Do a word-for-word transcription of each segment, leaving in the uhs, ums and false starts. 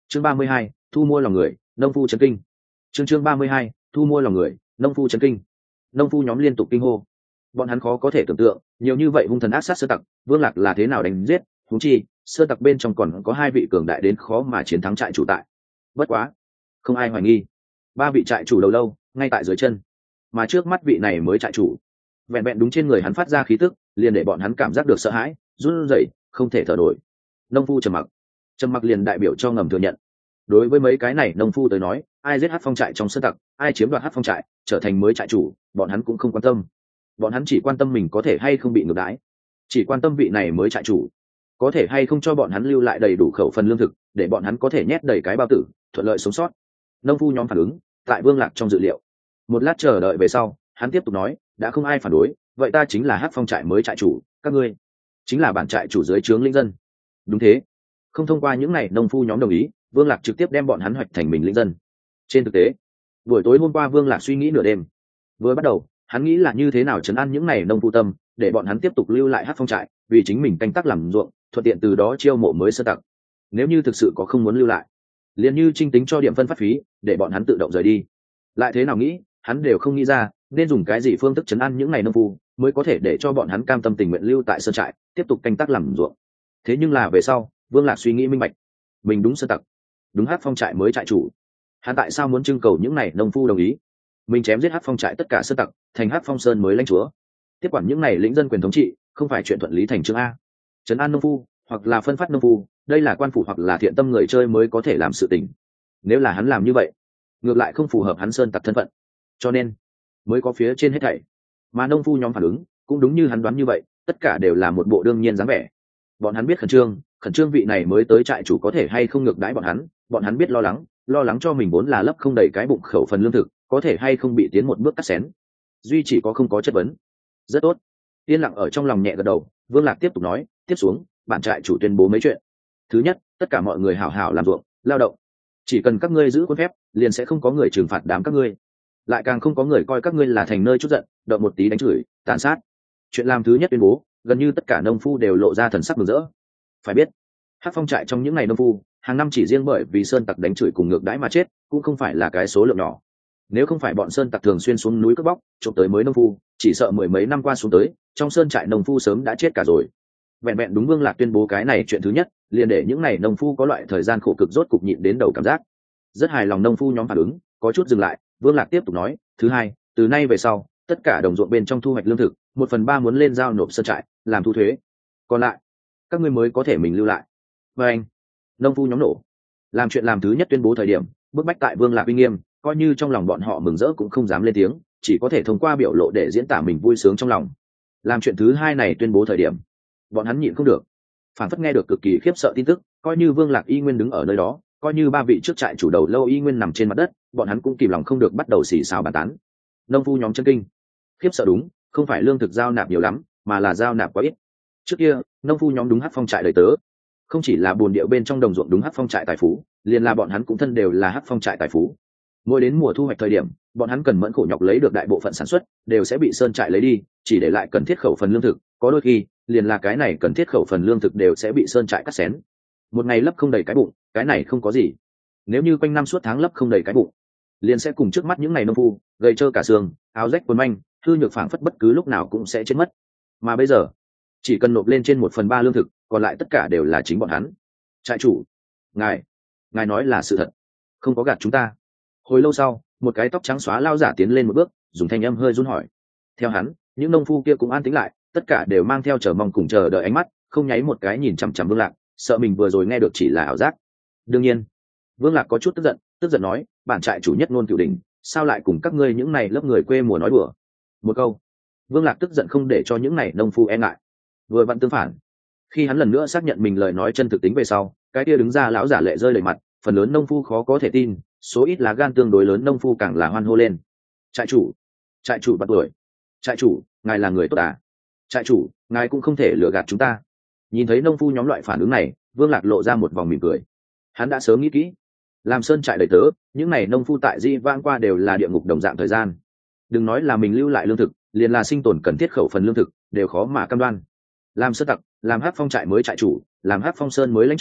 chương ba mươi hai, thu mua lòng người, nông phu chấn kinh. chương chương ba mươi hai, thu mua lòng người, nông phu chấn kinh. Nông phu nhóm liên tục kinh hô. Bọn hắn khó có thể tưởng tượng nhiều như vậy hung thần ác sát sơ tặc, Vương Lạc là thế nào đánh giết, huống chi sơ tặc bên trong còn có hai vị cường đại đến khó mà chiến thắng trại chủ tại. Bất quá không ai hoài nghi, ba vị trại chủ đầu lâu ngay tại dưới chân, mà trước mắt vị này mới trại chủ vẹn vẹn đúng trên người hắn phát ra khí tức liền để bọn hắn cảm giác được sợ hãi, run rẩy, không thể thở nổi. Nông phu trầm mặc. Trầm mặc liền đại biểu cho ngầm thừa nhận. Đối với mấy cái này nông phu tới nói, ai giết hát phong trại trong sơ tặc, ai chiếm đoạt hát phong trại trở thành mới trại chủ, bọn hắn cũng không quan tâm. Bọn hắn chỉ quan tâm mình có thể hay không bị ngược đãi, chỉ quan tâm vị này mới trại chủ có thể hay không cho bọn hắn lưu lại đầy đủ khẩu phần lương thực để bọn hắn có thể nhét đầy cái bao tử thuận lợi sống sót. Nông phu nhóm phản ứng tại Vương Lạc trong dự liệu. Một lát chờ đợi về sau, hắn tiếp tục nói, đã không ai phản đối, vậy ta chính là hát phong trại mới trại chủ, các ngươi chính là bản trại chủ dưới trướng linh dân. Đúng thế. Không thông qua những n à y nông phu nhóm đồng ý, Vương Lạc trực tiếp đem bọn hắn hoạch thành mình linh dân. Trên thực tế, buổi tối hôm qua Vương Lạc suy nghĩ nửa đêm. Vừa bắt đầu hắn nghĩ là như thế nào trấn an những n à y nông phu tâm, để bọn hắn tiếp tục lưu lại hát phong trại, vì chính mình canh tác làm ruộng, thuận tiện từ đó chiêu mộ mới sơ tặc. Nếu như thực sự có không muốn lưu lại, liền như trinh tính cho điểm phân phát phí để bọn hắn tự động rời đi. Lại thế nào nghĩ hắn đều không nghĩ ra nên dùng cái gì phương thức trấn an những ngày nông phu mới có thể để cho bọn hắn cam tâm tình nguyện lưu tại sơn trại tiếp tục canh tác làm ruộng. Thế nhưng là về sau Vương Lạc suy nghĩ minh bạch, mình đúng sơ tặc, đúng hát phong trại mới trại chủ, hắn tại sao muốn trưng cầu những này nông phu đồng ý mình chém giết hát phong trại tất cả sơ tặc, thành hát phong sơn mới lãnh chúa, tiếp quản những này lĩnh dân quyền thống trị, không phải chuyện thuận lý thành chương a. Trấn an nông phu hoặc là phân phát nông phu, đây là quan phủ hoặc là thiện tâm người chơi mới có thể làm sự tình. Nếu là hắn làm như vậy, ngược lại không phù hợp hắn sơn tặc thân phận, cho nên mới có phía trên hết thảy. Mà nông phu nhóm phản ứng cũng đúng như hắn đoán như vậy, tất cả đều là một bộ đương nhiên dáng vẻ. Bọn hắn biết khẩn trương, khẩn trương vị này mới tới trại chủ có thể hay không ngược đãi bọn hắn, bọn hắn biết lo lắng, lo lắng cho mình vốn là lấp không đầy cái bụng khẩu phần lương thực, có thể hay không bị tiến một bước cắt xén. Duy chỉ có không có chất vấn. Rất tốt. Yên lặng ở trong lòng nhẹ gật đầu, Vương Lạc tiếp tục nói, tiếp xuống bản trại chủ tuyên bố mấy chuyện. Thứ nhất, tất cả mọi người hảo hảo làm ruộng, lao động. Chỉ cần các ngươi giữ khuôn phép, liền sẽ không có người trừng phạt đám các ngươi, lại càng không có người coi các ngươi là thành nơi chút giận, động một tí đánh chửi, tàn sát. Chuyện làm thứ nhất tuyên bố, gần như tất cả nông phu đều lộ ra thần sắc mừng rỡ. Phải biết, hát phong trại trong những ngày nông phu, hàng năm chỉ riêng bởi vì sơn tặc đánh chửi cùng ngược đãi mà chết, cũng không phải là cái số lượng nhỏ. Nếu không phải bọn sơn tặc thường xuyên xuống núi cướp bóc, trộm tới mới nông phu, chỉ sợ mười mấy năm qua xuống tới, trong sơn trại nông phu sớm đã chết cả rồi. Vẹn vẹn đúng Vương Lạc tuyên bố cái này chuyện thứ nhất, liền để những ngày nông phu có loại thời gian khổ cực rốt cục nhịn đến đầu cảm giác. Rất hài lòng nông phu nhóm phản ứng, có chút dừng lại. Vương Lạc tiếp tục nói, thứ hai, từ nay về sau, tất cả đồng ruộng bên trong thu hoạch lương thực, một phần ba muốn lên giao nộp sơn trại, làm thu thuế. Còn lại, các ngươi mới có thể mình lưu lại. Và anh, nông phu nhóm nổ. Làm chuyện làm thứ nhất tuyên bố thời điểm, bức bách tại Vương Lạc uy nghiêm, coi như trong lòng bọn họ mừng rỡ cũng không dám lên tiếng, chỉ có thể thông qua biểu lộ để diễn tả mình vui sướng trong lòng. Làm chuyện thứ hai này tuyên bố thời điểm, bọn hắn nhịn không được, phản phất nghe được cực kỳ khiếp sợ tin tức, coi như Vương Lạc y nguyên đứng ở nơi đó, coi như ba vị trước trại chủ đầu lâu y nguyên nằm trên mặt đất, bọn hắn cũng kìm lòng không được bắt đầu xì xào bàn tán. Nông phu nhóm chân kinh, khiếp sợ đúng, không phải lương thực giao nạp nhiều lắm, mà là giao nạp quá ít. Trước kia, nông phu nhóm đúng hát phong trại đời tớ, không chỉ là buồn điệu bên trong đồng ruộng đúng hát phong trại tài phú, liền là bọn hắn cũng thân đều là hát phong trại tài phú. Mỗi đến mùa thu hoạch thời điểm, bọn hắn cần mẫn khổ nhọc lấy được đại bộ phận sản xuất, đều sẽ bị sơn trại lấy đi, chỉ để lại cần thiết khẩu phần lương thực, có đôi khi, liền là cái này cần thiết khẩu phần lương thực đều sẽ bị sơn trại cắt xén. Một ngày lấp không đầy cái bụng, cái này không có gì. Nếu như quanh năm suốt tháng lấp không đầy cái bụng, liền sẽ cùng trước mắt những ngày nông phu, gầy trơ cả xương, áo rách quần manh, hư nhược phảng phất bất cứ lúc nào cũng sẽ chết mất. Mà bây giờ, chỉ cần nộp lên trên một phần ba lương thực, còn lại tất cả đều là chính bọn hắn. Trại chủ, ngài, ngài nói là sự thật, không có gạt chúng ta. Hồi lâu sau, một cái tóc trắng xóa lao giả tiến lên một bước, dùng thanh âm hơi run hỏi. Theo hắn, những nông phu kia cũng an tĩnh lại, tất cả đều mang theo chờ mong cùng chờ đợi ánh mắt, không nháy một cái nhìn chằm chằm Vương Lạc, sợ mình vừa rồi nghe được chỉ là ảo giác. Đương nhiên, Vương Lạc có chút tức giận, tức giận nói, bản trại chủ nhất ngôn cửu đỉnh, sao lại cùng các ngươi những này lớp người quê mùa nói đùa. Một câu, Vương Lạc tức giận không để cho những này nông phu e ngại. Vừa vặn tương phản, khi hắn lần nữa xác nhận mình lời nói chân thực tính về sau, cái kia đứng ra lão giả lệ rơi đầy mặt, phần lớn nông phu khó có thể tin, số ít là gan tương đối lớn nông phu càng là hoan hô lên. Trại chủ, trại chủ bắt đuổi, trại chủ, ngài là người tốt à? Trại chủ, ngài cũng không thể lừa gạt chúng ta. Nhìn thấy nông phu nhóm loại phản ứng này, Vương Lạc lộ ra một vòng mỉm cười. Hắn đã sớm nghĩ kỹ, làm sơn trại đầy tớ, những này nông phu tại di vãng qua đều là địa ngục đồng dạng thời gian. Đừng nói là mình lưu lại lương thực, liền là sinh tồn cần thiết khẩu phần lương thực đều khó mà cam đoan. Làm sơ tặc, làm hát phong trại mới trại chủ, làm hát phong sơn mới lãnh chúa,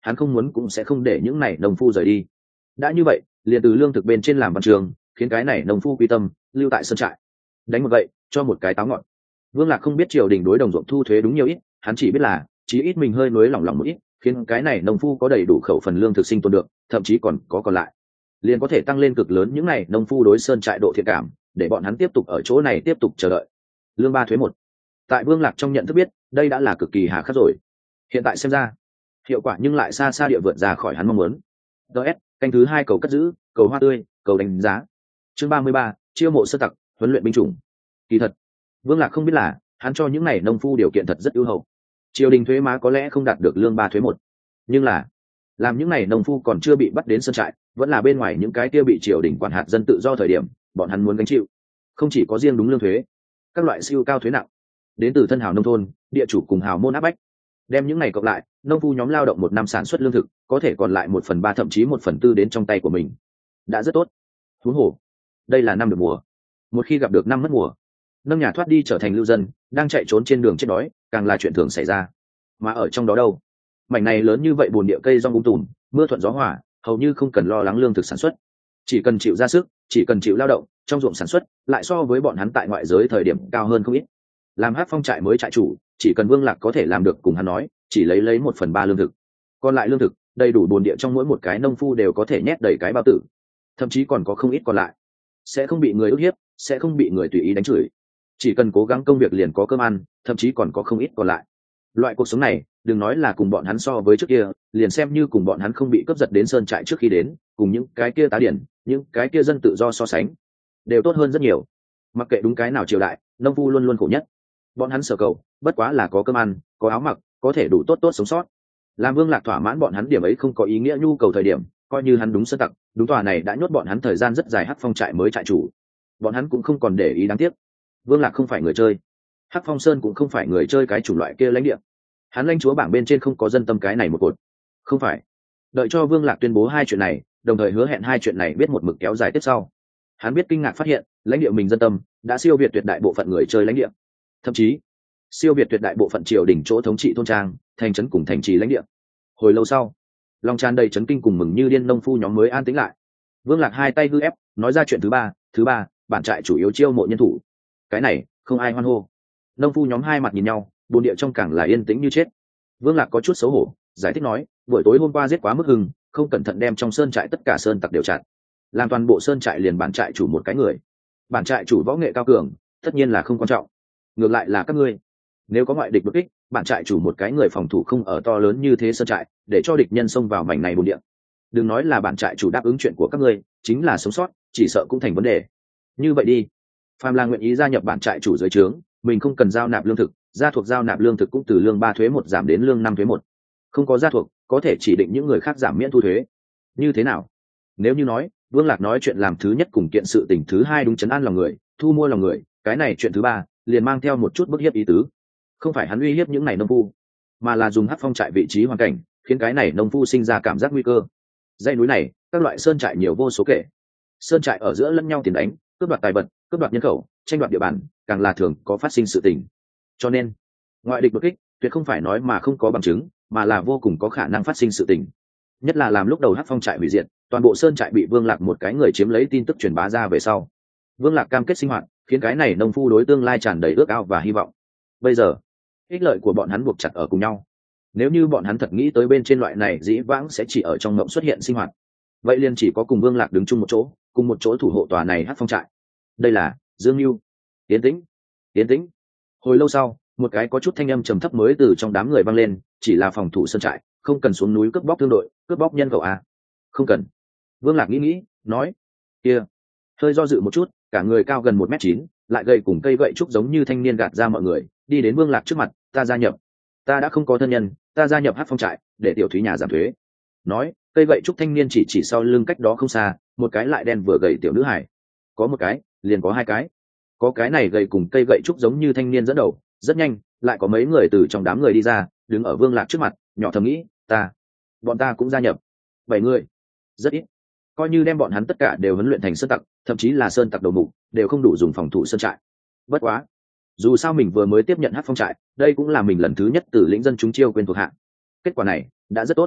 hắn không muốn cũng sẽ không để những này nông phu rời đi. Đã như vậy, liền từ lương thực bên trên làm văn trường, khiến cái này nông phu quy tâm lưu tại sơn trại. Đánh một vậy cho một cái táo ngọn. Vương Lạc không biết triều đình đối đồng ruộng thu thuế đúng nhiều ít, hắn chỉ biết là chí ít mình hơi nuối lỏng lỏng một ít, khiến cái này nông phu có đầy đủ khẩu phần lương thực sinh tồn được, thậm chí còn có còn lại, liền có thể tăng lên cực lớn những này nông phu đối sơn trại độ thiện cảm, để bọn hắn tiếp tục ở chỗ này tiếp tục chờ đợi. Lương ba thuế một. Tại Vương Lạc trong nhận thức biết, đây đã là cực kỳ hà khắc rồi. Hiện tại xem ra, hiệu quả nhưng lại xa xa địa vượt ra khỏi hắn mong muốn. ds canh thứ hai cầu cất giữ, cầu hoa tươi, cầu đánh giá. Chương ba mươi ba, chiêu mộ sơ tặc, huấn luyện binh chủng. Kỳ thật, Vương Lạc không biết là hắn cho những này nông phu điều kiện thật rất ưu hậu. Triều đình thuế má có lẽ không đạt được lương ba thuế một, nhưng là làm những này nông phu còn chưa bị bắt đến sơn trại, vẫn là bên ngoài những cái kia bị triều đình quản hạt dân tự do thời điểm, bọn hắn muốn gánh chịu. Không chỉ có riêng đúng lương thuế, các loại siêu cao thuế nặng đến từ thân hào nông thôn, địa chủ cùng hào môn áp bách, đem những này cộng lại, nông phu nhóm lao động một năm sản xuất lương thực có thể còn lại một phần ba thậm chí một phần tư đến trong tay của mình, đã rất tốt. Huống hồ đây là năm được mùa, một khi gặp được năm mất mùa, nâng nhà thoát đi trở thành lưu dân, đang chạy trốn trên đường chết đói, càng là chuyện thường xảy ra. Mà ở trong đó đâu, mảnh này lớn như vậy bồn địa cây rong um tùm, mưa thuận gió hòa, hầu như không cần lo lắng lương thực sản xuất, chỉ cần chịu ra sức, chỉ cần chịu lao động trong ruộng sản xuất, lại so với bọn hắn tại ngoại giới thời điểm cao hơn không ít. Làm hát phong trại mới trại chủ, chỉ cần Vương Lạc có thể làm được cùng hắn nói, chỉ lấy lấy một phần ba lương thực, còn lại lương thực đầy đủ bồn địa trong mỗi một cái nông phu đều có thể nhét đầy cái bao tử, thậm chí còn có không ít còn lại, sẽ không bị người ức hiếp, sẽ không bị người tùy ý đánh chửi, chỉ cần cố gắng công việc liền có cơm ăn, thậm chí còn có không ít còn lại. Loại cuộc sống này, đừng nói là cùng bọn hắn so với trước kia, liền xem như cùng bọn hắn không bị cướp giật đến sơn trại trước khi đến, cùng những cái kia tá điển, những cái kia dân tự do so sánh, đều tốt hơn rất nhiều. Mặc kệ đúng cái nào triều đại, nông phu luôn luôn khổ nhất. Bọn hắn sở cầu bất quá là có cơm ăn, có áo mặc, có thể đủ tốt tốt sống sót. Làm Vương Lạc thỏa mãn bọn hắn điểm ấy không có ý nghĩa nhu cầu thời điểm, coi như hắn đúng sơ tặc, đúng tòa này đã nhốt bọn hắn thời gian rất dài hắc phong trại mới trại chủ, bọn hắn cũng không còn để ý. Đáng tiếc Vương Lạc không phải người chơi, hắc phong sơn cũng không phải người chơi cái chủng loại kia lãnh địa. Hắn lãnh chúa bảng bên trên không có dân tâm cái này một cột, không phải. Đợi cho Vương Lạc tuyên bố hai chuyện này, đồng thời hứa hẹn hai chuyện này biết một mực kéo dài tiếp sau, hắn biết kinh ngạc phát hiện lãnh địa mình dân tâm đã siêu việt tuyệt đại bộ phận người chơi lãnh địa, thậm chí siêu việt tuyệt đại bộ phận triều đình chỗ thống trị thôn trang, thành trấn cùng thành trì lãnh địa. Hồi lâu sau, lòng tràn đầy chấn kinh cùng mừng như điên nông phu nhóm mới an tĩnh lại. Vương Lạc hai tay hư ép, nói ra chuyện thứ ba. Thứ ba, bản trại chủ yếu chiêu mộ nhân thủ. Cái này không ai hoan hô. Nông phu nhóm hai mặt nhìn nhau, bồn địa trong cảng là yên tĩnh như chết. Vương Lạc có chút xấu hổ, giải thích nói, buổi tối hôm qua giết quá mức hưng, không cẩn thận đem trong sơn trại tất cả sơn tặc đều chặn, làm toàn bộ sơn trại liền bản trại chủ một cái người. Bản trại chủ võ nghệ cao cường, tất nhiên là không quan trọng, ngược lại là các ngươi, nếu có ngoại địch đột kích, bản trại chủ một cái người phòng thủ không ở to lớn như thế sơn trại, để cho địch nhân xông vào mảnh này bồn địa. Đừng nói là bản trại chủ đáp ứng chuyện của các ngươi, chính là sống sót, chỉ sợ cũng thành vấn đề. Như vậy đi, phàm là nguyện ý gia nhập bản trại chủ dưới trướng, mình không cần giao nạp lương thực, gia thuộc giao nạp lương thực cũng từ lương ba thuế một giảm đến lương năm thuế một. Không có gia thuộc, có thể chỉ định những người khác giảm miễn thu thuế. Như thế nào? Nếu như nói Vương Lạc nói chuyện làm thứ nhất cùng kiện sự tình thứ hai đúng chấn an lòng người, thu mua lòng người, cái này chuyện thứ ba liền mang theo một chút bức hiếp ý tứ. Không phải hắn uy hiếp những này nông phu, mà là dùng hắc phong trại vị trí hoàn cảnh, khiến cái này nông phu sinh ra cảm giác nguy cơ. Dãy núi này, các loại sơn trại nhiều vô số kể. Sơn trại ở giữa lẫn nhau tiền đánh, cướp đoạt tài vật, cướp đoạt nhân khẩu, tranh đoạt địa bàn, càng là thường có phát sinh sự tình. Cho nên, ngoại địch đột kích, tuyệt không phải nói mà không có bằng chứng, mà là vô cùng có khả năng phát sinh sự tình. Nhất là làm lúc đầu hắc phong trại hủy diệt, toàn bộ sơn trại bị Vương Lạc một cái người chiếm lấy tin tức truyền bá ra về sau, Vương Lạc cam kết sinh hoạt, khiến cái này nông phu đối tương lai tràn đầy ước ao và hy vọng. Bây giờ, ích lợi của bọn hắn buộc chặt ở cùng nhau. Nếu như bọn hắn thật nghĩ tới bên trên loại này dĩ vãng sẽ chỉ ở trong mộng xuất hiện sinh hoạt, vậy liền chỉ có cùng Vương Lạc đứng chung một chỗ, cùng một chỗ thủ hộ tòa này hắc phong trại. Đây là Dương Nưu. Tiến tĩnh, tiến tĩnh. Hồi lâu sau, một cái có chút thanh âm trầm thấp mới từ trong đám người vang lên, chỉ là phòng thủ sơn trại, không cần xuống núi cướp bóc thương đội, cướp bóc nhân khẩu à? Không cần. Vương Lạc nghĩ nghĩ, nói, kia. Hơi do dự một chút, cả người cao gần một mét chín, lại gầy cùng cây gậy trúc giống như thanh niên gạt ra mọi người, đi đến Vương Lạc trước mặt, ta gia nhập. Ta đã không có thân nhân, ta gia nhập hắc phong trại, để tiểu thúy nhà giảm thuế. Nói, cây gậy trúc thanh niên chỉ chỉ sau lưng cách đó không xa, một cái lại đen vừa gầy tiểu nữ hải. Có một cái, liền có hai cái. Có cái này gầy cùng cây gậy trúc giống như thanh niên dẫn đầu, rất nhanh, lại có mấy người từ trong đám người đi ra, đứng ở Vương Lạc trước mặt, nhỏ thầm nghĩ, ta, bọn ta cũng gia nhập. Bảy người, rất ít. Coi như đem bọn hắn tất cả đều huấn luyện thành sơn tặc, thậm chí là sơn tặc đầu mục, đều không đủ dùng phòng thủ sơn trại. Bất quá, dù sao mình vừa mới tiếp nhận hắc phong trại, đây cũng là mình lần thứ nhất từ lĩnh dân chúng chiêu quên thuộc hạ. Kết quả này đã rất tốt.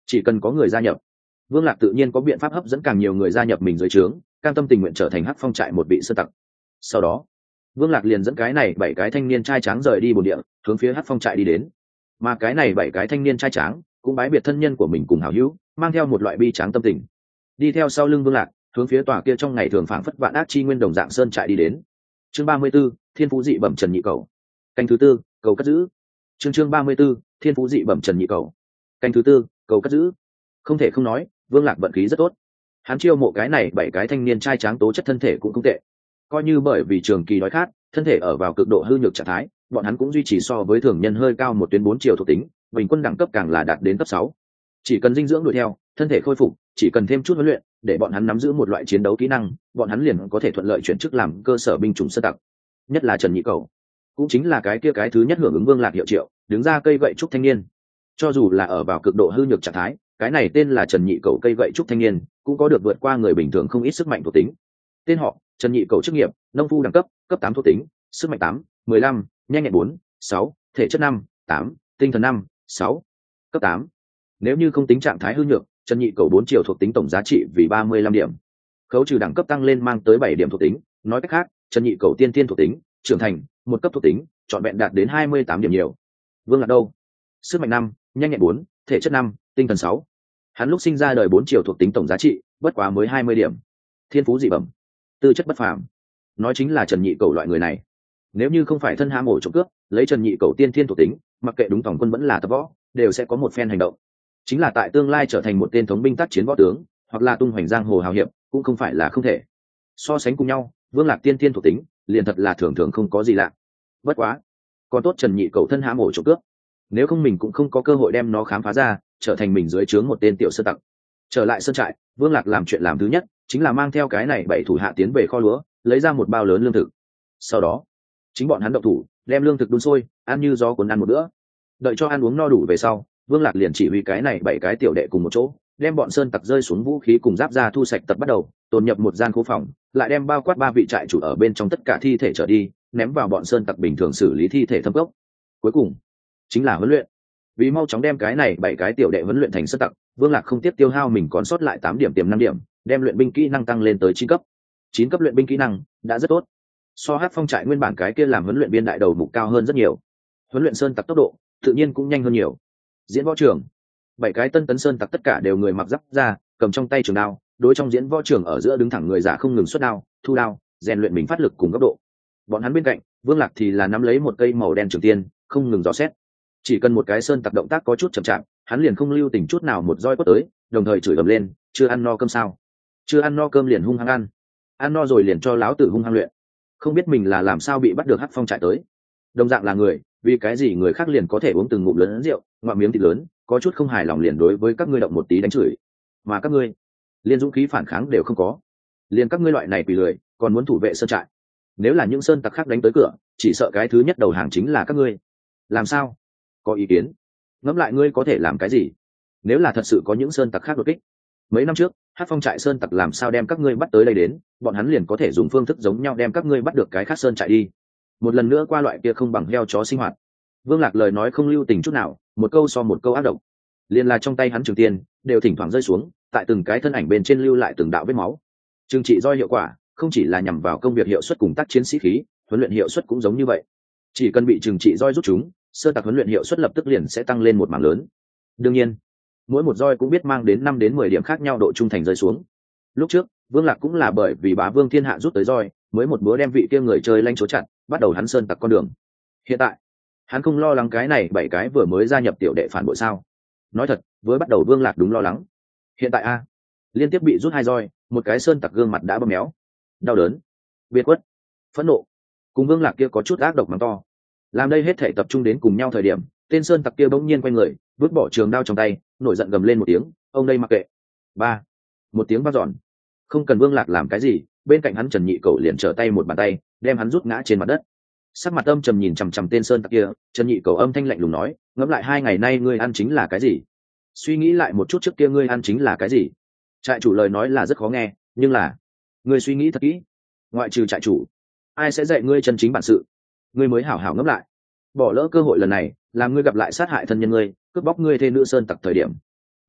chỉ cần có người gia nhập, Vương Lạc tự nhiên có biện pháp hấp dẫn càng nhiều người gia nhập mình dưới trướng, cam tâm tình nguyện trở thành Hắc Phong trại một vị sơn tặc. Sau đó, Vương Lạc liền dẫn cái này bảy cái thanh niên trai tráng rời đi bồn địa, hướng phía Hắc Phong trại đi đến. Mà cái này bảy cái thanh niên trai tráng cũng bái biệt thân nhân của mình cùng hảo hữu, mang theo một loại bi tráng tâm tình, đi theo sau lưng Vương Lạc, hướng phía tòa kia trong ngày thường phảng phất vạn ác chi nguyên đồng dạng sơn trại đi đến. Chương ba mươi 34, Thiên Phú dị bẩm Trần Nhị Cầu. Canh thứ tư, cầu cất giữ. Chương chương ba mươi 34, Thiên Phú dị bẩm Trần Nhị Cầu. Canh thứ tư, cầu cất giữ. Không thể không nói, Vương Lạc vận khí rất tốt. Hắn chiêu mộ cái này bảy cái thanh niên trai tráng tố chất thân thể cũng không tệ. Coi như bởi vì trường kỳ đói khát, thân thể ở vào cực độ hư nhược trạng thái, bọn hắn cũng duy trì so với thường nhân hơi cao một tuyến bốn chiều thuộc tính, bình quân đẳng cấp càng là đạt đến cấp sáu. Chỉ cần dinh dưỡng đuổi theo, thân thể khôi phục, chỉ cần thêm chút huấn luyện, để bọn hắn nắm giữ một loại chiến đấu kỹ năng, bọn hắn liền có thể thuận lợi chuyển chức làm cơ sở binh chủng sơ tặc. Nhất là Trần Nhị Cầu, cũng chính là cái kia cái thứ nhất hưởng ứng Vương Lạc hiệu triệu, đứng ra cây gậy trúc thanh niên. Cho dù là ở vào cực độ hư nhược trạng thái, cái này tên là Trần Nhị Cầu cây gậy trúc thanh niên, cũng có được vượt qua người bình thường không ít sức mạnh thuộc tính. Tên họ: Trần Nhị Cầu, chức nghiệp nông phu, đẳng cấp cấp tám thuộc tính, sức mạnh tám, mười lăm, nhanh nhẹn bốn, sáu, thể chất năm, tám, tinh thần năm, sáu, cấp tám. Nếu như không tính trạng thái hư nhược, Trần Nhị Cầu bốn chiều thuộc tính tổng giá trị vì ba mươi lăm điểm. Khấu trừ đẳng cấp tăng lên mang tới bảy điểm thuộc tính, nói cách khác, Trần Nhị Cầu tiên tiên thuộc tính, trưởng thành, một cấp thuộc tính, trọn vẹn đạt đến hai mươi tám điểm nhiều. Vương Lạc đâu? Sức mạnh năm, nhanh nhẹn bốn, thể chất năm, tinh thần sáu. Hắn lúc sinh ra đời bốn chiều thuộc tính tổng giá trị, bất quá mới hai mươi điểm. Thiên phú dị bẩm, tư chất bất phàm. Nói chính là Trần Nhị Cầu loại người này. Nếu như không phải thân hãm ổ trộm cướp, lấy Trần Nhị Cầu tiên thiên thuộc tính, mặc kệ đúng tổng quân vẫn là tập võ, đều sẽ có một phen hành động. Chính là tại tương lai trở thành một tên thống binh tác chiến võ tướng, hoặc là tung hoành giang hồ hào hiệp, cũng không phải là không thể. So sánh cùng nhau, Vương Lạc tiên thiên thuộc tính, liền thật là thường thường không có gì lạ. Bất quá, còn tốt Trần Nhị Cầu thân hãm ổ trộm cướp, nếu không mình cũng không có cơ hội đem nó khám phá ra, trở thành mình dưới trướng một tên tiểu sơ tặc. Trở lại sơn trại, Vương Lạc làm chuyện làm thứ nhất, chính là mang theo cái này bảy thủ hạ tiến về kho lúa, lấy ra một bao lớn lương thực. Sau đó, chính bọn hắn động thủ, đem lương thực đun sôi, ăn như gió cuốn ăn một bữa. Đợi cho ăn uống no đủ về sau, Vương Lạc liền chỉ huy cái này bảy cái tiểu đệ cùng một chỗ, đem bọn sơn tặc rơi xuống vũ khí cùng giáp ra thu sạch tập bắt đầu, tồn nhập một gian khu phòng, lại đem bao quát ba vị trại chủ ở bên trong tất cả thi thể trở đi, ném vào bọn sơn tặc bình thường xử lý thi thể thâm gốc. Cuối cùng, chính là huấn luyện. Vì mau chóng đem cái này bảy cái tiểu đệ huấn luyện thành sơn tặc, Vương Lạc không tiếp tiêu hao mình còn sót lại tám điểm tiềm năm điểm, đem luyện binh kỹ năng tăng lên tới chín cấp. chín cấp luyện binh kỹ năng đã rất tốt. So Hắc Phong trại nguyên bản cái kia làm huấn luyện viên đại đầu mục cao hơn rất nhiều. Huấn luyện sơn tặc tốc độ tự nhiên cũng nhanh hơn nhiều. Diễn võ trường, bảy cái tân tấn sơn tặc tất cả đều người mặc giáp ra, cầm trong tay trường đao, đối trong diễn võ trường ở giữa đứng thẳng người giả không ngừng xuất đao, thu đao, rèn luyện mình phát lực cùng góc độ. Bọn hắn bên cạnh, Vương Lạc thì là nắm lấy một cây màu đen trường tiên, không ngừng dò xét. Chỉ cần một cái sơn tặc động tác có chút chậm chạp, hắn liền không lưu tình chút nào một roi quất tới, đồng thời chửi ầm lên, chưa ăn no cơm sao? Chưa ăn no cơm liền hung hăng ăn, ăn no rồi liền cho láo tử hung hăng luyện. Không biết mình là làm sao bị bắt được Hắc Phong trại tới. Đồng dạng là người, vì cái gì người khác liền có thể uống từng ngụm lớn rượu, ngoạm miếng thịt lớn, có chút không hài lòng liền đối với các ngươi động một tí đánh chửi, mà các ngươi liên dũng khí phản kháng đều không có. Liên các ngươi loại này quỳ lười, còn muốn thủ vệ sơn trại. Nếu là những sơn tặc khác đánh tới cửa, chỉ sợ cái thứ nhất đầu hàng chính là các ngươi. Làm sao? Có ý kiến? Ngẫm lại ngươi có thể làm cái gì? Nếu là thật sự có những sơn tặc khác đột kích, mấy năm trước Hắc Phong trại sơn tặc làm sao đem các ngươi bắt tới đây đến, bọn hắn liền có thể dùng phương thức giống nhau đem các ngươi bắt được cái khác sơn trại đi, một lần nữa qua loại kia không bằng heo chó sinh hoạt. Vương Lạc lời nói không lưu tình chút nào, một câu so một câu ác độc. Liền là trong tay hắn trường tiên đều thỉnh thoảng rơi xuống, tại từng cái thân ảnh bên trên lưu lại từng đạo vết máu. Trừng trị roi hiệu quả không chỉ là nhằm vào công việc hiệu suất cùng tác chiến sĩ khí, huấn luyện hiệu suất cũng giống như vậy. Chỉ cần bị trừng trị roi rút chúng, sơ tặc huấn luyện hiệu suất lập tức liền sẽ tăng lên một mảng lớn. Đương nhiên, mỗi một roi cũng biết mang đến năm đến mười điểm khác nhau độ trung thành rơi xuống. Lúc trước, Vương Lạc cũng là bởi vì Bá Vương Thiên Hạ rút tới roi, mới một búa đem vị kia người chơi lanh chố chặt, bắt đầu hắn sơn tặc con đường. Hiện tại, hắn không lo lắng cái này bảy cái vừa mới gia nhập tiểu đệ phản bội sao? Nói thật, với bắt đầu Vương Lạc đúng lo lắng. Hiện tại a, liên tiếp bị rút hai roi, một cái sơn tặc gương mặt đã bầm méo, đau đớn, biệt quất, phẫn nộ, cùng Vương Lạc kia có chút ác độc mắng to. Làm đây hết thể tập trung đến cùng nhau thời điểm, tên sơn tặc kia bỗng nhiên quay người, vứt bỏ trường đao trong tay, nổi giận gầm lên một tiếng, ông đây mặc kệ. Ba, một tiếng vang dọn. Không cần Vương Lạc làm cái gì, bên cạnh hắn Trần Nhị Cầu liền trở tay một bàn tay, đem hắn rút ngã trên mặt đất. Sắc mặt âm trầm nhìn chằm chằm tên sơn tặc kia, Trần Nhị Cầu âm thanh lạnh lùng nói, ngẫm lại hai ngày nay ngươi ăn chính là cái gì? Suy nghĩ lại một chút trước kia ngươi ăn chính là cái gì? Trại chủ lời nói là rất khó nghe, nhưng là ngươi suy nghĩ thật kỹ, ngoại trừ trại chủ, ai sẽ dạy ngươi chân chính bản sự? Ngươi mới hảo hảo ngẫm lại, bỏ lỡ cơ hội lần này, làm ngươi gặp lại sát hại thân nhân ngươi, cướp bóc ngươi thê nữ sơn tặc thời điểm,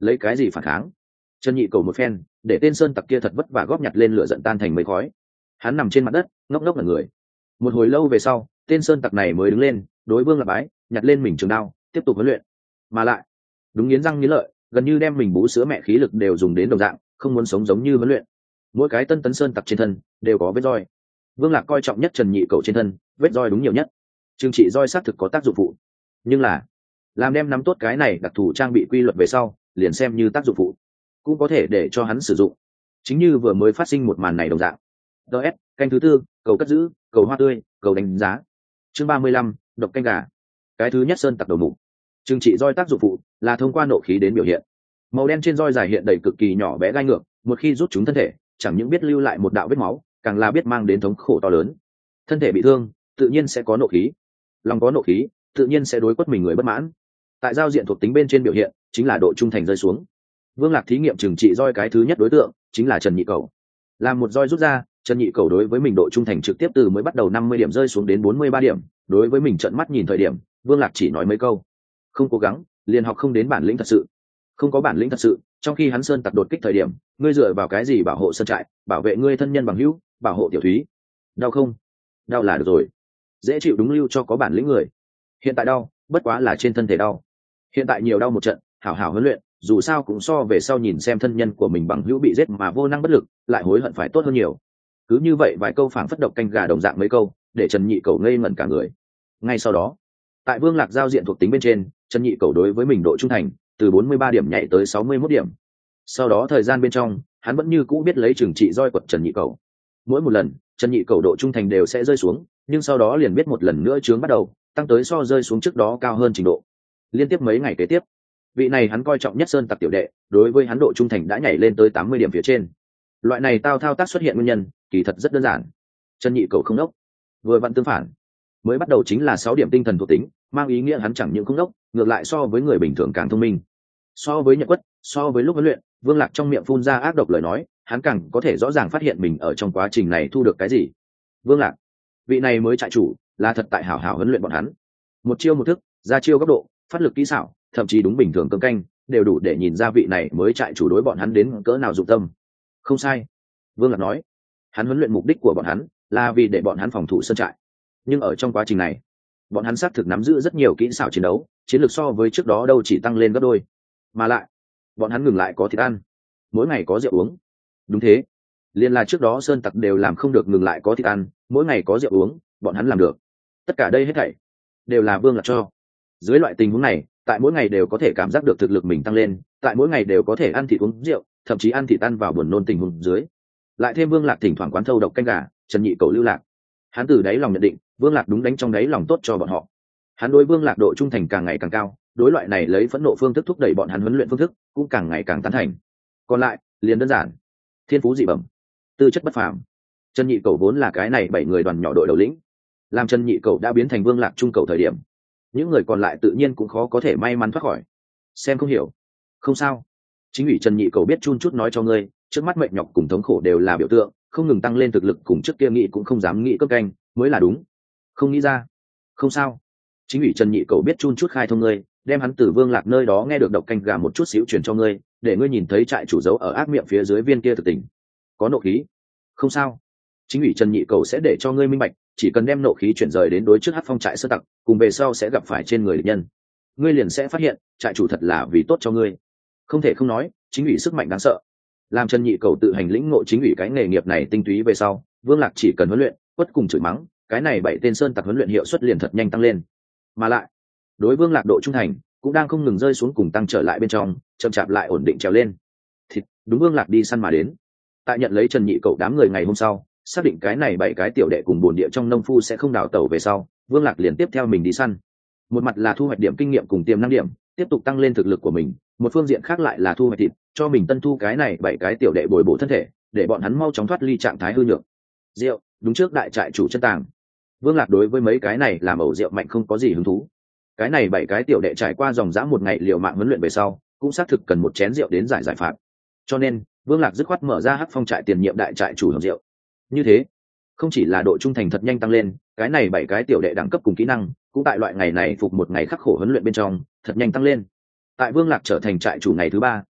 lấy cái gì phản kháng? Trần Nhị Cầu một phen để tên sơn tặc kia thật vất vả góp nhặt lên lửa giận tan thành mây khói. Hắn nằm trên mặt đất ngốc ngốc là người. Một hồi lâu về sau, tên sơn tặc này mới đứng lên, đối Vương Lạc bái, nhặt lên mình trường đao tiếp tục huấn luyện. Mà lại đúng nghiến răng nghiến lợi, gần như đem mình bú sữa mẹ khí lực đều dùng đến đồng dạng, không muốn sống giống như huấn luyện. Mỗi cái tân tấn sơn tặc trên thân đều có vết roi. Vương Lạc coi trọng nhất Trần Nhị Cầu trên thân vết roi đúng nhiều nhất. Trừng trị roi xác thực có tác dụng phụ, nhưng là làm đem nắm tốt cái này đặc thù trang bị quy luật về sau, liền xem như tác dụng phụ cũng có thể để cho hắn sử dụng, chính như vừa mới phát sinh một màn này đồng dạng. ds canh thứ tư, cầu cất giữ, cầu hoa tươi, cầu đánh giá. Chương ba mươi lăm, độc canh gà. Cái thứ nhất sơn tặc đầu mục. Trừng trị roi tác dụng phụ là thông qua nộ khí đến biểu hiện. Màu đen trên roi dài hiện đầy cực kỳ nhỏ bé gai ngược, một khi rút chúng thân thể, chẳng những biết lưu lại một đạo vết máu, càng là biết mang đến thống khổ to lớn. Thân thể bị thương, tự nhiên sẽ có nộ khí. Lòng có nộ khí, tự nhiên sẽ đối quất mình người bất mãn. Tại giao diện thuộc tính bên trên biểu hiện, chính là độ trung thành rơi xuống. Vương Lạc thí nghiệm trừng trị roi cái thứ nhất đối tượng chính là Trần Nhị Cầu. Làm một roi rút ra, Trần Nhị Cầu đối với mình độ trung thành trực tiếp từ mới bắt đầu năm mươi điểm rơi xuống đến bốn mươi ba điểm. Đối với mình trợn mắt nhìn thời điểm, Vương Lạc chỉ nói mấy câu: không cố gắng, liền học không đến bản lĩnh thật sự. Không có bản lĩnh thật sự, trong khi hắn sơn tặc đột kích thời điểm, ngươi dựa vào cái gì bảo hộ sơn trại, bảo vệ ngươi thân nhân bằng hữu, bảo hộ tiểu thúy? Đau không? Đau là được rồi. Dễ chịu đúng lưu cho có bản lĩnh người. Hiện tại đau, bất quá là trên thân thể đau. Hiện tại nhiều đau một trận, hảo hảo huấn luyện, dù sao cũng so về sau nhìn xem thân nhân của mình bằng hữu bị giết mà vô năng bất lực, lại hối hận phải tốt hơn nhiều. Cứ như vậy vài câu phảng phất độc canh gà đồng dạng mấy câu, để Trần Nhị Cầu ngây ngẩn cả người. Ngay sau đó, tại Vương Lạc giao diện thuộc tính bên trên, Trần Nhị Cầu đối với mình độ trung thành từ bốn mươi ba điểm nhảy tới sáu mươi mốt điểm. Sau đó thời gian bên trong, hắn vẫn như cũ biết lấy trừng trị roi quật Trần Nhị Cầu. Mỗi một lần, Trần Nhị Cầu độ trung thành đều sẽ rơi xuống, nhưng sau đó liền biết một lần nữa chướng bắt đầu, tăng tới so rơi xuống trước đó cao hơn trình độ. Liên tiếp mấy ngày kế tiếp, vị này hắn coi trọng nhất sơn tặc tiểu đệ, đối với hắn độ trung thành đã nhảy lên tới tám mươi điểm phía trên. Loại này tao thao tác xuất hiện nguyên nhân, kỳ thật rất đơn giản. Trần Nhị Cầu không đốc, vừa vặn tương phản. Mới bắt đầu chính là sáu điểm tinh thần thuộc tính, mang ý nghĩa hắn chẳng những không đốc, ngược lại so với người bình thường càng thông minh. So với Nhật Quất, so với lúc huấn luyện, Vương Lạc trong miệng phun ra ác độc lời nói, hắn càng có thể rõ ràng phát hiện mình ở trong quá trình này thu được cái gì. Vương Lạc, vị này mới trại chủ, là thật tại hảo hảo huấn luyện bọn hắn. Một chiêu một thức, ra chiêu góc độ, phát lực kỹ xảo, thậm chí đúng bình thường cơm canh, đều đủ để nhìn ra vị này mới trại chủ đối bọn hắn đến cỡ nào dụng tâm. Không sai, Vương Lạc nói, hắn huấn luyện mục đích của bọn hắn là vì để bọn hắn phòng thủ sơn trại. Nhưng ở trong quá trình này, bọn hắn xác thực nắm giữ rất nhiều kỹ xảo chiến đấu, chiến lược so với trước đó đâu chỉ tăng lên gấp đôi. Mà lại, bọn hắn ngừng lại có thịt ăn, mỗi ngày có rượu uống. Đúng thế, liên là trước đó sơn tặc đều làm không được ngừng lại có thịt ăn, mỗi ngày có rượu uống, bọn hắn làm được. Tất cả đây hết thảy đều là Vương Lạc cho. Dưới loại tình huống này, tại mỗi ngày đều có thể cảm giác được thực lực mình tăng lên, tại mỗi ngày đều có thể ăn thịt uống rượu, thậm chí ăn thịt ăn vào buồn nôn tình huống dưới, lại thêm Vương Lạc thỉnh thoảng quán thâu độc canh gà, Trần Nhị Cầu lưu lạc. Hắn từ đáy lòng nhận định, Vương Lạc đúng đánh trong đáy lòng tốt cho bọn họ. Hắn đối Vương Lạc độ trung thành càng ngày càng cao, đối loại này lấy phẫn nộ phương thức thúc đẩy bọn hắn huấn luyện phương thức cũng càng ngày càng tán thành. Còn lại, liền đơn giản, thiên phú dị bẩm, tư chất bất phàm. Trần Nhị Cầu vốn là cái này bảy người đoàn nhỏ đội đầu lĩnh, làm Trần Nhị Cầu đã biến thành Vương Lạc trung cầu thời điểm, những người còn lại tự nhiên cũng khó có thể may mắn thoát khỏi. Xem không hiểu, không sao, chính ủy Trần Nhị Cầu biết chun chút nói cho ngươi, trước mắt mệnh nhọc cùng thống khổ đều là biểu tượng, không ngừng tăng lên thực lực cùng trước kia nghĩ cũng không dám nghĩ cấp canh mới là đúng. Không nghĩ ra, không sao, chính ủy Trần Nhị Cầu biết chun chút khai thông ngươi, đem hắn từ Vương Lạc nơi đó nghe được độc canh gà một chút xíu truyền cho ngươi, để ngươi nhìn thấy trại chủ giấu ở ác miệng phía dưới viên kia thực tình có nộ khí. Không sao, chính ủy Trần Nhị Cầu sẽ để cho ngươi minh bạch, chỉ cần đem nộ khí chuyển rời đến đối trước hát phong trại sơ tặc, cùng về sau sẽ gặp phải trên người địch nhân, ngươi liền sẽ phát hiện trại chủ thật là vì tốt cho ngươi. Không thể không nói, chính ủy sức mạnh đáng sợ. Làm Trần Nhị Cầu tự hành lĩnh ngộ chính ủy cái nghề nghiệp này tinh túy về sau, Vương Lạc chỉ cần huấn luyện, quất cùng chửi mắng, cái này bảy tên sơn tặc huấn luyện hiệu suất liền thật nhanh tăng lên. Mà lại, đối Vương Lạc độ trung thành cũng đang không ngừng rơi xuống cùng tăng trở lại bên trong, chậm chạp lại ổn định trèo lên. Thịt, đúng Vương Lạc đi săn mà đến. Tại nhận lấy Trần Nhị Cầu đám người ngày hôm sau, xác định cái này bảy cái tiểu đệ cùng bồn địa trong nông phu sẽ không đào tẩu về sau, Vương Lạc liền tiếp theo mình đi săn. Một mặt là thu hoạch điểm kinh nghiệm cùng tiềm năng điểm, tiếp tục tăng lên thực lực của mình, một phương diện khác lại là thu hoạch thịt, cho mình tân thu cái này bảy cái tiểu đệ bồi bổ thân thể, để bọn hắn mau chóng thoát ly trạng thái hư nhược. Rượu, đúng trước đại trại chủ chân tàng. Vương Lạc đối với mấy cái này làm ẩu rượu mạnh không có gì hứng thú. Cái này bảy cái tiểu đệ trải qua dòng dã một ngày liều mạng huấn luyện về sau, cũng xác thực cần một chén rượu đến giải giải phạt. Cho nên, Vương Lạc dứt khoát mở ra hắc phong trại tiền nhiệm đại trại chủ hầm rượu. Như thế, không chỉ là độ trung thành thật nhanh tăng lên, cái này bảy cái tiểu đệ đẳng cấp cùng kỹ năng cũng tại loại ngày này phục một ngày khắc khổ huấn luyện bên trong thật nhanh tăng lên. Tại Vương Lạc trở thành trại chủ ngày thứ ba,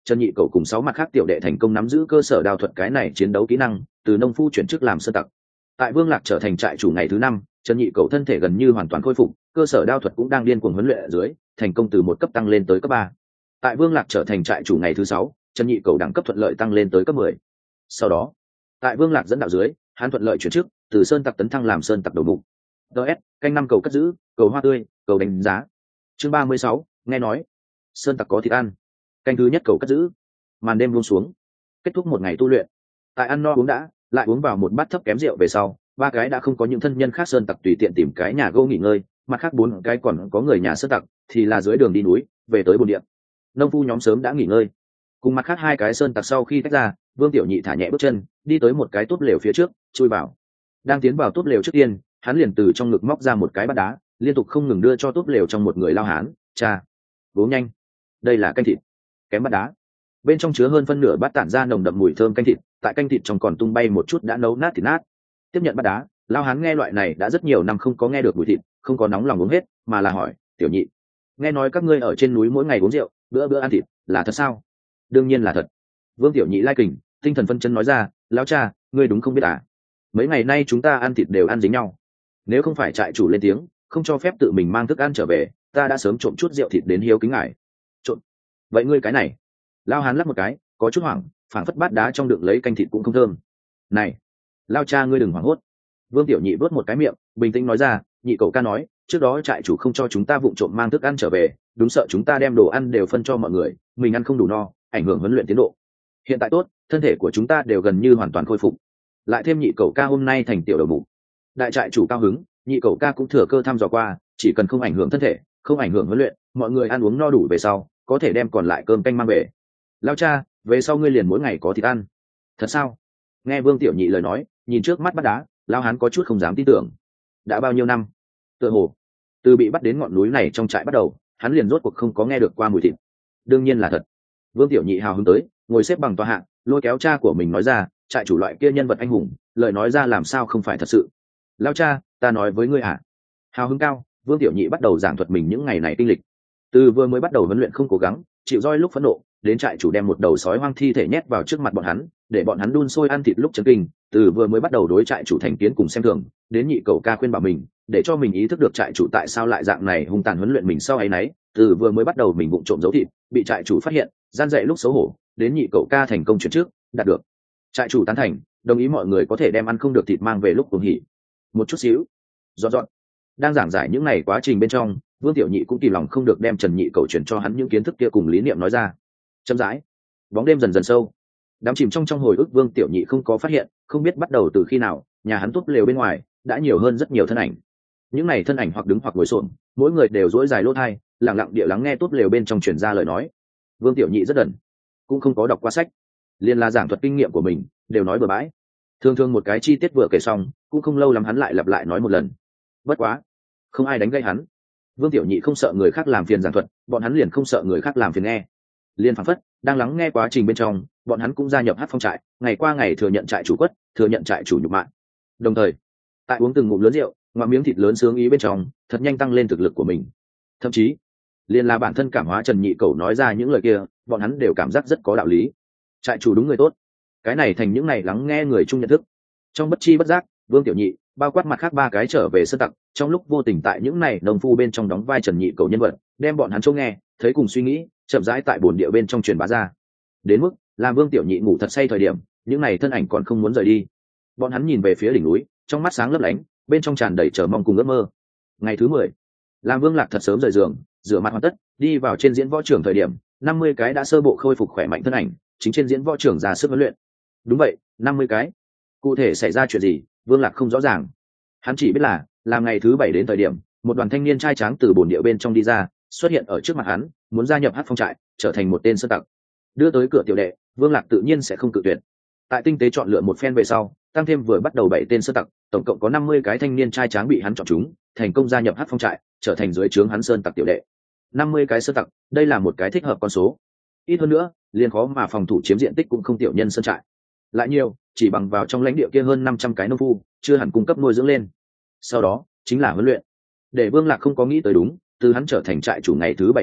Trần Nhị Cầu cùng sáu mặt khác tiểu đệ thành công nắm giữ cơ sở đao thuật cái này chiến đấu kỹ năng, từ nông phu chuyển chức làm sơn tặc. Tại Vương Lạc trở thành trại chủ ngày thứ năm, Trần Nhị Cầu thân thể gần như hoàn toàn khôi phục, cơ sở đao thuật cũng đang điên cuồng huấn luyện ở dưới, thành công từ một cấp tăng lên tới cấp ba. Tại Vương Lạc trở thành trại chủ ngày thứ sáu, Trần Nhị Cầu đẳng cấp thuận lợi tăng lên tới cấp mười. Sau đó, tại Vương Lạc dẫn đạo dưới, hắn thuận lợi chuyển chức, từ sơn tặc tấn thăng làm sơn tặc đầu mục. đê ét, canh năm cầu cất giữ, cầu hoa tươi, cầu đánh giá. Chương ba mươi sáu, nghe nói sơn tặc có thịt ăn. Canh thứ nhất cầu cất giữ. Màn đêm buông xuống, kết thúc một ngày tu luyện. Tại ăn no uống đã, lại uống vào một bát thấp kém rượu về sau, ba cái đã không có những thân nhân khác sơn tặc tùy tiện tìm cái nhà gỗ nghỉ ngơi, mặt khác bốn cái còn có người nhà sơn tặc thì là dưới đường đi núi về tới bồn địa. Nông phu nhóm sớm đã nghỉ ngơi, cùng mặt khác hai cái sơn tặc sau khi tách ra, Vương Tiểu Nhị thả nhẹ bước chân đi tới một cái túp lều phía trước, chui vào. Đang tiến vào túp lều trước tiên, hắn liền từ trong ngực móc ra một cái bát đá, liên tục không ngừng đưa cho túp lều trong một người lao hán. Cha, bố nhanh, đây là canh thịt. Kém bát đá, bên trong chứa hơn phân nửa bát tản ra nồng đậm mùi thơm canh thịt, tại canh thịt trong còn tung bay một chút đã nấu nát thịt nát. Tiếp nhận bát đá, lao hán nghe loại này đã rất nhiều năm không có nghe được mùi thịt, không có nóng lòng uống hết, mà là hỏi: Tiểu Nhị, nghe nói các ngươi ở trên núi mỗi ngày uống rượu, bữa bữa ăn thịt, là thật sao? Đương nhiên là thật. Vương Tiểu Nhị lai kình, tinh thần phân chân nói ra: Lão cha, ngươi đúng không biết à? Mấy ngày nay chúng ta ăn thịt đều ăn dính nhau. Nếu không phải trại chủ lên tiếng, không cho phép tự mình mang thức ăn trở về, ta đã sớm trộm chút rượu thịt đến hiếu kính ngài. Trộm? Vậy ngươi cái này? Lao hán lắc một cái, có chút hoảng, phảng phất bát đá trong đựng lấy canh thịt cũng không thơm. Này, lao cha ngươi đừng hoảng hốt. Vương Tiểu Nhị vớt một cái miệng, bình tĩnh nói ra: Nhị cậu ca nói, trước đó trại chủ không cho chúng ta vụng trộm mang thức ăn trở về, đúng sợ chúng ta đem đồ ăn đều phân cho mọi người, mình ăn không đủ no, ảnh hưởng huấn luyện tiến độ. Hiện tại tốt, thân thể của chúng ta đều gần như hoàn toàn khôi phục, lại thêm nhị cậu ca hôm nay thành tiểu đầu mục, đại trại chủ cao hứng, nhị cậu ca cũng thừa cơ thăm dò qua, chỉ cần không ảnh hưởng thân thể, không ảnh hưởng huấn luyện, mọi người ăn uống no đủ về sau, có thể đem còn lại cơm canh mang về. Lao cha, về sau ngươi liền mỗi ngày có thịt ăn. Thật sao? Nghe Vương Tiểu Nhị lời nói, nhìn trước mắt bát đá, lao hán có chút không dám tin tưởng. Đã bao nhiêu năm? Tựa hồ từ bị bắt đến ngọn núi này trong trại bắt đầu, hắn liền rốt cuộc không có nghe được qua mùi thịt. Đương nhiên là thật. Vương Tiểu Nhị hào hứng tới, ngồi xếp bằng tòa hạng, lôi kéo cha của mình nói ra: trại chủ loại kia nhân vật anh hùng, lời nói ra làm sao không phải thật sự. Lao cha, ta nói với ngươi à? Hào hứng cao, Vương Tiểu Nhị bắt đầu giảng thuật mình những ngày này kinh lịch. Từ vừa mới bắt đầu huấn luyện không cố gắng, chịu roi lúc phẫn nộ, đến trại chủ đem một đầu sói hoang thi thể nhét vào trước mặt bọn hắn, để bọn hắn đun sôi ăn thịt lúc chấn kinh. Từ vừa mới bắt đầu đối trại chủ thành kiến cùng xem thường, đến nhị cậu ca khuyên bảo mình, để cho mình ý thức được trại chủ tại sao lại dạng này hung tàn huấn luyện mình sau ấy nấy. Từ vừa mới bắt đầu mình vụng trộm giấu thịt, bị trại chủ phát hiện, gian dạy lúc xấu hổ, đến nhị cậu ca thành công chuyển trước, đạt được trại chủ tán thành, đồng ý mọi người có thể đem ăn không được thịt mang về lúc cuồng hỉ. Một chút xíu, dọn dọn. Đang giảng giải những ngày quá trình bên trong, Vương Tiểu Nhị cũng kìm lòng không được đem Trần Nhị Cầu chuyển cho hắn những kiến thức kia cùng lý niệm nói ra. Chậm rãi, bóng đêm dần dần sâu, đám chìm trong trong hồi ức Vương Tiểu Nhị không có phát hiện, không biết bắt đầu từ khi nào, nhà hắn túp lều bên ngoài đã nhiều hơn rất nhiều thân ảnh. Những này thân ảnh hoặc đứng hoặc ngồi xổm, mỗi người đều duỗi dài lỗ tai, lặng lặng địa lắng nghe túp lều bên trong truyền ra lời nói. Vương Tiểu Nhị rất đần, cũng không có đọc qua sách, liên la giảng thuật kinh nghiệm của mình đều nói bừa bãi. Thường thường một cái chi tiết vừa kể xong, cũng không lâu lắm hắn lại lặp lại nói một lần. Bất quá, không ai đánh gây hắn. Vương Tiểu Nhị không sợ người khác làm phiền giảng thuật, bọn hắn liền không sợ người khác làm phiền nghe. Liên phảng phất đang lắng nghe quá trình bên trong, bọn hắn cũng gia nhập hát phong trại, ngày qua ngày thừa nhận trại chủ quất, thừa nhận trại chủ nhục mạ. Đồng thời, tại uống từng ngụm lớn rượu, ngoạm miếng thịt lớn sướng ý bên trong, thật nhanh tăng lên thực lực của mình. Thậm chí, liên là bản thân cảm hóa Trần Nhị Cầu nói ra những lời kia, bọn hắn đều cảm giác rất có đạo lý. Trại chủ đúng người tốt. Cái này thành những này lắng nghe người chung nhận thức. Trong bất chi bất giác, Vương Tiểu Nhị bao quát mặt khác ba cái trở về sơn tặc, trong lúc vô tình tại những này nông phu bên trong đóng vai Trần Nhị Cầu nhân vật, đem bọn hắn chỗ nghe thấy cùng suy nghĩ chậm rãi tại bồn địa bên trong truyền bá ra. Đến mức làm Vương Tiểu Nhị ngủ thật say thời điểm, những này thân ảnh còn không muốn rời đi. Bọn hắn nhìn về phía đỉnh núi, trong mắt sáng lấp lánh, bên trong tràn đầy chờ mong cùng ước mơ. Ngày thứ mười, làm Vương Lạc thật sớm rời giường, rửa mặt hoàn tất, đi vào trên diễn võ trường thời điểm, năm mươi cái đã sơ bộ khôi phục khỏe mạnh thân ảnh, chính trên diễn võ trường ra sức huấn luyện. Đúng vậy, năm mươi cái. Cụ thể xảy ra chuyện gì, Vương Lạc không rõ ràng. Hắn chỉ biết là, làm ngày thứ bảy đến thời điểm, một đoàn thanh niên trai tráng từ bồn địa bên trong đi ra, xuất hiện ở trước mặt hắn, muốn gia nhập hát phong trại, trở thành một tên sơn tặc. Đưa tới cửa tiểu đệ, Vương Lạc tự nhiên sẽ không cự tuyệt. Tại tinh tế chọn lựa một phen về sau, tăng thêm vừa bắt đầu bảy tên sơn tặc, tổng cộng có năm mươi cái thanh niên trai tráng bị hắn chọn chúng, thành công gia nhập hát phong trại, trở thành dưới trướng hắn sơn tặc tiểu đệ. năm mươi cái sơn tặc, đây là một cái thích hợp con số. Ít hơn nữa, liền khó mà phòng thủ chiếm diện tích cũng không tiểu nhân sơn trại. Lại nhiều, chỉ bằng vào trong lãnh địa kia hơn năm trăm cái nông phu, chưa hẳn cung cấp nuôi dưỡng lên. Sau đó, chính là huấn luyện. Để Vương Lạc không có nghĩ tới đúng, từ hắn trở thành trại chủ ngày thứ bảy bắt đầu,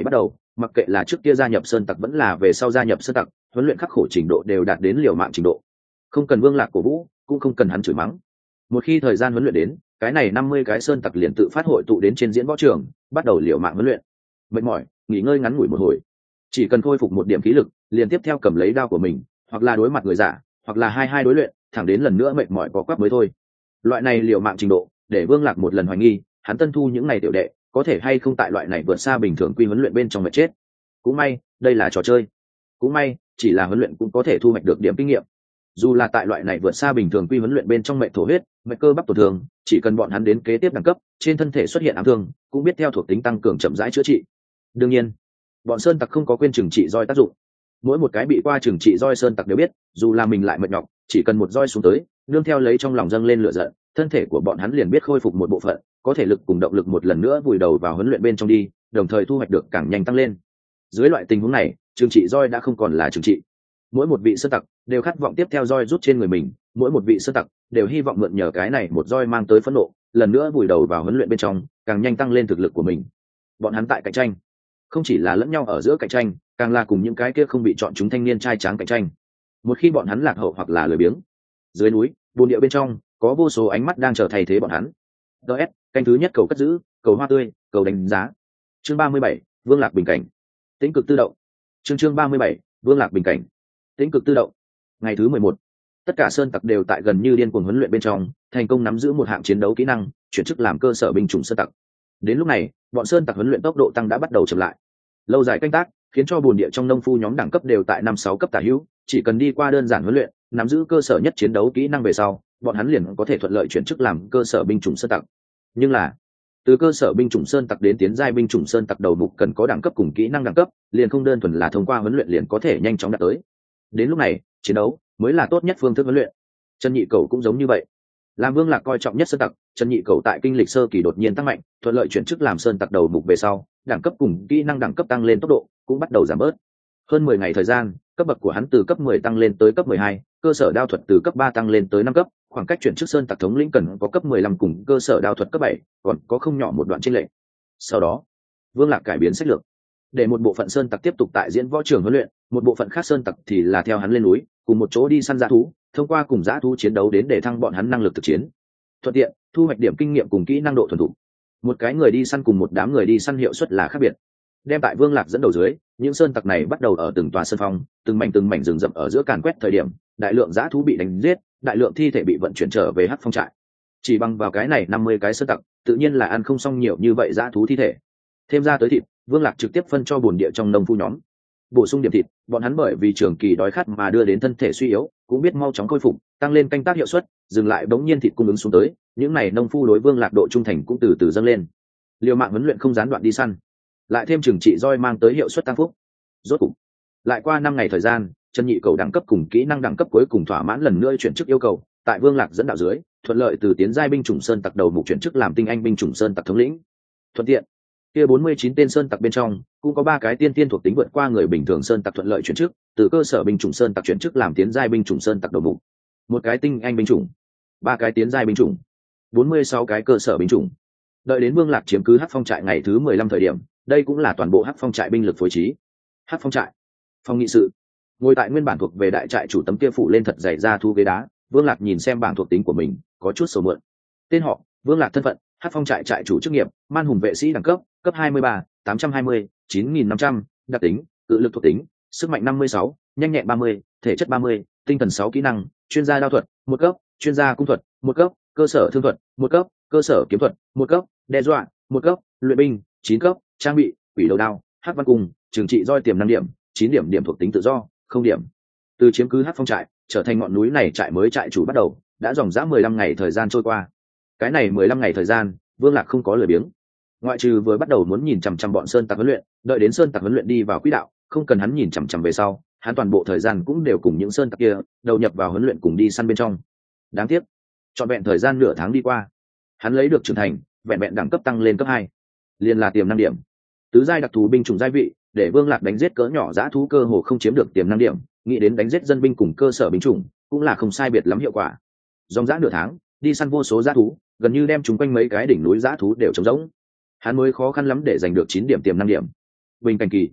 mặc kệ là trước kia gia nhập sơn tặc vẫn là về sau gia nhập sơn tặc, huấn luyện khắc khổ trình độ đều đạt đến liều mạng trình độ. Không cần Vương Lạc cổ vũ, cũng không cần hắn chửi mắng. Một khi thời gian huấn luyện đến, cái này năm mươi cái sơn tặc liền tự phát hội tụ đến trên diễn võ trường, bắt đầu liều mạng huấn luyện. Mệt mỏi, nghỉ ngơi ngắn ngủi một hồi, chỉ cần khôi phục một điểm khí lực, liền tiếp theo cầm lấy đao của mình, hoặc là đối mặt người giả, hoặc là hai hai đối luyện, thẳng đến lần nữa mệt mỏi có quắp mới thôi. Loại này liều mạng trình độ, để Vương Lạc một lần hoài nghi, hắn tân thu những này tiểu đệ, có thể hay không tại loại này vượt xa bình thường quy huấn luyện bên trong mệt chết. Cũng may, đây là trò chơi. Cũng may, chỉ là huấn luyện cũng có thể thu hoạch được điểm kinh nghiệm. Dù là tại loại này vượt xa bình thường quy huấn luyện bên trong mệt thổ huyết, mệt cơ bắp tổn thương, chỉ cần bọn hắn đến kế tiếp đẳng cấp, trên thân thể xuất hiện ám thương, cũng biết theo thuộc tính tăng cường chậm rãi chữa trị. Đương nhiên, bọn sơn tặc không có quên trừng trị roi tác dụng. Mỗi một cái bị qua trừng trị roi sơn tặc đều biết, dù là mình lại mệt nhọc, chỉ cần một roi xuống tới, nương theo lấy trong lòng dâng lên lửa giận, thân thể của bọn hắn liền biết khôi phục một bộ phận, có thể lực cùng động lực một lần nữa vùi đầu vào huấn luyện bên trong đi, đồng thời thu hoạch được càng nhanh tăng lên. Dưới loại tình huống này, trừng trị roi đã không còn là trừng trị. Mỗi một vị sơn tặc đều khát vọng tiếp theo roi rút trên người mình, mỗi một vị sơn tặc đều hy vọng mượn nhờ cái này một roi mang tới phẫn nộ, lần nữa vùi đầu vào huấn luyện bên trong, càng nhanh tăng lên thực lực của mình. Bọn hắn tại cạnh tranh, không chỉ là lẫn nhau ở giữa cạnh tranh, càng là cùng những cái kia không bị chọn chúng thanh niên trai tráng cạnh tranh. Một khi bọn hắn lạc hậu hoặc là lười biếng, dưới núi bồn địa bên trong có vô số ánh mắt đang chờ thay thế bọn hắn. ds canh thứ nhất cầu cất giữ, cầu hoa tươi, cầu đánh giá. Chương ba mươi bảy, Vương Lạc bình cảnh. Tĩnh cực tự động. Chương chương ba mươi bảy, Vương Lạc bình cảnh. Tĩnh cực tự động. Ngày thứ mười một, tất cả sơn tặc đều tại gần như điên cuồng huấn luyện bên trong, thành công nắm giữ một hạng chiến đấu kỹ năng, chuyển chức làm cơ sở binh chủng sơn tặc. Đến lúc này, bọn sơn tặc huấn luyện tốc độ tăng đã bắt đầu chậm lại. Lâu dài canh tác khiến cho bồn địa trong nông phu nhóm đẳng cấp đều tại năm sáu cấp tả hữu, chỉ cần đi qua đơn giản huấn luyện, nắm giữ cơ sở nhất chiến đấu kỹ năng về sau, bọn hắn liền có thể thuận lợi chuyển chức làm cơ sở binh chủng sơn tặc. Nhưng là, từ cơ sở binh chủng sơn tặc đến tiến giai binh chủng sơn tặc đầu mục cần có đẳng cấp cùng kỹ năng đẳng cấp, liền không đơn thuần là thông qua huấn luyện liền có thể nhanh chóng đạt tới. Đến lúc này, chiến đấu mới là tốt nhất phương thức huấn luyện. Trần Nhị Cẩu cũng giống như vậy. Làm Vương Lạc coi trọng nhất sơn tặc, Trần Nhị Cẩu tại kinh lịch sơ kỳ đột nhiên tăng mạnh, thuận lợi chuyển chức làm sơn tặc đầu mục về sau, đẳng cấp cùng kỹ năng đẳng cấp tăng lên tốc độ cũng bắt đầu giảm bớt. Hơn mười ngày thời gian, cấp bậc của hắn từ cấp mười tăng lên tới cấp mười hai, cơ sở đao thuật từ cấp ba tăng lên tới năm cấp, khoảng cách chuyển chức sơn tặc thống lĩnh cần có cấp mười lăm cùng cơ sở đao thuật cấp bảy, còn có không nhỏ một đoạn chênh lệch. Sau đó, Vương Lạc cải biến sách lược, để một bộ phận sơn tặc tiếp tục tại diễn võ trường huấn luyện, một bộ phận khác sơn tặc thì là theo hắn lên núi, cùng một chỗ đi săn dã thú, thông qua cùng dã thú chiến đấu đến để thăng bọn hắn năng lực thực chiến, thuận tiện thu hoạch điểm kinh nghiệm cùng kỹ năng độ thuần thục. Một cái người đi săn cùng một đám người đi săn hiệu suất là khác biệt. Đem tại Vương Lạc dẫn đầu dưới, những sơn tặc này bắt đầu ở từng tòa sơn phong, từng mảnh từng mảnh rừng rậm ở giữa càn quét thời điểm, đại lượng dã thú bị đánh giết, đại lượng thi thể bị vận chuyển trở về Hắc Phong trại. Chỉ bằng vào cái này năm mươi cái sơn tặc, tự nhiên là ăn không xong nhiều như vậy dã thú thi thể. Thêm ra tới thịt, Vương Lạc trực tiếp phân cho bồn địa trong nông phu nhóm. Bổ sung điểm thịt, bọn hắn bởi vì trường kỳ đói khát mà đưa đến thân thể suy yếu, cũng biết mau chóng khôi phục, tăng lên canh tác hiệu suất, dừng lại bỗng nhiên thịt cung ứng xuống tới, những này nông phu đối Vương Lạc độ trung thành cũng từ từ dâng lên. Liều mạng huấn luyện không gián đoạn đi săn, lại thêm trừng trị roi mang tới hiệu suất tăng phúc. Rốt cục, lại qua năm ngày thời gian, Trần Nhị Cẩu đẳng cấp cùng kỹ năng đẳng cấp cuối cùng thỏa mãn lần nữa chuyển chức yêu cầu, tại Vương Lạc dẫn đạo dưới, thuận lợi từ tiến giai binh chủng sơn tặc đầu mục chuyển chức làm tinh anh binh chủng sơn tặc thống lĩnh. Thuận tiện, kia bốn mươi chín tên sơn tặc bên trong, cũng có ba cái tiên tiên thuộc tính vượt qua người bình thường sơn tặc thuận lợi chuyển chức, từ cơ sở binh chủng sơn tặc chuyển chức làm tiến giai binh chủng sơn tặc đầu mục. Một cái tinh anh binh chủng, ba cái tiến giai binh chủng, bốn mươi sáu cái cơ sở binh chủng. Đợi đến Vương Lạc chiếm cứ Hắc Phong trại ngày thứ mười lăm thời điểm, đây cũng là toàn bộ Hắc Phong trại binh lực phối trí. Hắc Phong trại, phòng nghị sự. Ngồi tại nguyên bản thuộc về đại trại chủ tấm kia phủ lên thật dày ra thu ghế đá, Vương Lạc nhìn xem bảng thuộc tính của mình, có chút sầu mượn. Tên họ: Vương Lạc, thân phận: Hắc Phong trại trại chủ, chức nghiệp: Man hùng vệ sĩ, đẳng cấp: cấp hai mươi ba, tám trăm hai mươi, chín nghìn năm trăm, đặc tính: cự lực thuộc tính: sức mạnh năm mươi sáu, nhanh nhẹn ba mươi, thể chất ba mươi, tinh thần sáu, kỹ năng: chuyên gia đao thuật một cấp, chuyên gia cung thuật một cấp, cơ sở thương thuật một cấp, cơ sở kiếm thuật một cấp, đe dọa một cấp, luyện binh chín cấp, trang bị: quỷ đầu đao, hắc văn cung, trừng trị roi, tiềm năng điểm chín điểm, điểm thuộc tính tự do không điểm. Từ chiếm cứ Hắc Phong trại trở thành ngọn núi này trại mới trại chủ bắt đầu, đã dòng dã mười lăm ngày thời gian trôi qua. Cái này mười lăm ngày thời gian, Vương Lạc không có lười biếng, ngoại trừ vừa bắt đầu muốn nhìn chằm chằm bọn sơn tặc huấn luyện, đợi đến sơn tặc huấn luyện đi vào quỹ đạo, không cần hắn nhìn chằm chằm về sau, hắn toàn bộ thời gian cũng đều cùng những sơn tặc kia đầu nhập vào huấn luyện cùng đi săn bên trong. Đáng tiếc, trọn vẹn thời gian nửa tháng đi qua, hắn lấy được trưởng thành, vẹn vẹn đẳng cấp tăng lên cấp hai, liền là tiềm năng điểm. Tứ giai đặc thù binh chủng giai vị, để Vương Lạc đánh giết cỡ nhỏ dã thú cơ hồ không chiếm được tiềm năng điểm, nghĩ đến đánh giết dân binh cùng cơ sở binh chủng, cũng là không sai biệt lắm hiệu quả. Dòng dã nửa tháng, đi săn vô số dã thú, gần như đem chúng quanh mấy cái đỉnh núi dã thú đều trống rỗng. Hắn mới khó khăn lắm để giành được chín điểm tiềm năng điểm. Bình cảnh kỳ,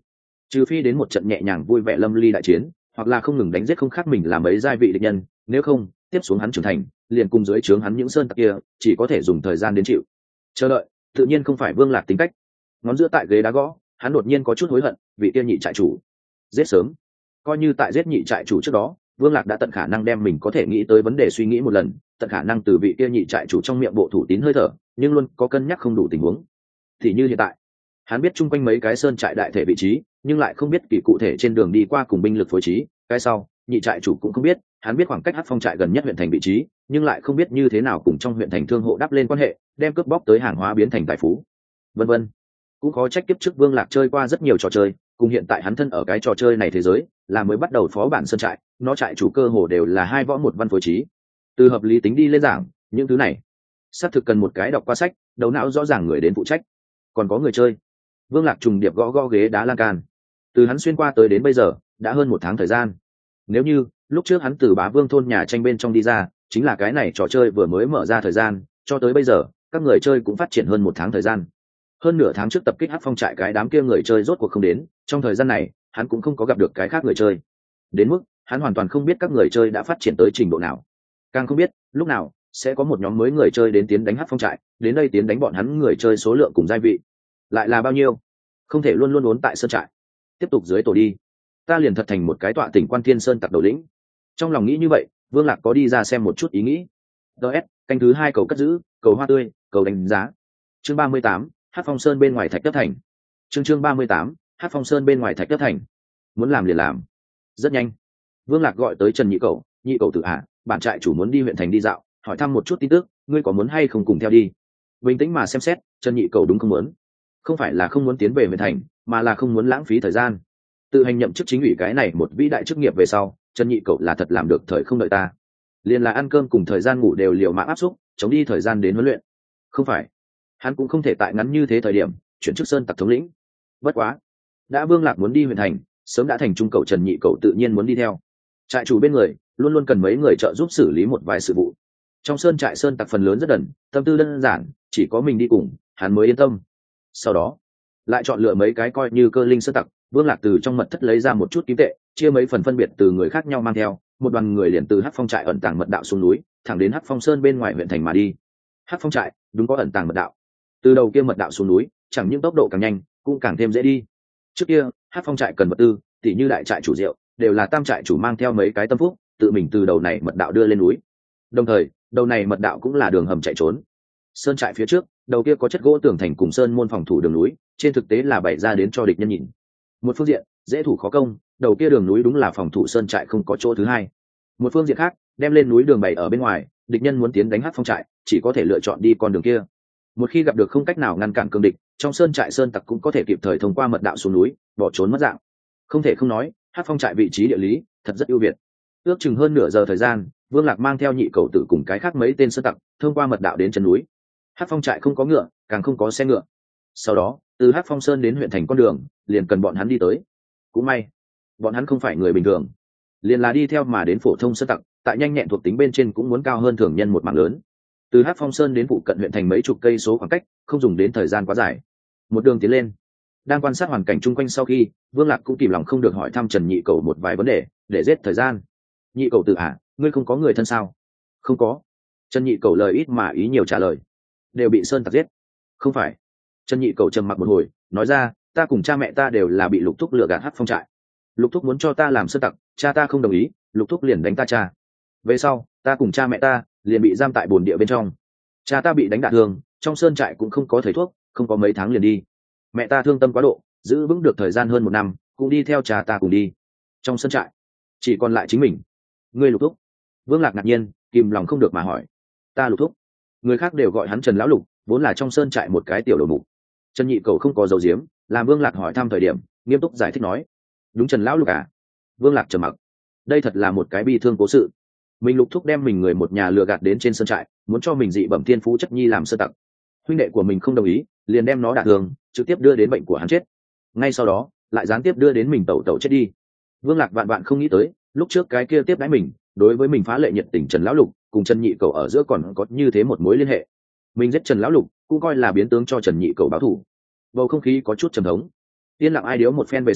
trừ phi đến một trận nhẹ nhàng vui vẻ lâm ly đại chiến, hoặc là không ngừng đánh giết không khác mình làm ấy giai vị địch nhân, nếu không tiếp xuống hắn trưởng thành liền cùng dưới trướng hắn những sơn tặc kia chỉ có thể dùng thời gian đến chịu chờ đợi, tự nhiên không phải Vương Lạc tính cách. Ngón giữa tại ghế đá gõ, hắn đột nhiên có chút hối hận vị kia nhị trại chủ giết sớm. Coi như tại giết nhị trại chủ trước đó, Vương Lạc đã tận khả năng đem mình có thể nghĩ tới vấn đề suy nghĩ một lần, tận khả năng từ vị kia nhị trại chủ trong miệng bộ thủ tín hơi thở, nhưng luôn có cân nhắc không đủ tình huống. Thì như hiện tại, hắn biết chung quanh mấy cái sơn trại đại thể vị trí, nhưng lại không biết kỳ cụ thể trên đường đi qua cùng binh lực phối trí. Cái sau, nhị trại chủ cũng không biết, hắn biết khoảng cách Hắc Phong trại gần nhất huyện thành vị trí, nhưng lại không biết như thế nào cùng trong huyện thành thương hộ đắp lên quan hệ, đem cướp bóc tới hàng hóa biến thành tài phú, vân vân. Cũng khó trách kiếp trước Vương Lạc chơi qua rất nhiều trò chơi, cùng hiện tại hắn thân ở cái trò chơi này thế giới, là mới bắt đầu phó bản sơn trại, nó trại chủ cơ hồ đều là hai võ một văn phối trí. Từ hợp lý tính đi lên giảng, những thứ này xác thực cần một cái đọc qua sách, đầu não rõ ràng người đến phụ trách. Còn có người chơi. Vương Lạc trùng điệp gõ gõ ghế đá lan can. Từ hắn xuyên qua tới đến bây giờ, đã hơn một tháng thời gian. Nếu như lúc trước hắn từ Bá Vương thôn nhà tranh bên trong đi ra, chính là cái này trò chơi vừa mới mở ra thời gian, cho tới bây giờ, các người chơi cũng phát triển hơn một tháng thời gian. Hơn nửa tháng trước tập kích Hắc Phong trại cái đám kia người chơi rốt cuộc không đến, trong thời gian này, hắn cũng không có gặp được cái khác người chơi. Đến mức, hắn hoàn toàn không biết các người chơi đã phát triển tới trình độ nào. Càng không biết, lúc nào sẽ có một nhóm mới người chơi đến tiến đánh Hắc Phong trại, đến đây tiến đánh bọn hắn người chơi số lượng cùng giai vị lại là bao nhiêu. Không thể luôn luôn uốn tại sơn trại, tiếp tục dưới tổ đi, ta liền thật thành một cái tọa tỉnh quan thiên sơn tặc đầu lĩnh. Trong lòng nghĩ như vậy, Vương Lạc có đi ra xem một chút ý nghĩ. ds canh thứ hai cầu cất giữ, cầu hoa tươi, cầu đánh giá. Chương ba mươi tám, Hắc Phong Sơn bên ngoài Thạch Đất Thành. Chương chương ba mươi tám, Hắc Phong Sơn bên ngoài Thạch Đất Thành. Muốn làm liền làm. Rất nhanh, Vương Lạc gọi tới Trần Nhị Cẩu, Nhị Cẩu tự hạ, bản trại chủ muốn đi huyện thành đi dạo, hỏi thăm một chút tin tức, ngươi có muốn hay không cùng theo đi? Bình tĩnh mà xem xét, Trần Nhị Cẩu đúng không muốn. Không phải là không muốn tiến về huyện thành, mà là không muốn lãng phí thời gian. Tự hành nhậm chức chính ủy cái này một vĩ đại chức nghiệp về sau, Trần Nhị Cẩu là thật làm được thời không đợi ta. Liền là ăn cơm cùng thời gian ngủ đều liều mạng áp xúc, chống đi thời gian đến huấn luyện. Không phải, hắn cũng không thể tại ngắn như thế thời điểm chuyển chức sơn tặc thống lĩnh. Bất quá, đã Vương Lạc muốn đi huyện thành, sớm đã thành trung cậu Trần Nhị Cẩu tự nhiên muốn đi theo. Trại chủ bên người luôn luôn cần mấy người trợ giúp xử lý một vài sự vụ. Trong sơn trại sơn tặc phần lớn rất đần, tâm tư đơn giản, chỉ có mình đi cùng, hắn mới yên tâm. Sau đó, lại chọn lựa mấy cái coi như cơ linh sơn tặc, Vương Lạc từ trong mật thất lấy ra một chút kim tệ, chia mấy phần phân biệt từ người khác nhau mang theo, một đoàn người liền từ Hắc Phong trại ẩn tàng mật đạo xuống núi, thẳng đến Hắc Phong Sơn bên ngoài huyện thành mà đi. Hắc Phong trại đúng có ẩn tàng mật đạo. Từ đầu kia mật đạo xuống núi, chẳng những tốc độ càng nhanh, cũng càng thêm dễ đi. Trước kia, Hắc Phong trại cần vật tư, tỉ như đại trại chủ rượu, đều là tam trại chủ mang theo mấy cái tâm phúc, tự mình từ đầu này mật đạo đưa lên núi. Đồng thời, đầu này mật đạo cũng là đường hầm chạy trốn. Sơn trại phía trước, đầu kia có chất gỗ tường thành cùng sơn môn phòng thủ đường núi, trên thực tế là bày ra đến cho địch nhân nhìn. Một phương diện, dễ thủ khó công, đầu kia đường núi đúng là phòng thủ sơn trại không có chỗ thứ hai. Một phương diện khác, đem lên núi đường bày ở bên ngoài, địch nhân muốn tiến đánh Hắc Phong trại, chỉ có thể lựa chọn đi con đường kia. Một khi gặp được không cách nào ngăn cản cường địch, trong sơn trại sơn tặc cũng có thể kịp thời thông qua mật đạo xuống núi, bỏ trốn mất dạng. Không thể không nói, Hắc Phong trại vị trí địa lý thật rất ưu việt. Ước chừng hơn nửa giờ thời gian, Vương Lạc mang theo Nhị Cẩu Tử cùng cái khác mấy tên sơn tặc thông qua mật đạo đến chân núi. Hắc Phong trại không có ngựa, càng không có xe ngựa. Sau đó, từ Hắc Phong Sơn đến huyện thành con đường, liền cần bọn hắn đi tới. Cũng may, bọn hắn không phải người bình thường, liền là đi theo mà đến phổ thông sơn tặc, tại nhanh nhẹn thuộc tính bên trên cũng muốn cao hơn thường nhân một mảng lớn. Từ Hắc Phong Sơn đến phụ cận huyện thành mấy chục cây số khoảng cách, không dùng đến thời gian quá dài. Một đường tiến lên, đang quan sát hoàn cảnh chung quanh sau khi, Vương Lạc cũng kìm lòng không được hỏi thăm Trần Nhị Cẩu một vài vấn đề, để giết thời gian. Nhị Cẩu Tử à, ngươi không có người thân sao? Không có. Trần Nhị Cẩu lời ít mà ý nhiều trả lời. Đều bị sơn tặc giết. Không phải. Trần Nhị Cẩu trầm mặc một hồi, nói ra, ta cùng cha mẹ ta đều là bị Lục Thúc lừa gạt Hắc Phong trại. Lục Thúc muốn cho ta làm sơn tặc, cha ta không đồng ý, Lục Thúc liền đánh ta cha. Về sau, ta cùng cha mẹ ta liền bị giam tại bồn địa bên trong. Cha ta bị đánh đả thương, trong sơn trại cũng không có thầy thuốc, không có mấy tháng liền đi. Mẹ ta thương tâm quá độ, giữ vững được thời gian hơn một năm, cũng đi theo cha ta cùng đi. Trong sơn trại, chỉ còn lại chính mình. Ngươi Lục Thúc? Vương Lạc ngạc nhiên, kìm lòng không được mà hỏi. Ta Lục Thúc? Người khác đều gọi hắn Trần lão lục, vốn là trong sơn trại một cái tiểu đầu mục. Trần Nhị Cẩu không có dấu diếm, làm Vương Lạc hỏi thăm thời điểm, nghiêm túc giải thích nói. Đúng Trần lão lục à? Vương Lạc trầm mặc. Đây thật là một cái bi thương cố sự. Mình Lục Thúc đem mình người một nhà lừa gạt đến trên sơn trại, muốn cho mình dị bẩm thiên phú chất nhi làm sơn tặc. Huynh đệ của mình không đồng ý, liền đem nó đả thương, trực tiếp đưa đến bệnh của hắn chết. Ngay sau đó, lại gián tiếp đưa đến mình tẩu tẩu chết đi. Vương Lạc vạn vạn không nghĩ tới, lúc trước cái kia tiếp đãi mình, đối với mình phá lệ nhiệt tình Trần lão lục, cùng Trần Nhị Cẩu ở giữa còn có như thế một mối liên hệ. Mình giết Trần lão lục, cũng coi là biến tướng cho Trần Nhị Cẩu báo thù. Bầu không khí có chút trầm thống. Yên lặng ai điếu một phen về sau,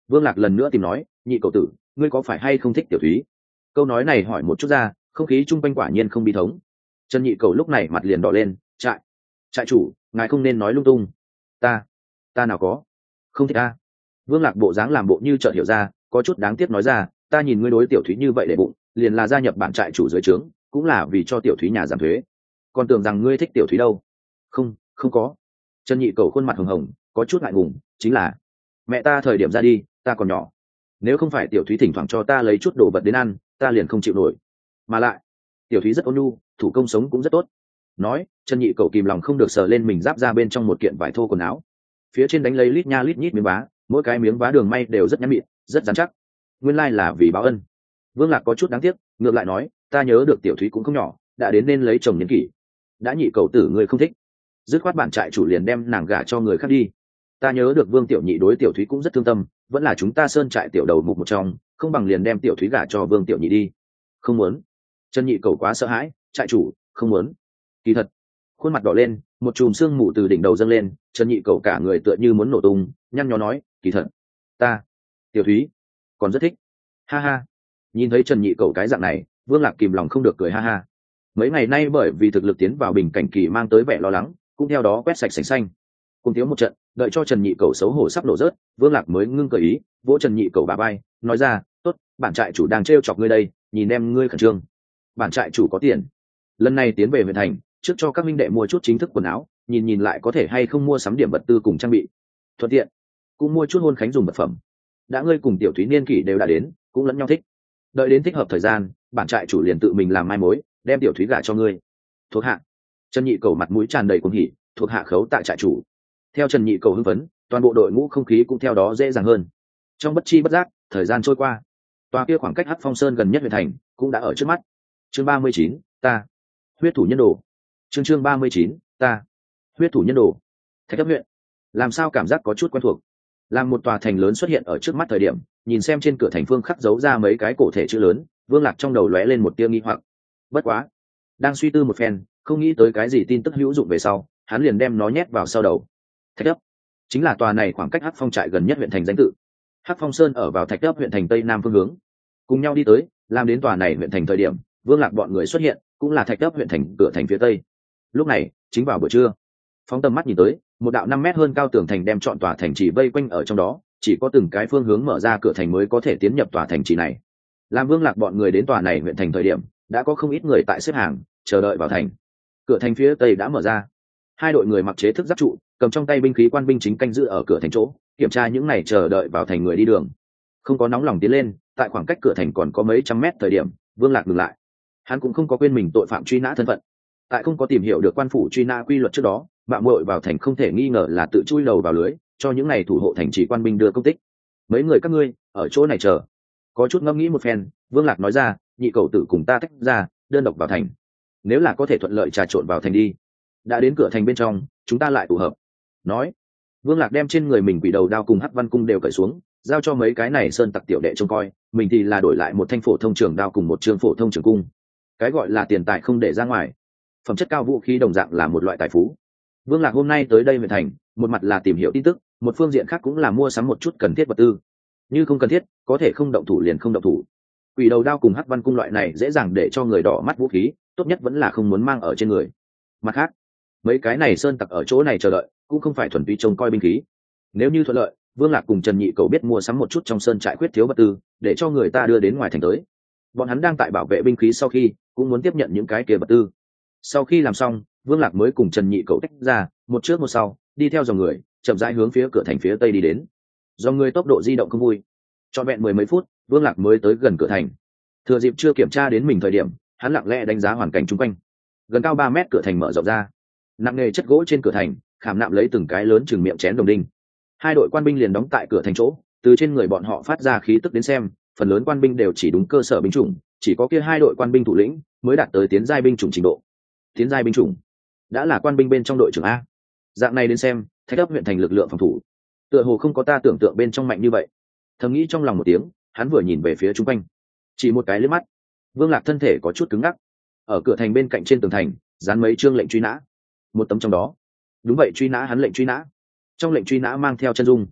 Vương Lạc lần nữa tìm nói, nhị cậu tử, ngươi có phải hay không thích tiểu thúy? Câu nói này hỏi một chút ra, không khí chung quanh quả nhiên không bi thống. Trần nhị cậu lúc này mặt liền đỏ lên, trại trại chủ, ngài không nên nói lung tung. Ta, ta nào có, không thích ta. Vương Lạc bộ dáng làm bộ như chợt hiểu ra, có chút đáng tiếc nói ra, ta nhìn ngươi đối tiểu thúy như vậy để bụng, liền là gia nhập bản trại chủ dưới trướng, cũng là vì cho tiểu thúy nhà giảm thuế. Còn tưởng rằng ngươi thích tiểu thúy đâu. Không, không có. Trần nhị cậu khuôn mặt hồng hồng, có chút ngại ngùng, chính là mẹ ta thời điểm ra đi, ta còn nhỏ, nếu không phải tiểu thúy thỉnh thoảng cho ta lấy chút đồ vật đến ăn, ta liền không chịu nổi. Mà lại tiểu thúy rất ôn nhu, thủ công sống cũng rất tốt. Nói, Trần nhị cậu kìm lòng không được sờ lên mình giáp ra bên trong một kiện vải thô quần áo, phía trên đánh lấy lít nha lít nhít miếng vá, mỗi cái miếng vá đường may đều rất nhẵn mịn, rất dán chắc. Nguyên lai là vì báo ân. Vương Lạc có chút đáng tiếc, ngược lại nói, ta nhớ được tiểu thúy cũng không nhỏ, đã đến nên lấy chồng nhân kỷ. Đã nhị cậu tử người không thích, dứt khoát bản trại chủ liền đem nàng gả cho người khác đi. Ta nhớ được Vương tiểu nhị đối tiểu thúy cũng rất thương tâm, vẫn là chúng ta sơn trại tiểu đầu mục một trong, không bằng liền đem tiểu thúy gả cho Vương tiểu nhị đi. Không muốn. Trần nhị cầu quá sợ hãi, trại chủ, không muốn. Kỳ thật, khuôn mặt đỏ lên, một chùm sương mù từ đỉnh đầu dâng lên, Trần nhị cầu cả người tựa như muốn nổ tung, nhăn nhó nói, kỳ thật, ta, tiểu thúy, còn rất thích. Ha ha. Nhìn thấy Trần nhị cầu cái dạng này, Vương Lạc kìm lòng không được cười ha ha. Mấy ngày nay bởi vì thực lực tiến vào bình cảnh kỳ mang tới vẻ lo lắng, cũng theo đó quét sạch sành xanh. Cùng thiếu một trận, đợi cho Trần nhị cầu xấu hổ sắp nổ rớt, Vương Lạc mới ngưng cười ý, vỗ Trần nhị cầu bà bay, nói ra, tốt, bản trại chủ đang trêu chọc ngươi đây, nhìn em ngươi khẩn trương. Bản trại chủ có tiền, lần này tiến về huyện thành, trước cho các minh đệ mua chút chính thức quần áo, nhìn nhìn lại có thể hay không mua sắm điểm vật tư cùng trang bị, thuận tiện cũng mua chút hôn khánh dùng vật phẩm. Đã ngươi cùng tiểu thúy niên kỷ đều đã đến, cũng lẫn nhau thích, đợi đến thích hợp thời gian, bản trại chủ liền tự mình làm mai mối, đem tiểu thúy gả cho ngươi. Thuộc hạ. Trần nhị cầu mặt mũi tràn đầy cuồng hỉ, thuộc hạ khấu tại trại chủ. Theo Trần nhị cầu hưng phấn, toàn bộ đội ngũ không khí cũng theo đó dễ dàng hơn. Trong bất chi bất giác, thời gian trôi qua, tòa kia khoảng cách Hắc Phong Sơn gần nhất huyện thành cũng đã ở trước mắt. Chương ba mươi chín, ta huyết thủ nhân đồ. Chương chương ba mươi chín, ta huyết thủ nhân đồ. Thạch Thất huyện, làm sao cảm giác có chút quen thuộc. Làm một tòa thành lớn xuất hiện ở trước mắt thời điểm, nhìn xem trên cửa thành phương khắc dấu ra mấy cái cổ thể chữ lớn, Vương Lạc trong đầu lóe lên một tia nghi hoặc. Bất quá, đang suy tư một phen, không nghĩ tới cái gì tin tức hữu dụng về sau, hắn liền đem nó nhét vào sau đầu. Thạch Thất chính là tòa này khoảng cách Hắc Phong trại gần nhất huyện thành danh tự. Hắc Phong Sơn ở vào Thạch Thất huyện thành tây nam phương hướng. Cùng nhau đi tới, làm đến tòa này huyện thành thời điểm, Vương Lạc bọn người xuất hiện, cũng là Thạch Thất huyện thành cửa thành phía tây. Lúc này, chính vào buổi trưa. Phóng tầm mắt nhìn tới, một đạo năm mét hơn cao tường thành đem trọn tòa thành trì vây quanh ở trong đó, chỉ có từng cái phương hướng mở ra cửa thành mới có thể tiến nhập tòa thành trì này. Làm Vương Lạc bọn người đến tòa này huyện thành thời điểm, đã có không ít người tại xếp hàng chờ đợi vào thành. Cửa thành phía tây đã mở ra, hai đội người mặc chế thức giáp trụ, cầm trong tay binh khí quan binh chính canh giữ ở cửa thành chỗ, kiểm tra những này chờ đợi vào thành người đi đường. Không có nóng lòng tiến lên, tại khoảng cách cửa thành còn có mấy trăm mét thời điểm, Vương Lạc dừng lại. Hắn cũng không có quên mình tội phạm truy nã thân phận, tại không có tìm hiểu được quan phủ truy nã quy luật trước đó, mạo muội vào thành không thể nghi ngờ là tự chui đầu vào lưới, cho những này thủ hộ thành trì quan binh đưa công tích. Mấy người các ngươi ở chỗ này chờ. Có chút ngẫm nghĩ một phen, Vương Lạc nói ra, nhị cầu tử cùng ta tách ra, đơn độc vào thành. Nếu là có thể thuận lợi trà trộn vào thành đi. Đã đến cửa thành bên trong, chúng ta lại tụ hợp. Nói, Vương Lạc đem trên người mình quỷ đầu đao cùng Hắc Văn cung đều cởi xuống, giao cho mấy cái này sơn tặc tiểu đệ trông coi, mình thì là đổi lại một thanh phổ thông trường đao cùng một trường phổ thông trường cung. Cái gọi là tiền tài không để ra ngoài, phẩm chất cao vũ khí đồng dạng là một loại tài phú. Vương Lạc hôm nay tới đây huyện thành, một mặt là tìm hiểu tin tức, một phương diện khác cũng là mua sắm một chút cần thiết vật tư. Như không cần thiết, có thể không động thủ liền không động thủ. Quỷ đầu đao cùng Hắc Văn cung loại này dễ dàng để cho người đỏ mắt vũ khí, tốt nhất vẫn là không muốn mang ở trên người. Mặt khác, mấy cái này sơn tặc ở chỗ này chờ đợi, cũng không phải thuần túy trông coi binh khí. Nếu như thuận lợi, Vương Lạc cùng Trần Nhị Cầu biết mua sắm một chút trong sơn trại khuyết thiếu vật tư, để cho người ta đưa đến ngoài thành tới. Bọn hắn đang tại bảo vệ binh khí sau khi, cũng muốn tiếp nhận những cái kia vật tư. Sau khi làm xong, Vương Lạc mới cùng Trần Nhị Cầu tách ra, một trước một sau, đi theo dòng người, chậm rãi hướng phía cửa thành phía tây đi đến. Do người tốc độ di động không vui, trọn vẹn mười mấy phút, Vương Lạc mới tới gần cửa thành. Thừa dịp chưa kiểm tra đến mình thời điểm, hắn lặng lẽ đánh giá hoàn cảnh xung quanh. Gần cao ba mét cửa thành mở rộng ra, nặng nề chất gỗ trên cửa thành khảm nạm lấy từng cái lớn chừng miệng chén đồng đinh. Hai đội quan binh liền đóng tại cửa thành chỗ, từ trên người bọn họ phát ra khí tức đến xem, phần lớn quan binh đều chỉ đúng cơ sở binh chủng, chỉ có kia hai đội quan binh thủ lĩnh mới đạt tới tiến giai binh chủng trình độ. Tiến giai binh chủng đã là quan binh bên trong đội trưởng a. Dạng này đến xem, Thạch Ấp huyện thành lực lượng phòng thủ tựa hồ không có ta tưởng tượng bên trong mạnh như vậy. Thầm nghĩ trong lòng một tiếng, hắn vừa nhìn về phía chung quanh, chỉ một cái liếc mắt, Vương Lạc thân thể có chút cứng ngắc. Ở cửa thành bên cạnh trên tường thành dán mấy chương lệnh truy nã, một tấm trong đó đúng vậy truy nã hắn lệnh truy nã. Trong lệnh truy nã mang theo chân dung,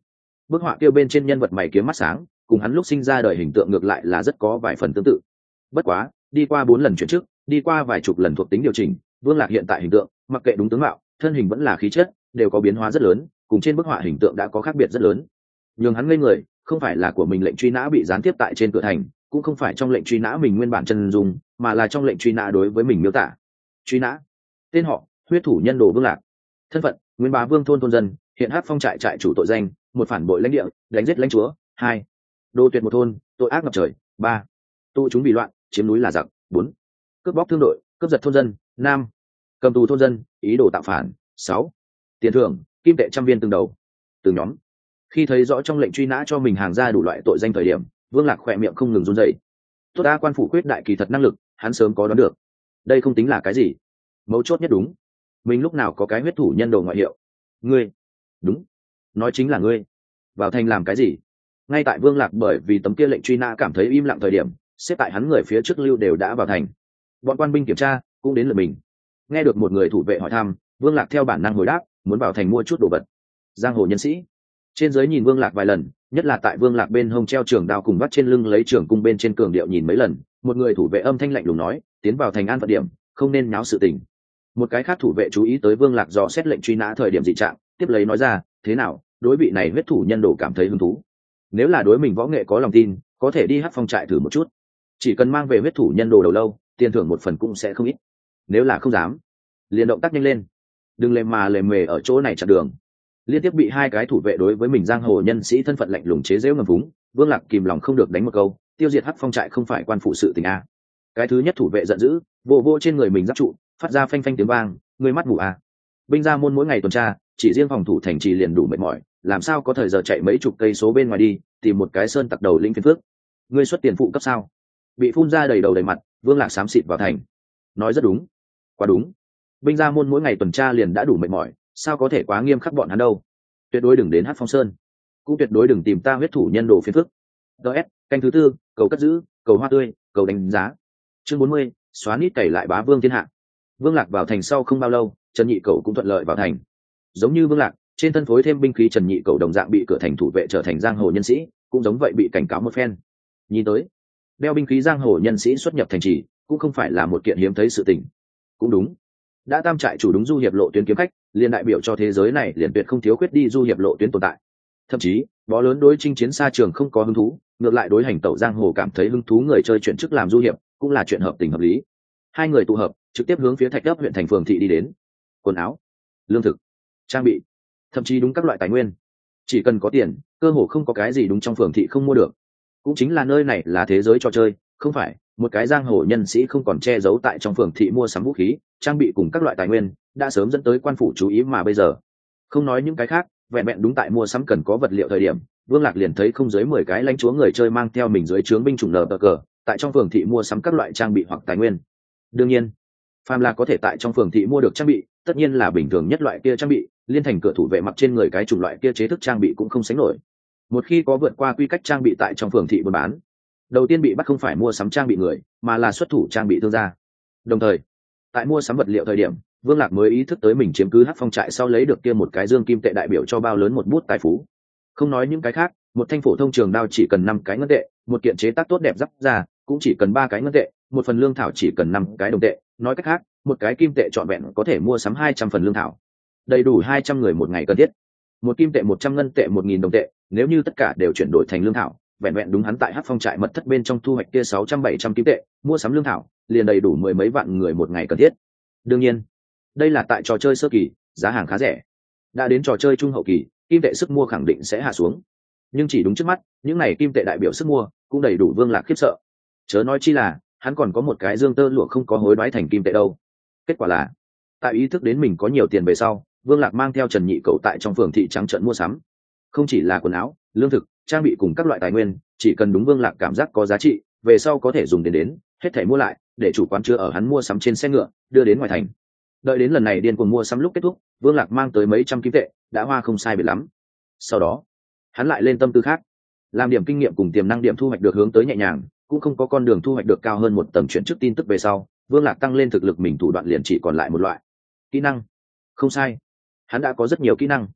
bức họa kia bên trên nhân vật mày kiếm mắt sáng, cùng hắn lúc sinh ra đời hình tượng ngược lại là rất có vài phần tương tự. Bất quá đi qua bốn lần chuyển chức, đi qua vài chục lần thuộc tính điều chỉnh, Vương Lạc hiện tại hình tượng, mặc kệ đúng tướng mạo, thân hình vẫn là khí chất, đều có biến hóa rất lớn, cùng trên bức họa hình tượng đã có khác biệt rất lớn. Nhưng hắn ngây người, không phải là của mình lệnh truy nã bị gián tiếp tại trên cửa thành, cũng không phải trong lệnh truy nã mình nguyên bản chân dung, mà là trong lệnh truy nã đối với mình miêu tả. Truy nã, tên họ huyết thủ nhân đồ Vương Lạc, thân phận nguyên bá vương thôn thôn dân, hiện hát phong trại trại chủ tội danh một, phản bội lãnh địa, đánh giết lãnh chúa hai, đô tuyệt một thôn, tội ác ngập trời ba, tụ chúng bị loạn, chiếm núi là giặc bốn, cướp bóc thương đội, cướp giật thôn dân năm, cầm tù thôn dân, ý đồ tạo phản sáu, tiền thưởng kim tệ trăm viên từng đầu từng nhóm. Khi thấy rõ trong lệnh truy nã cho mình hàng ra đủ loại tội danh thời điểm, Vương Lạc khỏe miệng không ngừng run rẩy. Tốt đa quan phủ quyết đại kỳ thật năng lực, hắn sớm có đoán được. Đây không tính là cái gì, mấu chốt nhất đúng, mình lúc nào có cái huyết thủ nhân đồ ngoại hiệu. Ngươi, đúng, nói chính là ngươi. Vào thành làm cái gì? Ngay tại Vương Lạc bởi vì tấm kia lệnh truy nã cảm thấy im lặng thời điểm, xếp tại hắn người phía trước lưu đều đã vào thành. Bọn quan binh kiểm tra cũng đến lượt mình. Nghe được một người thủ vệ hỏi thăm, Vương Lạc theo bản năng hồi đáp, muốn vào thành mua chút đồ vật. Giang hồ nhân sĩ trên giới nhìn Vương Lạc vài lần, nhất là tại Vương Lạc bên hông treo trường đao cùng bắt trên lưng lấy trường cung bên trên cường điệu nhìn mấy lần, một người thủ vệ âm thanh lạnh lùng nói, tiến vào thành an phận điểm, không nên nháo sự tình. Một cái khác thủ vệ chú ý tới Vương Lạc dò xét lệnh truy nã thời điểm dị trạng, tiếp lấy nói ra, thế nào, đối vị này huyết thủ nhân đồ cảm thấy hứng thú? Nếu là đối mình võ nghệ có lòng tin, có thể đi hát phong trại thử một chút, chỉ cần mang về huyết thủ nhân đồ đầu lâu, tiền thưởng một phần cũng sẽ không ít. Nếu là không dám, liền động tác nhanh lên, đừng lề mà lề mề ở chỗ này chặn đường. Liên tiếp bị hai cái thủ vệ đối với mình giang hồ nhân sĩ thân phận lạnh lùng chế giễu ngầm vúng, Vương Lạc kìm lòng không được đánh một câu, tiêu diệt hắc phong trại không phải quan phụ sự tình a. Cái thứ nhất thủ vệ giận dữ, vô vô trên người mình giáp trụ, phát ra phanh phanh tiếng vang, người mắt mù a. Binh ra môn mỗi ngày tuần tra, chỉ riêng phòng thủ thành trì liền đủ mệt mỏi, làm sao có thời giờ chạy mấy chục cây số bên ngoài đi tìm một cái sơn tặc đầu lĩnh phiền phước. Ngươi xuất tiền phụ cấp sao? Bị phun ra đầy đầu đầy mặt, Vương Lạc xám xịt vào thành. Nói rất đúng, quá đúng. Binh ra môn mỗi ngày tuần tra liền đã đủ mệt mỏi, sao có thể quá nghiêm khắc bọn hắn đâu. Tuyệt đối đừng đến hát phong sơn, cũng tuyệt đối đừng tìm ta huyết thủ nhân đồ phiền phức. ds canh thứ tư, cầu cất giữ, cầu hoa tươi, cầu đánh giá. Chương bốn mươi, xóa nít cày lại bá vương thiên hạ. Vương Lạc vào thành sau không bao lâu, Trần Nhị Cẩu cũng thuận lợi vào thành. Giống như Vương Lạc, trên thân phối thêm binh khí Trần Nhị Cẩu đồng dạng bị cửa thành thủ vệ trở thành giang hồ nhân sĩ, cũng giống vậy bị cảnh cáo một phen. Nhìn tới, đeo binh khí giang hồ nhân sĩ xuất nhập thành trì cũng không phải là một kiện hiếm thấy sự tình. Cũng đúng, đã tam trại chủ đúng du hiệp lộ tuyến kiếm khách, liền đại biểu cho thế giới này liền tuyệt không thiếu khuyết đi du hiệp lộ tuyến tồn tại. Thậm chí bó lớn đối chinh chiến xa trường không có hứng thú, ngược lại đối hành tẩu giang hồ cảm thấy hứng thú người chơi chuyển chức làm du hiệp cũng là chuyện hợp tình hợp lý. Hai người tụ hợp trực tiếp hướng phía Thạch Ấp huyện thành phường thị đi đến. Quần áo, lương thực, trang bị, thậm chí đúng các loại tài nguyên, chỉ cần có tiền, cơ hồ không có cái gì đúng trong phường thị không mua được. Cũng chính là nơi này là thế giới trò chơi, không phải một cái giang hồ nhân sĩ không còn che giấu tại trong phường thị mua sắm vũ khí, trang bị cùng các loại tài nguyên đã sớm dẫn tới quan phủ chú ý. Mà bây giờ không nói những cái khác, vẹn vẹn đúng tại mua sắm cần có vật liệu thời điểm, Vương Lạc liền thấy không dưới mười cái lãnh chúa người chơi mang theo mình dưới trướng binh chủng nở cờ tại trong phường thị mua sắm các loại trang bị hoặc tài nguyên. Đương nhiên, phàm là có thể tại trong phường thị mua được trang bị, tất nhiên là bình thường nhất loại kia trang bị, liên thành cửa thủ vệ mặc trên người cái chủng loại kia chế thức trang bị cũng không sánh nổi. Một khi có vượt qua quy cách trang bị tại trong phường thị buôn bán, đầu tiên bị bắt không phải mua sắm trang bị người, mà là xuất thủ trang bị thương gia. Đồng thời, tại mua sắm vật liệu thời điểm, Vương Lạc mới ý thức tới mình chiếm cứ hắc phong trại sau lấy được kia một cái dương kim tệ đại biểu cho bao lớn một bút tài phú. Không nói những cái khác, một thanh phổ thông trường đao chỉ cần năm cái ngân tệ, một kiện chế tác tốt đẹp giáp ra cũng chỉ cần ba cái ngân tệ, một phần lương thảo chỉ cần năm cái đồng tệ, nói cách khác, một cái kim tệ trọn vẹn có thể mua sắm hai trăm phần lương thảo, đầy đủ hai trăm người một ngày cần thiết. Một kim tệ một trăm ngân tệ một nghìn đồng tệ, nếu như tất cả đều chuyển đổi thành lương thảo, vẹn vẹn đúng hắn tại hắc phong trại mật thất bên trong thu hoạch kia sáu trăm bảy trăm kim tệ, mua sắm lương thảo liền đầy đủ mười mấy vạn người một ngày cần thiết. Đương nhiên, đây là tại trò chơi sơ kỳ, giá hàng khá rẻ. Đã đến trò chơi trung hậu kỳ, kim tệ sức mua khẳng định sẽ hạ xuống. Nhưng chỉ đúng trước mắt, những này kim tệ đại biểu sức mua cũng đầy đủ Vương Lạc khiếp sợ. Chớ nói chi là, hắn còn có một cái dương tơ lụa không có hối đoái thành kim tệ đâu. Kết quả là, tại ý thức đến mình có nhiều tiền về sau, Vương Lạc mang theo Trần Nhị Cẩu tại trong phường thị trắng trợn mua sắm. Không chỉ là quần áo, lương thực, trang bị cùng các loại tài nguyên, chỉ cần đúng Vương Lạc cảm giác có giá trị, về sau có thể dùng đến đến, hết thảy mua lại, để chủ quán chưa ở hắn mua sắm trên xe ngựa, đưa đến ngoài thành. Đợi đến lần này điên cuồng mua sắm lúc kết thúc, Vương Lạc mang tới mấy trăm kim tệ, đã hoa không sai biệt lắm. Sau đó, hắn lại lên tâm tư khác, làm điểm kinh nghiệm cùng tiềm năng điểm thu hoạch được hướng tới nhẹ nhàng, cũng không có con đường thu hoạch được cao hơn một tầng chuyển chức tin tức về sau, Vương Lạc tăng lên thực lực mình thủ đoạn liền chỉ còn lại một loại kỹ năng. Không sai, hắn đã có rất nhiều kỹ năng.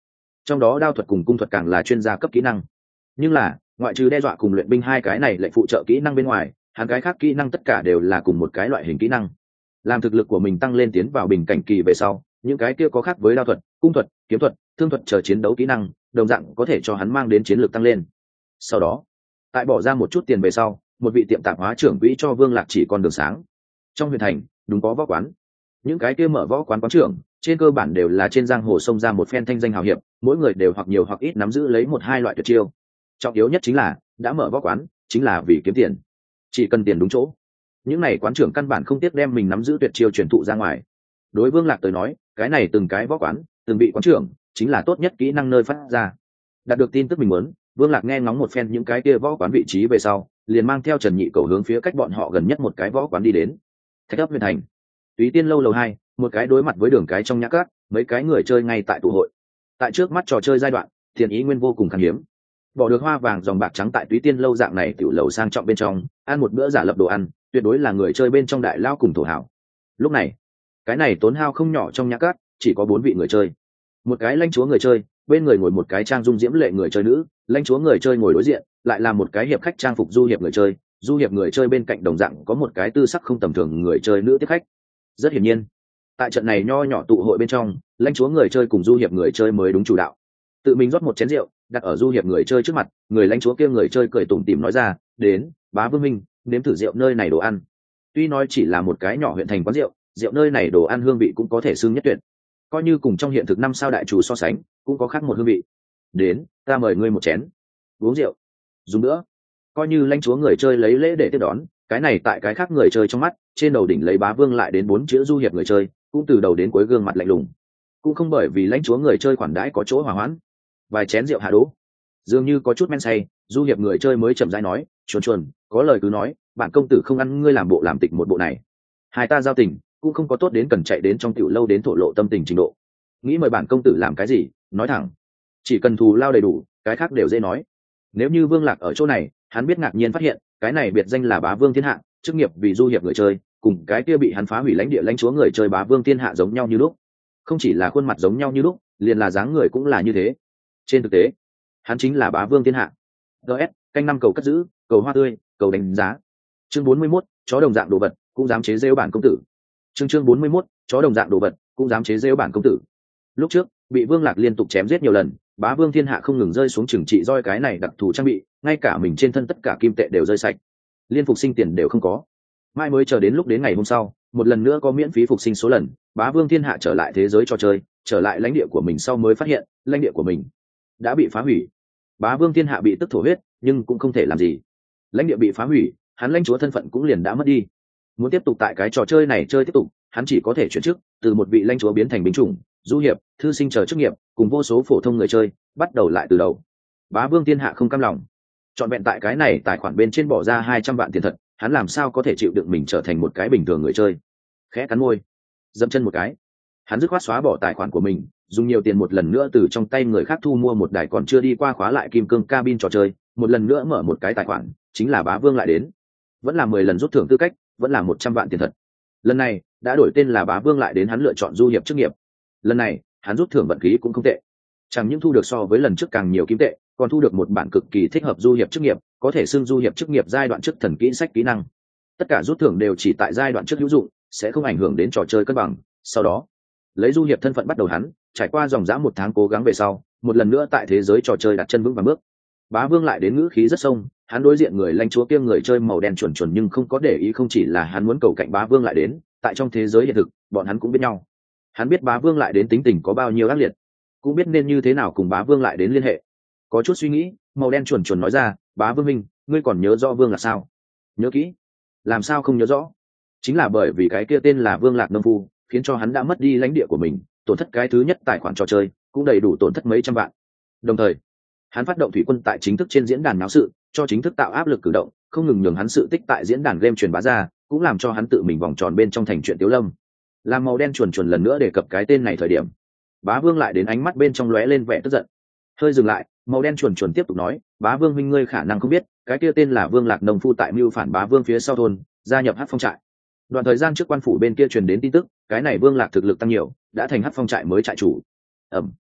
trong đó đao thuật cùng cung thuật càng là chuyên gia cấp kỹ năng. Nhưng là ngoại trừ đe dọa cùng luyện binh hai cái này lệnh phụ trợ kỹ năng bên ngoài, hắn cái khác kỹ năng tất cả đều là cùng một cái loại hình kỹ năng. Làm thực lực của mình tăng lên tiến vào bình cảnh kỳ về sau, những cái kia có khác với đao thuật, cung thuật, kiếm thuật, thương thuật chờ chiến đấu kỹ năng đồng dạng có thể cho hắn mang đến chiến lược tăng lên. Sau đó tại bỏ ra một chút tiền về sau, một vị tiệm tạp hóa trưởng quỹ cho Vương Lạc chỉ con đường sáng. Trong huyện thành đúng có võ quán, những cái kia mở võ quán quán trưởng trên cơ bản đều là trên giang hồ xông ra một phen thanh danh hào hiệp, mỗi người đều hoặc nhiều hoặc ít nắm giữ lấy một hai loại tuyệt chiêu. Trọng yếu nhất chính là đã mở võ quán chính là vì kiếm tiền, chỉ cần tiền đúng chỗ. Những này quán trưởng căn bản không tiếc đem mình nắm giữ tuyệt chiêu truyền thụ ra ngoài. Đối Vương Lạc tới nói, cái này từng cái võ quán, từng vị quán trưởng chính là tốt nhất kỹ năng nơi phát ra. Đạt được tin tức mình muốn, Vương Lạc nghe ngóng một phen những cái kia võ quán vị trí về sau, liền mang theo Trần Nhị Cầu hướng phía cách bọn họ gần nhất một cái võ quán đi đến. Thạch ấp huyện thành, Túy Tiên lâu lầu hai, một cái đối mặt với đường cái trong nhã cát, mấy cái người chơi ngay tại tụ hội. Tại trước mắt trò chơi giai đoạn, tiền ý nguyên vô cùng khan hiếm. Bỏ được hoa vàng dòng bạc trắng tại Túy Tiên lâu dạng này tiểu lầu sang trọng bên trong, ăn một bữa giả lập đồ ăn, tuyệt đối là người chơi bên trong đại lao cùng thổ hảo. Lúc này, cái này tốn hao không nhỏ trong nhã cát, chỉ có bốn vị người chơi. Một cái lãnh chúa người chơi, bên người ngồi một cái trang dung diễm lệ người chơi nữ, lãnh chúa người chơi ngồi đối diện, lại là một cái hiệp khách trang phục du hiệp người chơi, du hiệp người chơi bên cạnh đồng dạng có một cái tư sắc không tầm thường người chơi nữ tiếp khách. Rất hiển nhiên, tại trận này nho nhỏ tụ hội bên trong, lãnh chúa người chơi cùng du hiệp người chơi mới đúng chủ đạo. Tự mình rót một chén rượu, đặt ở du hiệp người chơi trước mặt, người lãnh chúa kia người chơi cười tủm tỉm nói ra, "Đến, bá vương minh, nếm thử rượu nơi này đồ ăn." Tuy nói chỉ là một cái nhỏ huyện thành quán rượu, rượu nơi này đồ ăn hương vị cũng có thể xưng nhất tuyệt. Coi như cùng trong hiện thực năm sao đại chủ so sánh, cũng có khác một hương vị. "Đến, ta mời ngươi một chén." Uống rượu. Dùng nữa. Coi như lãnh chúa người chơi lấy lễ để tiếp đón, cái này tại cái khác người chơi trong mắt, trên đầu đỉnh lấy bá vương lại đến bốn chữ du hiệp người chơi, cũng từ đầu đến cuối gương mặt lạnh lùng. Cũng không bởi vì lãnh chúa người chơi khoản đãi có chỗ hòa hoãn. Vài chén rượu hạ đỗ, dường như có chút men say, du hiệp người chơi mới chậm rãi nói, "Chuồn chuồn, có lời cứ nói, bản công tử không ăn ngươi làm bộ làm tịch một bộ này. Hai ta giao tình cũng không có tốt đến cần chạy đến trong tiểu lâu đến thổ lộ tâm tình trình độ. Nghĩ mời bản công tử làm cái gì, nói thẳng. Chỉ cần thù lao đầy đủ, cái khác đều dễ nói." Nếu như Vương Lạc ở chỗ này, hắn biết ngạc nhiên phát hiện, cái này biệt danh là bá vương thiên hạ, chức nghiệp vì du hiệp người chơi, cùng cái kia bị hắn phá hủy lãnh địa lãnh chúa người chơi bá vương thiên hạ giống nhau như lúc. Không chỉ là khuôn mặt giống nhau như lúc, liền là dáng người cũng là như thế. Trên thực tế, hắn chính là bá vương thiên hạ. gs canh năm cầu cất giữ, cầu hoa tươi, cầu đánh giá. Chương bốn mươi mốt, chó đồng dạng đồ vật cũng dám chế giễu bản công tử. Chương chương bốn mươi mốt, chó đồng dạng đồ vật cũng dám chế giễu bản công tử. Lúc trước bị Vương Lạc liên tục chém giết nhiều lần, bá vương thiên hạ không ngừng rơi xuống trừng trị roi cái này đặc thù trang bị, ngay cả mình trên thân tất cả kim tệ đều rơi sạch, liên phục sinh tiền đều không có. Mai mới chờ đến lúc đến ngày hôm sau, một lần nữa có miễn phí phục sinh số lần, bá vương thiên hạ trở lại thế giới trò chơi, trở lại lãnh địa của mình sau mới phát hiện lãnh địa của mình đã bị phá hủy. Bá vương thiên hạ bị tức thổ huyết, nhưng cũng không thể làm gì. Lãnh địa bị phá hủy, hắn lãnh chúa thân phận cũng liền đã mất đi. Muốn tiếp tục tại cái trò chơi này chơi tiếp tục, hắn chỉ có thể chuyển chức từ một vị lãnh chúa biến thành binh chủng, du hiệp, thư sinh chờ chức nghiệp, cùng vô số phổ thông người chơi bắt đầu lại từ đầu. Bá vương thiên hạ không cam lòng, chọn vẹn tại cái này tài khoản bên trên bỏ ra hai trăm vạn tiền thật, hắn làm sao có thể chịu đựng mình trở thành một cái bình thường người chơi. Khẽ cắn môi, dậm chân một cái, hắn dứt khoát xóa bỏ tài khoản của mình, dùng nhiều tiền một lần nữa từ trong tay người khác thu mua một đài còn chưa đi qua khóa lại kim cương cabin trò chơi, một lần nữa mở một cái tài khoản, chính là bá vương lại đến. Vẫn là mười lần rút thưởng tư cách, vẫn là một trăm vạn tiền thật. Lần này đã đổi tên là bá vương lại đến, hắn lựa chọn du hiệp chức nghiệp. Lần này hắn rút thưởng vận khí cũng không tệ, chẳng những thu được so với lần trước càng nhiều kim tệ, còn thu được một bản cực kỳ thích hợp du hiệp chức nghiệp, có thể xưng du hiệp chức nghiệp giai đoạn trước thần kỹ sách kỹ năng. Tất cả rút thưởng đều chỉ tại giai đoạn trước hữu dụng, sẽ không ảnh hưởng đến trò chơi cân bằng. Sau đó lấy du hiệp thân phận bắt đầu, hắn trải qua dòng dã một tháng cố gắng về sau, một lần nữa tại thế giới trò chơi đặt chân vững vàng bước. Bá vương lại đến ngữ khí rất sông, hắn đối diện người lãnh chúa kia người chơi màu đen chuẩn chuẩn nhưng không có để ý, không chỉ là hắn muốn cầu cạnh bá vương lại đến, tại trong thế giới hiện thực bọn hắn cũng biết nhau. Hắn biết bá vương lại đến tính tình có bao nhiêu ác liệt, cũng biết nên như thế nào cùng bá vương lại đến liên hệ. Có chút suy nghĩ, màu đen chuẩn chuẩn nói ra, "Bá vương minh, ngươi còn nhớ rõ vương là sao?" "Nhớ kỹ." "Làm sao không nhớ rõ?" "Chính là bởi vì cái kia tên là Vương Lạc nông phu, khiến cho hắn đã mất đi lãnh địa của mình, tổn thất cái thứ nhất tài khoản trò chơi, cũng đầy đủ tổn thất mấy trăm vạn. Đồng thời hắn phát động thủy quân tại chính thức trên diễn đàn náo sự, cho chính thức tạo áp lực cử động, không ngừng nhường hắn sự tích tại diễn đàn game truyền bá ra, cũng làm cho hắn tự mình vòng tròn bên trong thành chuyện tiếu lâm." Làm màu đen chuồn chuồn lần nữa đề cập cái tên này thời điểm, bá vương lại đến ánh mắt bên trong lóe lên vẻ tức giận. Hơi dừng lại, màu đen chuồn chuồn tiếp tục nói, "Bá vương huynh, ngươi khả năng không biết, cái kia tên là Vương Lạc nông phu tại mưu phản bá vương phía sau thôn, gia nhập Hắc Phong trại. Đoạn thời gian trước quan phủ bên kia truyền đến tin tức, cái này Vương Lạc thực lực tăng nhiều, đã thành Hắc Phong trại mới trại chủ." Ẩm.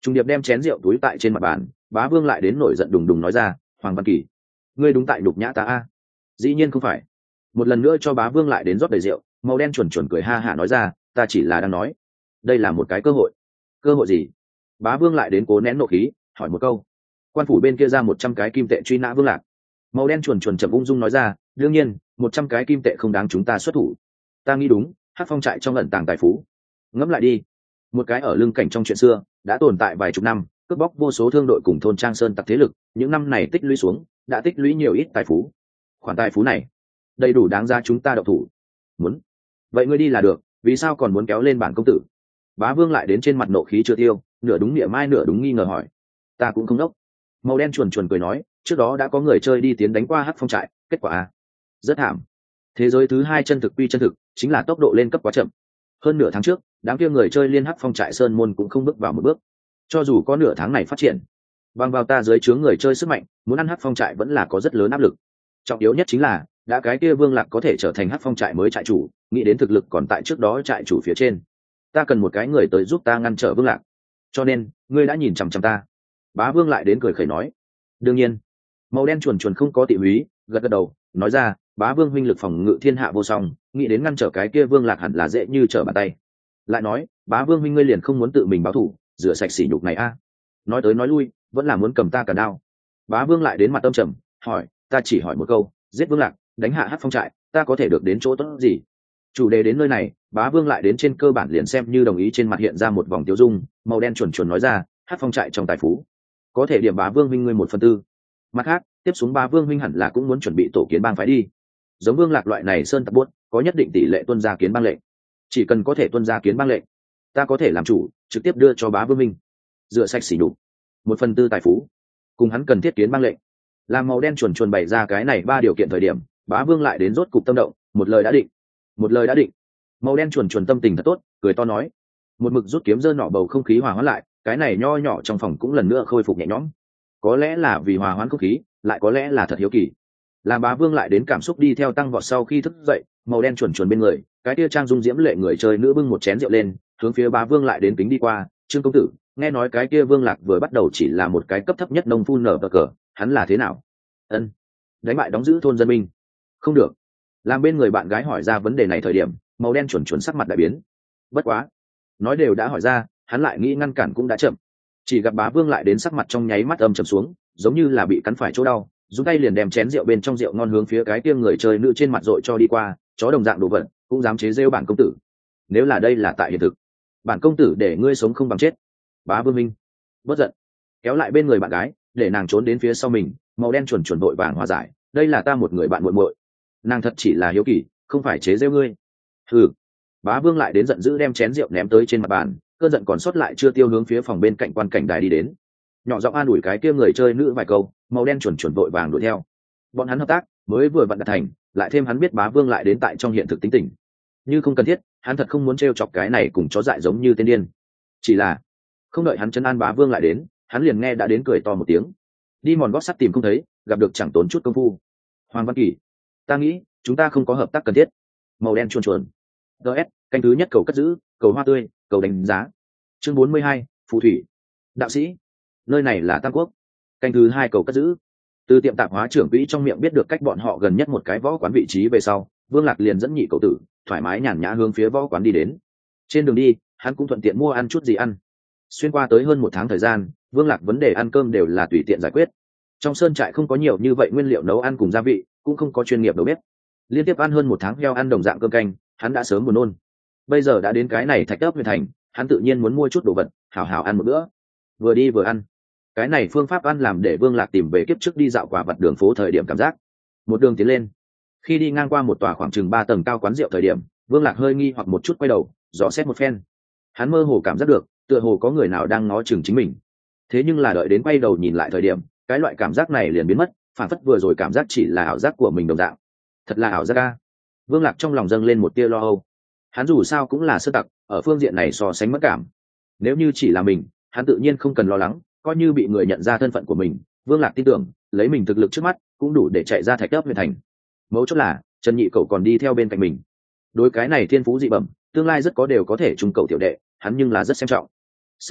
Trung điệp đem chén rượu túi tại trên mặt bàn, Bá Vương lại đến nổi giận đùng đùng nói ra, Hoàng Văn Kỳ, ngươi đúng tại nhục nhã ta a. Dĩ nhiên không phải. Một lần nữa cho Bá Vương lại đến rót đầy rượu, màu đen chuẩn chuẩn cười ha hả nói ra, ta chỉ là đang nói, đây là một cái cơ hội. Cơ hội gì? Bá Vương lại đến cố nén nộ khí, hỏi một câu. Quan phủ bên kia ra một trăm cái kim tệ truy nã Vương Lạc. Màu đen chuẩn chuẩn chậm ung dung nói ra, đương nhiên, một trăm cái kim tệ không đáng chúng ta xuất thủ. Ta nghĩ đúng, Hắc Phong trại trong ẩn tàng tài phú. Ngẫm lại đi, một cái ở lưng cảnh trong chuyện xưa đã tồn tại vài chục năm, cướp bóc vô số thương đội cùng thôn trang sơn tặc thế lực, những năm này tích lũy xuống đã tích lũy nhiều ít tài phú. Khoản tài phú này đầy đủ đáng ra chúng ta độc thủ. Muốn vậy ngươi đi là được, vì sao còn muốn kéo lên bản công tử? Bá Vương lại đến trên mặt nộ khí chưa tiêu, nửa đúng địa mai nửa đúng nghi ngờ hỏi. Ta cũng không đốc. Màu đen chuồn chuồn cười nói, trước đó đã có người chơi đi tiến đánh qua Hắc Phong trại, kết quả a rất thảm. Thế giới thứ hai chân thực quy chân thực, chính là tốc độ lên cấp quá chậm. Hơn nửa tháng trước, đám kia người chơi liên Hắc Phong trại sơn môn cũng không bước vào một bước. Cho dù có nửa tháng này phát triển, bằng vào ta dưới chướng người chơi sức mạnh, muốn ăn Hắc Phong trại vẫn là có rất lớn áp lực. Trọng yếu nhất chính là, đã cái kia Vương Lạc có thể trở thành Hắc Phong trại mới trại chủ, nghĩ đến thực lực còn tại trước đó trại chủ phía trên. Ta cần một cái người tới giúp ta ngăn trở Vương Lạc. Cho nên, ngươi đã nhìn chằm chằm ta. Bá Vương lại đến cười khẩy nói. Đương nhiên. Màu đen chuồn chuồn không có tị húy, gật gật đầu, nói ra, Bá Vương huynh lực phòng ngự thiên hạ vô song, nghĩ đến ngăn trở cái kia Vương Lạc hẳn là dễ như trở bàn tay. Lại nói, Bá Vương huynh ngươi liền không muốn tự mình báo thù, rửa sạch sỉ nhục này a? Nói tới nói lui, vẫn là muốn cầm ta cả đao. Bá Vương lại đến mặt âm trầm, hỏi, ta chỉ hỏi một câu, giết Vương Lạc, đánh hạ Hắc Phong trại, ta có thể được đến chỗ tốt gì? Chủ đề đến nơi này, Bá Vương lại đến trên cơ bản liền xem như đồng ý, trên mặt hiện ra một vòng tiêu dung, màu đen chuẩn chuẩn nói ra, Hắc Phong trại trong tài phú, có thể điểm Bá Vương huynh ngươi một phần tư. Mặt khác, tiếp xuống Bá Vương huynh hẳn là cũng muốn chuẩn bị tổ kiến bang phái đi. Giống Vương Lạc loại này sơn tập buốt, có nhất định tỷ lệ tuân ra kiến bang lệnh. Chỉ cần có thể tuân ra kiến bang lệnh, ta có thể làm chủ, trực tiếp đưa cho Bá Vương huynh. Rửa sạch xỉ nhục, một phần tư tài phú, cùng hắn cần thiết kiến bang lệnh. Làm màu đen chuẩn chuẩn bày ra cái này ba điều kiện thời điểm, Bá Vương lại đến rốt cục tâm động, một lời đã định. Một lời đã định. Màu đen chuẩn chuẩn tâm tình thật tốt, cười to nói. Một mực rút kiếm dơ nọ bầu không khí hòa hoãn lại, cái này nho nhỏ trong phòng cũng lần nữa khôi phục nhẹ nhõm. Có lẽ là vì hòa hoãn không khí, lại có lẽ là thật hiếu kỳ. Làm Bá Vương lại đến cảm xúc đi theo tăng vọt sau khi thức dậy, màu đen chuẩn chuẩn bên người, cái tia trang dung diễm lệ người chơi nữ bưng một chén rượu lên, hướng phía Bá Vương lại đến kính đi qua, Trương công tử, nghe nói cái kia Vương Lạc vừa bắt đầu chỉ là một cái cấp thấp nhất nông phu nở cờ, hắn là thế nào? Ân, đánh bại đóng giữ thôn dân binh. Không được. Làm bên người bạn gái hỏi ra vấn đề này thời điểm, màu đen chuẩn chuẩn sắc mặt đại biến. Bất quá, nói đều đã hỏi ra, hắn lại nghĩ ngăn cản cũng đã chậm. Chỉ gặp Bá Vương lại đến sắc mặt trong nháy mắt âm trầm xuống, giống như là bị cắn phải chỗ đau, dùng tay liền đem chén rượu bên trong rượu ngon hướng phía cái kia người chơi nữ trên mặt dội cho đi qua, chó đồng dạng đồ vật, cũng dám chế rêu bản công tử. Nếu là đây là tại hiện thực, bản công tử để ngươi sống không bằng chết. Bá Vương minh, bất giận, kéo lại bên người bạn gái, để nàng trốn đến phía sau mình, màu đen chuẩn chuẩn vội vàng hòa giải, đây là ta một người bạn muội muội, nàng thật chỉ là hiếu kỳ, không phải chế rêu ngươi. Ừ. Bá Vương lại đến giận dữ đem chén rượu ném tới trên mặt bàn, cơn giận còn sót lại chưa tiêu, hướng phía phòng bên cạnh quan cảnh đài đi đến, nhỏ giọng an ủi cái kia người chơi nữ vài câu, màu đen chuẩn chuẩn vội vàng đuổi theo. Bọn hắn hợp tác mới vừa vặn đạt thành, lại thêm hắn biết Bá Vương lại đến tại trong hiện thực tính tình, như không cần thiết, hắn thật không muốn trêu chọc cái này cùng chó dại giống như tên điên. Chỉ là không đợi hắn trấn an Bá Vương lại đến, hắn liền nghe đã đến cười to một tiếng. Đi mòn gót sắt tìm không thấy, gặp được chẳng tốn chút công phu. Hoàng Văn Kỳ, ta nghĩ chúng ta không có hợp tác cần thiết. Màu đen chuồn chuồn. ds canh thứ nhất cầu cất giữ, cầu hoa tươi, cầu đánh giá. Chương bốn mươi hai, phù thủy. Đạo sĩ, nơi này là Tam Quốc. Canh thứ hai cầu cất giữ. Từ tiệm tạp hóa trưởng quỹ trong miệng biết được cách bọn họ gần nhất một cái võ quán vị trí về sau, Vương Lạc liền dẫn nhị cậu tử thoải mái nhàn nhã hướng phía võ quán đi đến. Trên đường đi, hắn cũng thuận tiện mua ăn chút gì ăn. Xuyên qua tới hơn một tháng thời gian, Vương Lạc vấn đề ăn cơm đều là tùy tiện giải quyết. Trong sơn trại không có nhiều như vậy nguyên liệu nấu ăn cùng gia vị, cũng không có chuyên nghiệp đầu bếp. Liên tiếp ăn hơn một tháng heo ăn đồng dạng cơm canh, hắn đã sớm buồn nôn. Bây giờ đã đến cái này Thạch Ấp huyện thành, hắn tự nhiên muốn mua chút đồ vật, hảo hảo ăn một bữa. Vừa đi vừa ăn. Cái này phương pháp ăn làm để Vương Lạc tìm về kiếp trước đi dạo quả vật đường phố thời điểm cảm giác. Một đường tiến lên, khi đi ngang qua một tòa khoảng chừng ba tầng cao quán rượu thời điểm, Vương Lạc hơi nghi hoặc một chút quay đầu, dò xét một phen. Hắn mơ hồ cảm giác được, tựa hồ có người nào đang ngó chừng chính mình. Thế nhưng là đợi đến quay đầu nhìn lại thời điểm, cái loại cảm giác này liền biến mất, phản phất vừa rồi cảm giác chỉ là ảo giác của mình đồng dạng. Thật là ảo giác a. Vương Lạc trong lòng dâng lên một tia lo âu. Hắn dù sao cũng là sơ tặc, ở phương diện này so sánh mất cảm. Nếu như chỉ là mình, hắn tự nhiên không cần lo lắng, coi như bị người nhận ra thân phận của mình, Vương Lạc tin tưởng, lấy mình thực lực trước mắt, cũng đủ để chạy ra Thạch Ấp huyện thành. Mấu chốt là, Trần Nhị Cậu còn đi theo bên cạnh mình. Đối cái này thiên phú dị bẩm, tương lai rất có đều có thể trùng cầu tiểu đệ, hắn nhưng là rất xem trọng. Sau đó,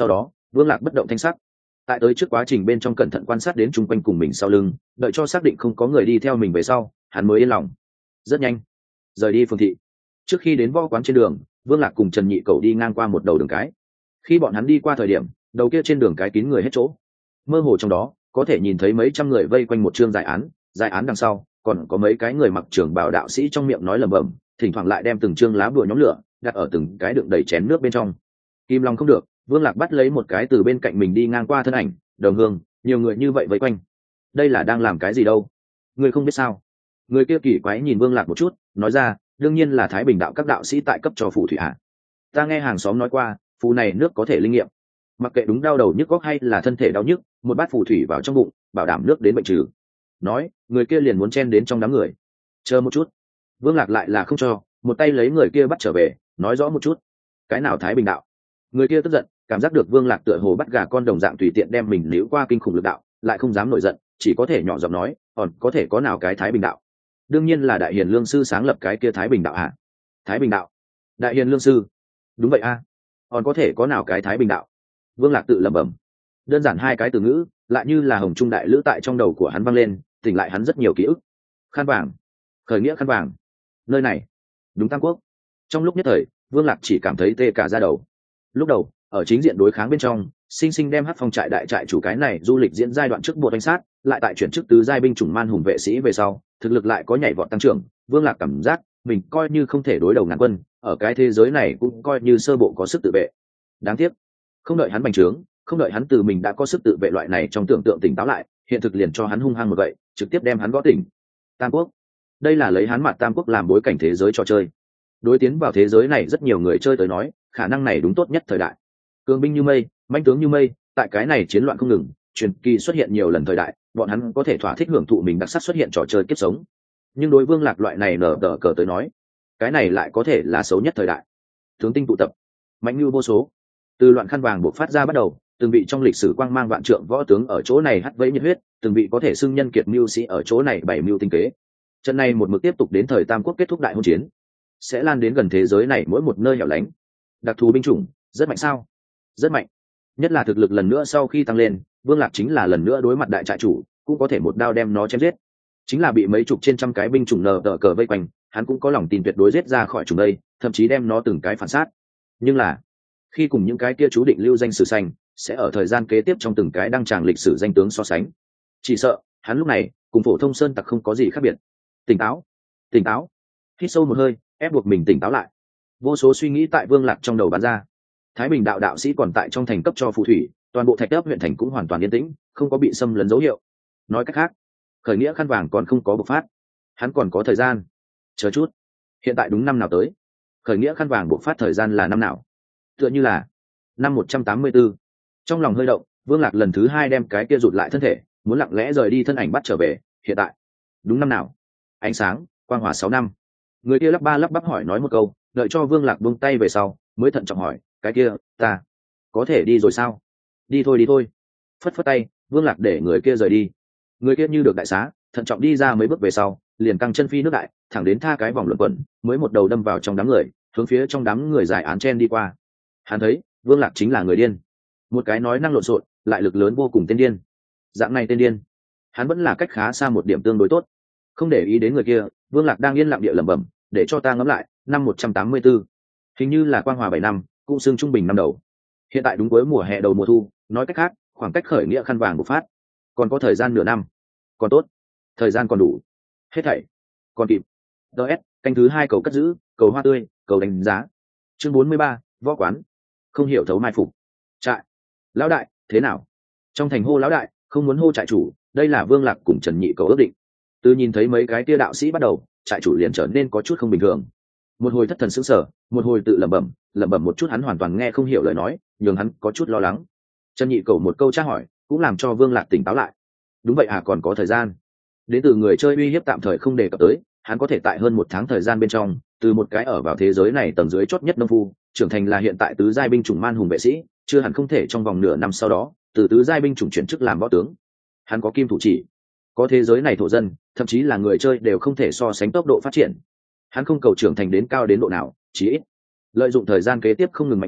Vương Lạc bất động thanh sắc, tại tới trước quá trình bên trong cẩn thận quan sát đến chung quanh cùng mình sau lưng, đợi cho xác định không có người đi theo mình về sau, hắn mới yên lòng. Rất nhanh rời đi phường thị. Trước khi đến võ quán trên đường, Vương Lạc cùng Trần Nhị Cầu đi ngang qua một đầu đường cái. Khi bọn hắn đi qua thời điểm, đầu kia trên đường cái kín người hết chỗ, mơ hồ trong đó có thể nhìn thấy mấy trăm người vây quanh một chương giải án, giải án đằng sau còn có mấy cái người mặc trường bào đạo sĩ trong miệng nói lẩm bẩm, thỉnh thoảng lại đem từng chương lá bùa nhóm lửa đặt ở từng cái đựng đầy chén nước bên trong. Kim Long không được, Vương Lạc bắt lấy một cái từ bên cạnh mình đi ngang qua thân ảnh, đồng hương, nhiều người như vậy vây quanh, đây là đang làm cái gì đâu? Người không biết sao? Người kia kỳ quái nhìn Vương Lạc một chút, nói ra, đương nhiên là Thái Bình đạo các đạo sĩ tại cấp cho phù thủy hạ. Ta nghe hàng xóm nói qua, phù này nước có thể linh nghiệm, mặc kệ đúng đau đầu nhức góc hay là thân thể đau nhức, một bát phù thủy vào trong bụng, bảo đảm nước đến bệnh trừ. Nói, người kia liền muốn chen đến trong đám người. Chờ một chút. Vương Lạc lại là không cho, một tay lấy người kia bắt trở về, nói rõ một chút. Cái nào Thái Bình đạo? Người kia tức giận, cảm giác được Vương Lạc tựa hồ bắt gà con đồng dạng tùy tiện đem mình níu qua kinh khủng lực đạo, lại không dám nổi giận, chỉ có thể nhỏ giọng nói, còn có thể có nào cái Thái Bình đạo? Đương nhiên là Đại Hiền Lương sư sáng lập cái kia Thái Bình đạo hả? Thái Bình đạo? Đại Hiền Lương sư? Đúng vậy a. Còn có thể có nào cái Thái Bình đạo? Vương Lạc tự lẩm bẩm. Đơn giản hai cái từ ngữ, lại như là hồng trung đại lữ tại trong đầu của hắn vang lên, tỉnh lại hắn rất nhiều ký ức. Khăn vàng, khởi nghĩa khăn vàng, nơi này, đúng Tam Quốc. Trong lúc nhất thời, Vương Lạc chỉ cảm thấy tê cả da đầu. Lúc đầu, ở chính diện đối kháng bên trong, sinh sinh đem Hắc Phong trại đại trại chủ cái này du lịch diễn giai đoạn trước bộ đánh sát, lại tại chuyển chức tứ giai binh chủng man hùng vệ sĩ về sau, thực lực lại có nhảy vọt tăng trưởng. Vương Lạc cảm giác mình coi như không thể đối đầu ngàn quân, ở cái thế giới này cũng coi như sơ bộ có sức tự vệ. Đáng tiếc, không đợi hắn bành trướng, không đợi hắn từ mình đã có sức tự vệ loại này trong tưởng tượng tỉnh táo lại, hiện thực liền cho hắn hung hăng một gậy, trực tiếp đem hắn gõ tỉnh. Tam Quốc, đây là lấy hắn mặt Tam Quốc làm bối cảnh thế giới trò chơi. Đối tiến vào thế giới này rất nhiều người chơi tới nói, khả năng này đúng tốt nhất thời đại. Cường binh như mây, manh tướng như mây, tại cái này chiến loạn không ngừng, truyền kỳ xuất hiện nhiều lần thời đại, bọn hắn có thể thỏa thích hưởng thụ mình đặc sắc xuất hiện trò chơi kiếp sống. Nhưng đối Vương Lạc loại này nở tờ cờ tới nói, cái này lại có thể là xấu nhất thời đại. Tướng tinh tụ tập, mạnh như vô số. Từ loạn khăn vàng buộc phát ra bắt đầu, từng vị trong lịch sử quang mang vạn trượng võ tướng ở chỗ này hắt vẫy nhiệt huyết, từng vị có thể xưng nhân kiệt mưu sĩ ở chỗ này bày mưu tinh kế. Trận này một mực tiếp tục đến thời Tam Quốc kết thúc đại hôn chiến, sẽ lan đến gần thế giới này mỗi một nơi hẻo lánh. Đặc thù binh chủng rất mạnh sao? Rất mạnh. Nhất là thực lực lần nữa sau khi tăng lên, Vương Lạc chính là lần nữa đối mặt đại trại chủ, cũng có thể một đao đem nó chém giết. Chính là bị mấy chục trên trăm cái binh chủng nở tờ cờ vây quanh, hắn cũng có lòng tin tuyệt đối giết ra khỏi chủng đây, thậm chí đem nó từng cái phản sát. Nhưng là khi cùng những cái kia chú định lưu danh sử xanh, sẽ ở thời gian kế tiếp trong từng cái đăng tràng lịch sử danh tướng so sánh, chỉ sợ hắn lúc này cùng phổ thông sơn tặc không có gì khác biệt. Tỉnh táo, tỉnh táo. Hít sâu một hơi, ép buộc mình tỉnh táo lại. Vô số suy nghĩ tại Vương Lạc trong đầu bắn ra. Thái Bình đạo đạo sĩ còn tại trong thành cấp cho phù thủy, toàn bộ thạch ấp huyện thành cũng hoàn toàn yên tĩnh, không có bị xâm lấn dấu hiệu. Nói cách khác, khởi nghĩa khăn vàng còn không có bộc phát, hắn còn có thời gian. Chờ chút, hiện tại đúng năm nào tới? Khởi nghĩa khăn vàng bộc phát thời gian là năm nào? Tựa như là năm một trăm tám mươi tư. Trong lòng hơi động, Vương Lạc lần thứ hai đem cái kia rụt lại thân thể, muốn lặng lẽ rời đi thân ảnh bắt trở về. Hiện tại đúng năm nào? Ánh sáng, quang hòa sáu năm. Người kia lắp ba lắp bắp hỏi nói một câu, đợi cho Vương Lạc buông tay về sau, mới thận trọng hỏi, cái kia, ta có thể đi rồi sao? Đi thôi đi thôi. Phất phất tay, Vương Lạc để người kia rời đi. Người kia như được đại xá, thận trọng đi ra mấy bước về sau, liền căng chân phi nước đại, thẳng đến tha cái vòng luẩn quẩn, mới một đầu đâm vào trong đám người, hướng phía trong đám người giải án chen đi qua. Hắn thấy Vương Lạc chính là người điên, một cái nói năng lộn xộn lại lực lớn vô cùng tên điên. Dạng này tên điên, hắn vẫn là cách khá xa một điểm tương đối tốt. Không để ý đến người kia, Vương Lạc đang yên lặng địa lẩm bẩm, để cho ta ngẫm lại, năm một trăm tám mươi tư, hình như là quang hòa bảy năm, cũng xưng trung bình năm đầu. Hiện tại đúng cuối mùa hè đầu mùa thu, nói cách khác, khoảng cách khởi nghĩa khăn vàng bộc phát còn có thời gian nửa năm. Còn tốt, thời gian còn đủ. Hết thảy còn kịp. ds canh thứ hai cầu cất giữ, cầu hoa tươi, cầu đánh giá. Chương bốn mươi ba, võ quán. Không hiểu thấu mai phục. Trại. Lão đại, thế nào? Trong thành hô lão đại, không muốn hô trại chủ, đây là Vương Lạc cùng Trần Nhị Cầu ước định. Từ nhìn thấy mấy cái tia đạo sĩ bắt đầu, trại chủ liền trở nên có chút không bình thường. Một hồi thất thần sững sờ, một hồi tự lẩm bẩm, lẩm bẩm một chút hắn hoàn toàn nghe không hiểu lời nói, nhường hắn có chút lo lắng. Trần Nhị Cầu một câu tra hỏi, cũng làm cho Vương Lạc tỉnh táo lại. Đúng vậy à, còn có thời gian. Đến từ người chơi uy hiếp tạm thời không đề cập tới, hắn có thể tại hơn một tháng thời gian bên trong, từ một cái ở vào thế giới này tầng dưới chót nhất nông phu, trưởng thành là hiện tại tứ giai binh chủng man hùng vệ sĩ, chưa hẳn không thể trong vòng nửa năm sau đó, từ tứ giai binh chủng chuyển chức làm võ tướng. Hắn có kim thủ chỉ, có thế giới này thổ dân, thậm chí là người chơi đều không thể so sánh tốc độ phát triển. Hắn không cầu trưởng thành đến cao đến độ nào, chỉ ít lợi dụng thời gian kế tiếp không ngừng mạnh lên,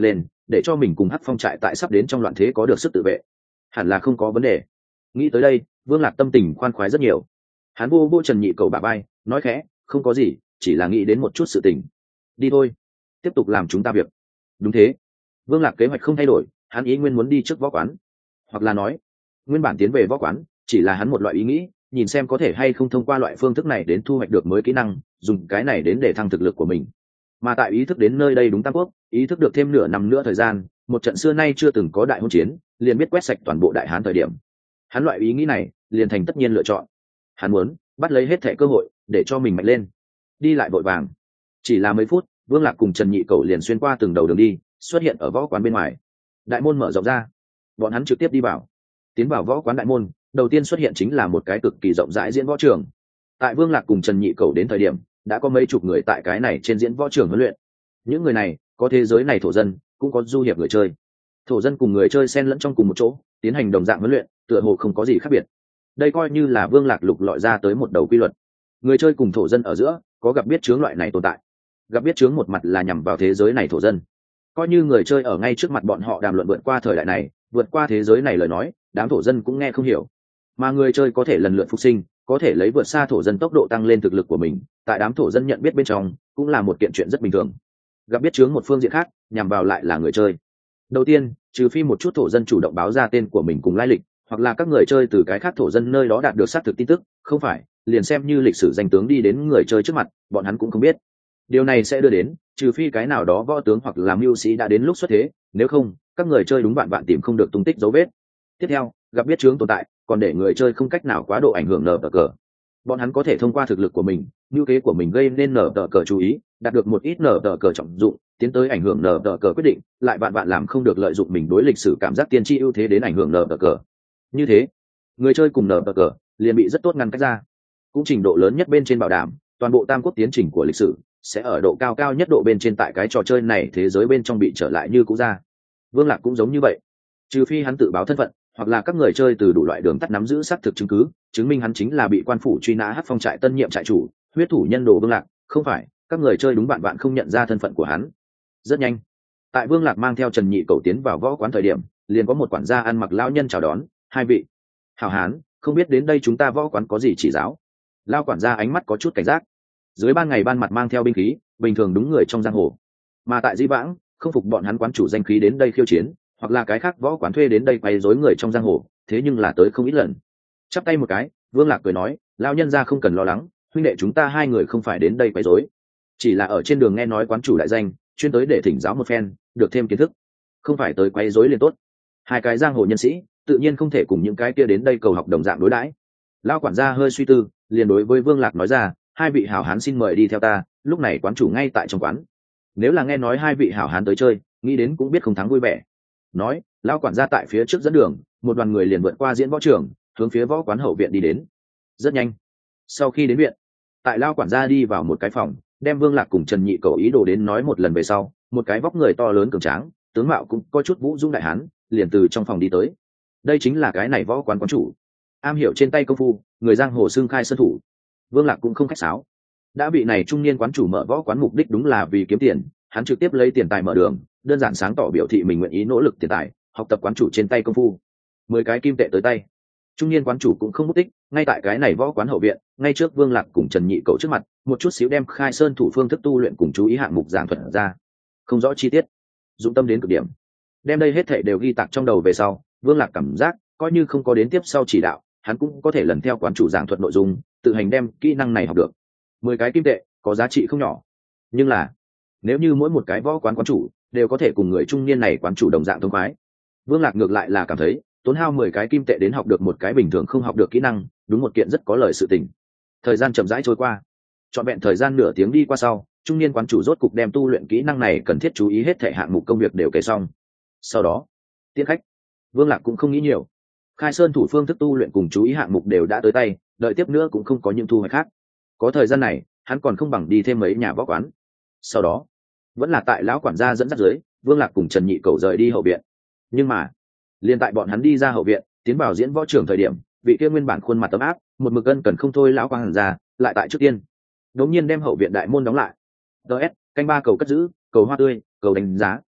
để cho mình cùng hắc phong trại tại sắp đến trong loạn thế có được sức tự vệ, hẳn là không có vấn đề. Nghĩ tới đây, Vương Lạc tâm tình khoan khoái rất nhiều. Hắn vô vô Trần Nhị Cầu bả vai, nói khẽ, không có gì, chỉ là nghĩ đến một chút sự tình. Đi thôi, tiếp tục làm chúng ta việc. Đúng thế. Vương Lạc kế hoạch không thay đổi, hắn ý nguyên muốn đi trước võ quán, hoặc là nói nguyên bản tiến về võ quán chỉ là hắn một loại ý nghĩ, nhìn xem có thể hay không thông qua loại phương thức này đến thu hoạch được mới kỹ năng, dùng cái này đến để thăng thực lực của mình. Mà tại ý thức đến nơi đây đúng Tam Quốc, ý thức được thêm nửa năm nữa thời gian, một trận xưa nay chưa từng có đại hôn chiến liền biết quét sạch toàn bộ Đại Hán thời điểm, hắn loại ý nghĩ này liền thành tất nhiên lựa chọn. Hắn muốn bắt lấy hết thẻ cơ hội để cho mình mạnh lên. Đi lại vội vàng, chỉ là mấy phút, Vương Lạc cùng Trần Nhị Cầu liền xuyên qua từng đầu đường đi, xuất hiện ở võ quán bên ngoài. Đại môn mở rộng ra, bọn hắn trực tiếp đi vào. Tiến vào võ quán đại môn, đầu tiên xuất hiện chính là một cái cực kỳ rộng rãi diễn võ trường. Tại Vương Lạc cùng Trần Nhị Cầu đến thời điểm, đã có mấy chục người tại cái này trên diễn võ trường huấn luyện. Những người này có thế giới này thổ dân, cũng có du hiệp người chơi. Thổ dân cùng người chơi xen lẫn trong cùng một chỗ, tiến hành đồng dạng huấn luyện, tựa hồ không có gì khác biệt. Đây coi như là Vương Lạc lục lọi ra tới một đầu quy luật. Người chơi cùng thổ dân ở giữa có gặp biết chướng loại này tồn tại. Gặp biết chướng một mặt là nhằm vào thế giới này thổ dân. Coi như người chơi ở ngay trước mặt bọn họ đàm luận vượt qua thời đại này, vượt qua thế giới này lời nói, đám thổ dân cũng nghe không hiểu. Mà người chơi có thể lần lượt phục sinh, có thể lấy vượt xa thổ dân tốc độ tăng lên thực lực của mình, tại đám thổ dân nhận biết bên trong, cũng là một kiện chuyện rất bình thường. Gặp biết chướng một phương diện khác, nhằm vào lại là người chơi. Đầu tiên, trừ phi một chút thổ dân chủ động báo ra tên của mình cùng lai lịch, hoặc là các người chơi từ cái khác thổ dân nơi đó đạt được xác thực tin tức, không phải, liền xem như lịch sử danh tướng đi đến người chơi trước mặt, bọn hắn cũng không biết. Điều này sẽ đưa đến, trừ phi cái nào đó võ tướng hoặc là mưu sĩ đã đến lúc xuất thế, nếu không, các người chơi đúng bạn bạn tìm không được tung tích dấu vết. Tiếp theo, gặp biết chướng tồn tại, còn để người chơi không cách nào quá độ ảnh hưởng nở tờ cờ. Bọn hắn có thể thông qua thực lực của mình, mưu kế của mình gây nên nở tờ cờ chú ý, đạt được một ít nở tờ cờ trọng dụng, tiến tới ảnh hưởng nở tờ cờ quyết định, lại bạn bạn làm không được lợi dụng mình đối lịch sử cảm giác tiên tri ưu thế đến ảnh hưởng nở tờ cờ. Như thế, người chơi cùng nở tờ cờ liền bị rất tốt ngăn cách ra. Cũng trình độ lớn nhất bên trên bảo đảm, toàn bộ Tam Quốc tiến trình của lịch sử sẽ ở độ cao cao nhất độ bên trên tại cái trò chơi này thế giới bên trong bị trở lại như cũ ra. Vương Lạc cũng giống như vậy, trừ phi hắn tự báo thân phận, hoặc là các người chơi từ đủ loại đường tắt nắm giữ xác thực chứng cứ, chứng minh hắn chính là bị quan phủ truy nã Hắc Phong trại tân nhiệm trại chủ, huyết thủ nhân đồ Vương Lạc, không phải, các người chơi đúng bạn bạn không nhận ra thân phận của hắn. Rất nhanh, tại Vương Lạc mang theo Trần Nhị Cầu tiến vào võ quán thời điểm, liền có một quản gia ăn mặc lão nhân chào đón, hai vị hảo hán, không biết đến đây chúng ta võ quán có gì chỉ giáo. Lao quản gia ánh mắt có chút cảnh giác, dưới ban ngày ban mặt mang theo binh khí, bình thường đúng người trong giang hồ. Mà tại Dĩ Vãng, không phục bọn hắn quán chủ danh khí đến đây khiêu chiến, hoặc là cái khác võ quán thuê đến đây quay rối người trong giang hồ, thế nhưng là tới không ít lần. Chắp tay một cái, Vương Lạc cười nói, lão nhân gia không cần lo lắng, huynh đệ chúng ta hai người không phải đến đây quay rối, chỉ là ở trên đường nghe nói quán chủ đại danh, chuyên tới để thỉnh giáo một phen, được thêm kiến thức, không phải tới quay rối liền tốt. Hai cái giang hồ nhân sĩ, tự nhiên không thể cùng những cái kia đến đây cầu học đồng dạng đối đãi. Lão quản gia hơi suy tư, liền đối với Vương Lạc nói ra, hai vị hảo hán xin mời đi theo ta, lúc này quán chủ ngay tại trong quán. Nếu là nghe nói hai vị hảo hán tới chơi, nghĩ đến cũng biết không thắng vui vẻ. Nói, lão quản gia tại phía trước dẫn đường, một đoàn người liền vượt qua diễn võ trường, hướng phía võ quán hậu viện đi đến. Rất nhanh, sau khi đến viện, tại lão quản gia đi vào một cái phòng, đem Vương Lạc cùng Trần Nhị Cầu ý đồ đến nói một lần về sau, một cái vóc người to lớn cường tráng, tướng mạo cũng có chút vũ dung đại hán, liền từ trong phòng đi tới. Đây chính là cái này võ quán quán chủ, am hiểu trên tay công phu, người giang hồ xưng khai sơn thủ. Vương Lạc cũng không khách sáo, đã bị này trung niên quán chủ mở võ quán mục đích đúng là vì kiếm tiền, hắn trực tiếp lấy tiền tài mở đường, đơn giản sáng tỏ biểu thị mình nguyện ý nỗ lực tiền tài, học tập quán chủ trên tay công phu. Mười cái kim tệ tới tay, trung niên quán chủ cũng không mất tích, ngay tại cái này võ quán hậu viện, ngay trước Vương Lạc cùng Trần Nhị Cầu trước mặt, một chút xíu đem khai sơn thủ phương thức tu luyện cùng chú ý hạng mục giảng thuật ra, không rõ chi tiết, dụng tâm đến cực điểm. Đem đây hết thảy đều ghi tạc trong đầu về sau, Vương Lạc cảm giác coi như không có đến tiếp sau chỉ đạo, hắn cũng có thể lần theo quán chủ giảng thuật nội dung, tự hành đem kỹ năng này học được. Mười cái kim tệ có giá trị không nhỏ, nhưng là nếu như mỗi một cái võ quán quán chủ đều có thể cùng người trung niên này quán chủ đồng dạng thông khoái, Vương Lạc ngược lại là cảm thấy tốn hao mười cái kim tệ đến học được một cái bình thường không học được kỹ năng, đúng một kiện rất có lời sự tình. Thời gian chậm rãi trôi qua, trọn vẹn thời gian nửa tiếng đi qua sau, trung niên quán chủ rốt cục đem tu luyện kỹ năng này cần thiết chú ý hết thể hạng mục công việc đều kể xong. Sau đó, tiễn khách. Vương Lạc cũng không nghĩ nhiều, khai sơn thủ phương thức tu luyện cùng chú ý hạng mục đều đã tới tay, đợi tiếp nữa cũng không có những thu hoạch khác. Có thời gian này, hắn còn không bằng đi thêm mấy nhà võ quán. Sau đó, vẫn là tại lão quản gia dẫn dắt dưới, Vương Lạc cùng Trần Nhị Cầu rời đi hậu viện. Nhưng mà, liền tại bọn hắn đi ra hậu viện, tiến vào diễn võ trường thời điểm, vị kia nguyên bản khuôn mặt ấm áp, một mực ân cần không thôi lão quản gia, lại tại trước tiên, đột nhiên đem hậu viện đại môn đóng lại. ds canh ba cầu cất giữ, cầu hoa tươi, cầu đánh giá.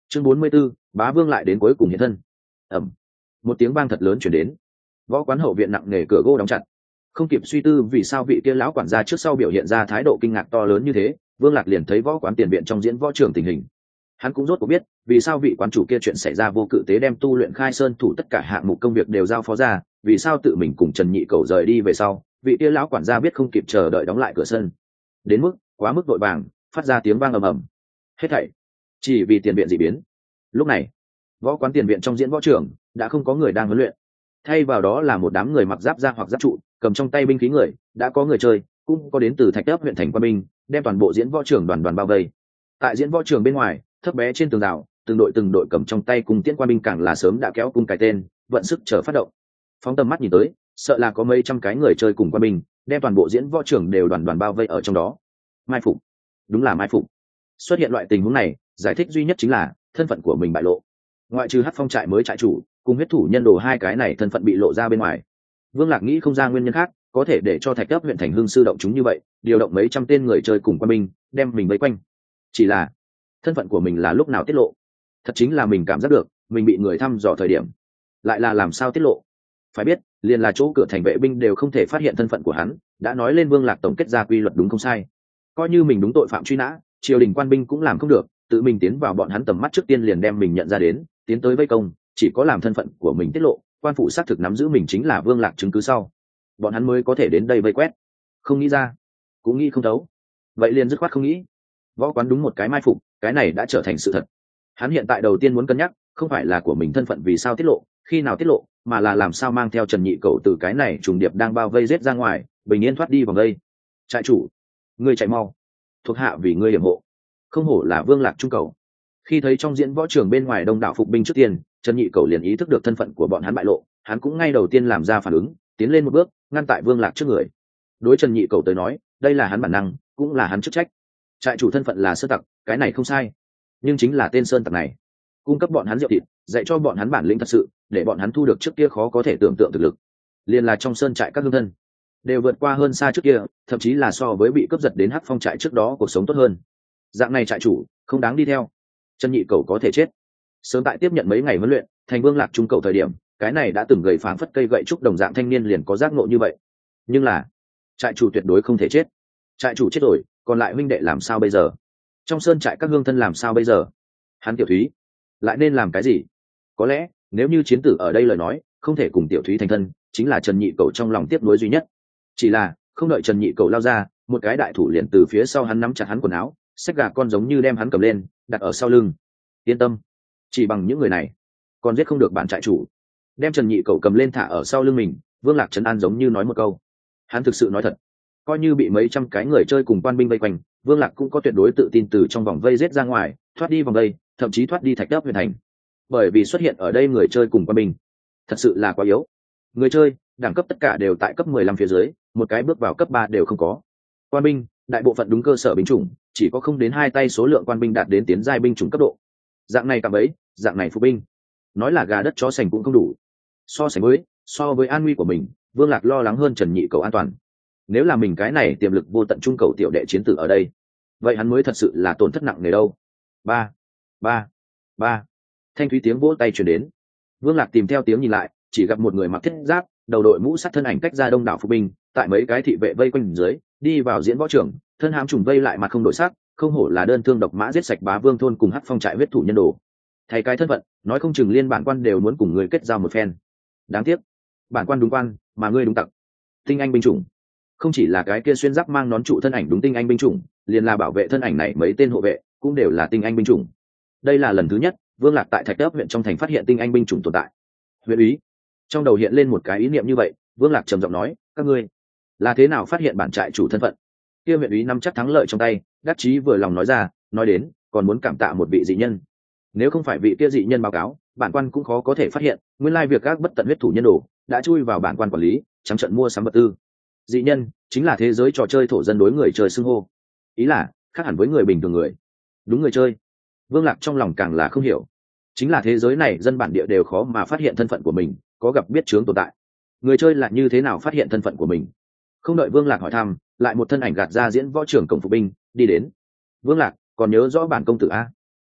chương bốn mươi 44, bá vương lại đến cuối cùng hiện thân. Ẩm. Một tiếng vang thật lớn chuyển đến. Võ quán hậu viện nặng nề cửa gỗ đóng chặt. Không kịp suy tư vì sao vị kia lão quản gia trước sau biểu hiện ra thái độ kinh ngạc to lớn như thế, Vương Lạc liền thấy võ quán tiền viện trong diễn võ trường tình hình. Hắn cũng rốt cuộc biết vì sao vị quán chủ kia chuyện xảy ra vô cự tế đem tu luyện khai sơn thủ tất cả hạng mục công việc đều giao phó ra, vì sao tự mình cùng Trần Nhị Cầu rời đi về sau, vị kia lão quản gia biết không kịp chờ đợi đóng lại cửa sân. Đến mức quá mức vội vàng, phát ra tiếng vang ầm ầm. Hết thảy chỉ vì tiền viện dị biến. Lúc này, võ quán tiền viện trong diễn võ trường đã không có người đang huấn luyện, thay vào đó là một đám người mặc giáp da hoặc giáp trụ, cầm trong tay binh khí người, đã có người chơi, cũng có đến từ Thạch Ấp huyện thành quan binh, đem toàn bộ diễn võ trường đoàn đoàn bao vây. Tại diễn võ trường bên ngoài, thấp bé trên tường rào, từng đội từng đội cầm trong tay cung tiễn quan binh càng là sớm đã kéo cung cài tên, vận sức chờ phát động. Phóng tầm mắt nhìn tới, sợ là có mấy trăm cái người chơi cùng quan binh, đem toàn bộ diễn võ trường đều đoàn đoàn bao vây ở trong đó. Mai phục, đúng là mai phục. Xuất hiện loại tình huống này, giải thích duy nhất chính là thân phận của mình bại lộ. Ngoại trừ Hắc Phong trại mới trại chủ, cùng huyết thủ nhân đồ hai cái này thân phận bị lộ ra bên ngoài, Vương Lạc nghĩ không ra nguyên nhân khác có thể để cho Thạch Ấp huyện thành hưng sư động chúng như vậy, điều động mấy trăm tên người chơi cùng quan binh, đem mình vây quanh. Chỉ là thân phận của mình là lúc nào tiết lộ? Thật chính là mình cảm giác được mình bị người thăm dò thời điểm, lại là làm sao tiết lộ? Phải biết, liền là chỗ cửa thành vệ binh đều không thể phát hiện thân phận của hắn, đã nói lên Vương Lạc tổng kết ra quy luật đúng không sai. Coi như mình đúng tội phạm truy nã, triều đình quan binh cũng làm không được, tự mình tiến vào bọn hắn tầm mắt trước tiên liền đem mình nhận ra đến, tiến tới vây công, chỉ có làm thân phận của mình tiết lộ, quan phụ xác thực nắm giữ mình chính là Vương Lạc chứng cứ sau, bọn hắn mới có thể đến đây vây quét. Không nghĩ ra, cũng nghĩ không thấu, vậy liền dứt khoát không nghĩ. Võ quán đúng một cái mai phục, cái này đã trở thành sự thật. Hắn hiện tại đầu tiên muốn cân nhắc không phải là của mình thân phận vì sao tiết lộ, khi nào tiết lộ, mà là làm sao mang theo Trần Nhị Cầu từ cái này trùng điệp đang bao vây giết ra ngoài, bình yên thoát đi vòng vây. Trại chủ, ngươi chạy mau, thuộc hạ vì ngươi hiểm hộ. Không hổ là Vương Lạc trung cầu. Khi thấy trong diễn võ trường bên ngoài đông đảo phục binh trước tiên, Trần Nhị Cầu liền ý thức được thân phận của bọn hắn bại lộ, hắn cũng ngay đầu tiên làm ra phản ứng, tiến lên một bước, ngăn tại Vương Lạc trước người. Đối Trần Nhị Cầu tới nói, đây là hắn bản năng, cũng là hắn chức trách. Trại chủ thân phận là sơn tặc, cái này không sai, nhưng chính là tên sơn tặc này cung cấp bọn hắn rượu thịt, dạy cho bọn hắn bản lĩnh thật sự, để bọn hắn thu được trước kia khó có thể tưởng tượng thực lực. Liên là trong sơn trại các hương thân đều vượt qua hơn xa trước kia, thậm chí là so với bị cướp giật đến Hắc Phong trại trước đó cuộc sống tốt hơn. Dạng này trại chủ không đáng đi theo. Trần Nhị Cầu có thể chết. Sớm tại tiếp nhận mấy ngày huấn luyện, thành Vương Lạc trung cầu thời điểm, cái này đã từng gầy phảng phất cây gậy trúc đồng dạng thanh niên liền có giác ngộ như vậy. Nhưng là trại chủ tuyệt đối không thể chết. Trại chủ chết rồi, còn lại huynh đệ làm sao bây giờ? Trong sơn trại các hương thân làm sao bây giờ? Hắn Tiểu Thúy lại nên làm cái gì? Có lẽ nếu như chiến tử ở đây lời nói, không thể cùng Tiểu Thúy thành thân, chính là Trần Nhị Cầu trong lòng tiếp nối duy nhất. Chỉ là không đợi Trần Nhị Cầu lao ra, một cái đại thủ liền từ phía sau hắn nắm chặt hắn quần áo, xách gà con giống như đem hắn cầm lên, đặt ở sau lưng. Yên tâm, chỉ bằng những người này còn giết không được bản trại chủ. Đem Trần Nhị Cầu cầm lên thả ở sau lưng mình, Vương Lạc trấn an giống như nói một câu. Hắn thực sự nói thật, coi như bị mấy trăm cái người chơi cùng quan binh vây quanh, Vương Lạc cũng có tuyệt đối tự tin từ trong vòng vây giết ra ngoài, thoát đi vòng vây, thậm chí thoát đi Thạch Ấp huyện thành. Bởi vì xuất hiện ở đây người chơi cùng quan binh thật sự là quá yếu. Người chơi đẳng cấp tất cả đều tại cấp mười lăm phía dưới, một cái bước vào cấp ba đều không có. Quan binh đại bộ phận đúng cơ sở binh chủng, chỉ có không đến hai tay số lượng quan binh đạt đến tiến giai binh chủng cấp độ. Dạng này cả bấy, dạng này phục binh, nói là gà đất chó sành cũng không đủ. So sánh với so với an nguy của mình, Vương Lạc lo lắng hơn Trần Nhị Cầu an toàn. Nếu là mình cái này tiềm lực vô tận trung cầu tiểu đệ chiến tử ở đây, vậy hắn mới thật sự là tổn thất nặng nề đâu. Ba, ba, ba. Thanh thúy tiếng vỗ tay truyền đến. Vương Lạc tìm theo tiếng nhìn lại, chỉ gặp một người mặc thiết giáp, đầu đội mũ sắt thân ảnh cách ra đông đảo phục binh, tại mấy cái thị vệ vây quanh dưới, đi vào diễn võ trường, thân hãm trùng vây lại mặt không đổi sắc, không hổ là đơn thương độc mã giết sạch Bá Vương thôn cùng Hắc Phong trại huyết thủ nhân đồ. Thay cái thân phận, nói không chừng liên bản quan đều muốn cùng người kết giao một phen. Đáng tiếc, bản quan đúng quan, mà ngươi đúng tặc. Tinh anh binh chủng, không chỉ là cái kia xuyên giáp mang nón trụ thân ảnh đúng tinh anh binh chủng, liền là bảo vệ thân ảnh này mấy tên hộ vệ cũng đều là tinh anh binh chủng. Đây là lần thứ nhất Vương Lạc tại Thạch Ấp huyện trong thành phát hiện tinh anh binh chủng tồn tại. Huyện úy trong đầu hiện lên một cái ý niệm như vậy, Vương Lạc trầm giọng nói, các ngươi là thế nào phát hiện bản trại chủ thân phận? Kia huyện úy nắm chắc thắng lợi trong tay, đắc chí vừa lòng nói ra, nói đến còn muốn cảm tạ một vị dị nhân. Nếu không phải vị kia dị nhân báo cáo, bản quan cũng khó có thể phát hiện nguyên lai việc các bất tận huyết thủ nhân đồ đã chui vào bản quan quản lý, trắng trợn mua sắm vật tư. Dị nhân chính là thế giới trò chơi thổ dân đối người chơi xưng hô, ý là khác hẳn với người bình thường người. Đúng người chơi, Vương Lạc trong lòng càng là không hiểu, chính là thế giới này dân bản địa đều khó mà phát hiện thân phận của mình, có gặp biết chướng tồn tại. Người chơi là như thế nào phát hiện thân phận của mình? Không đợi Vương Lạc hỏi thăm, lại một thân ảnh gạt ra diễn võ trưởng cổng phục binh đi đến. Vương Lạc còn nhớ rõ bản công tử a? À,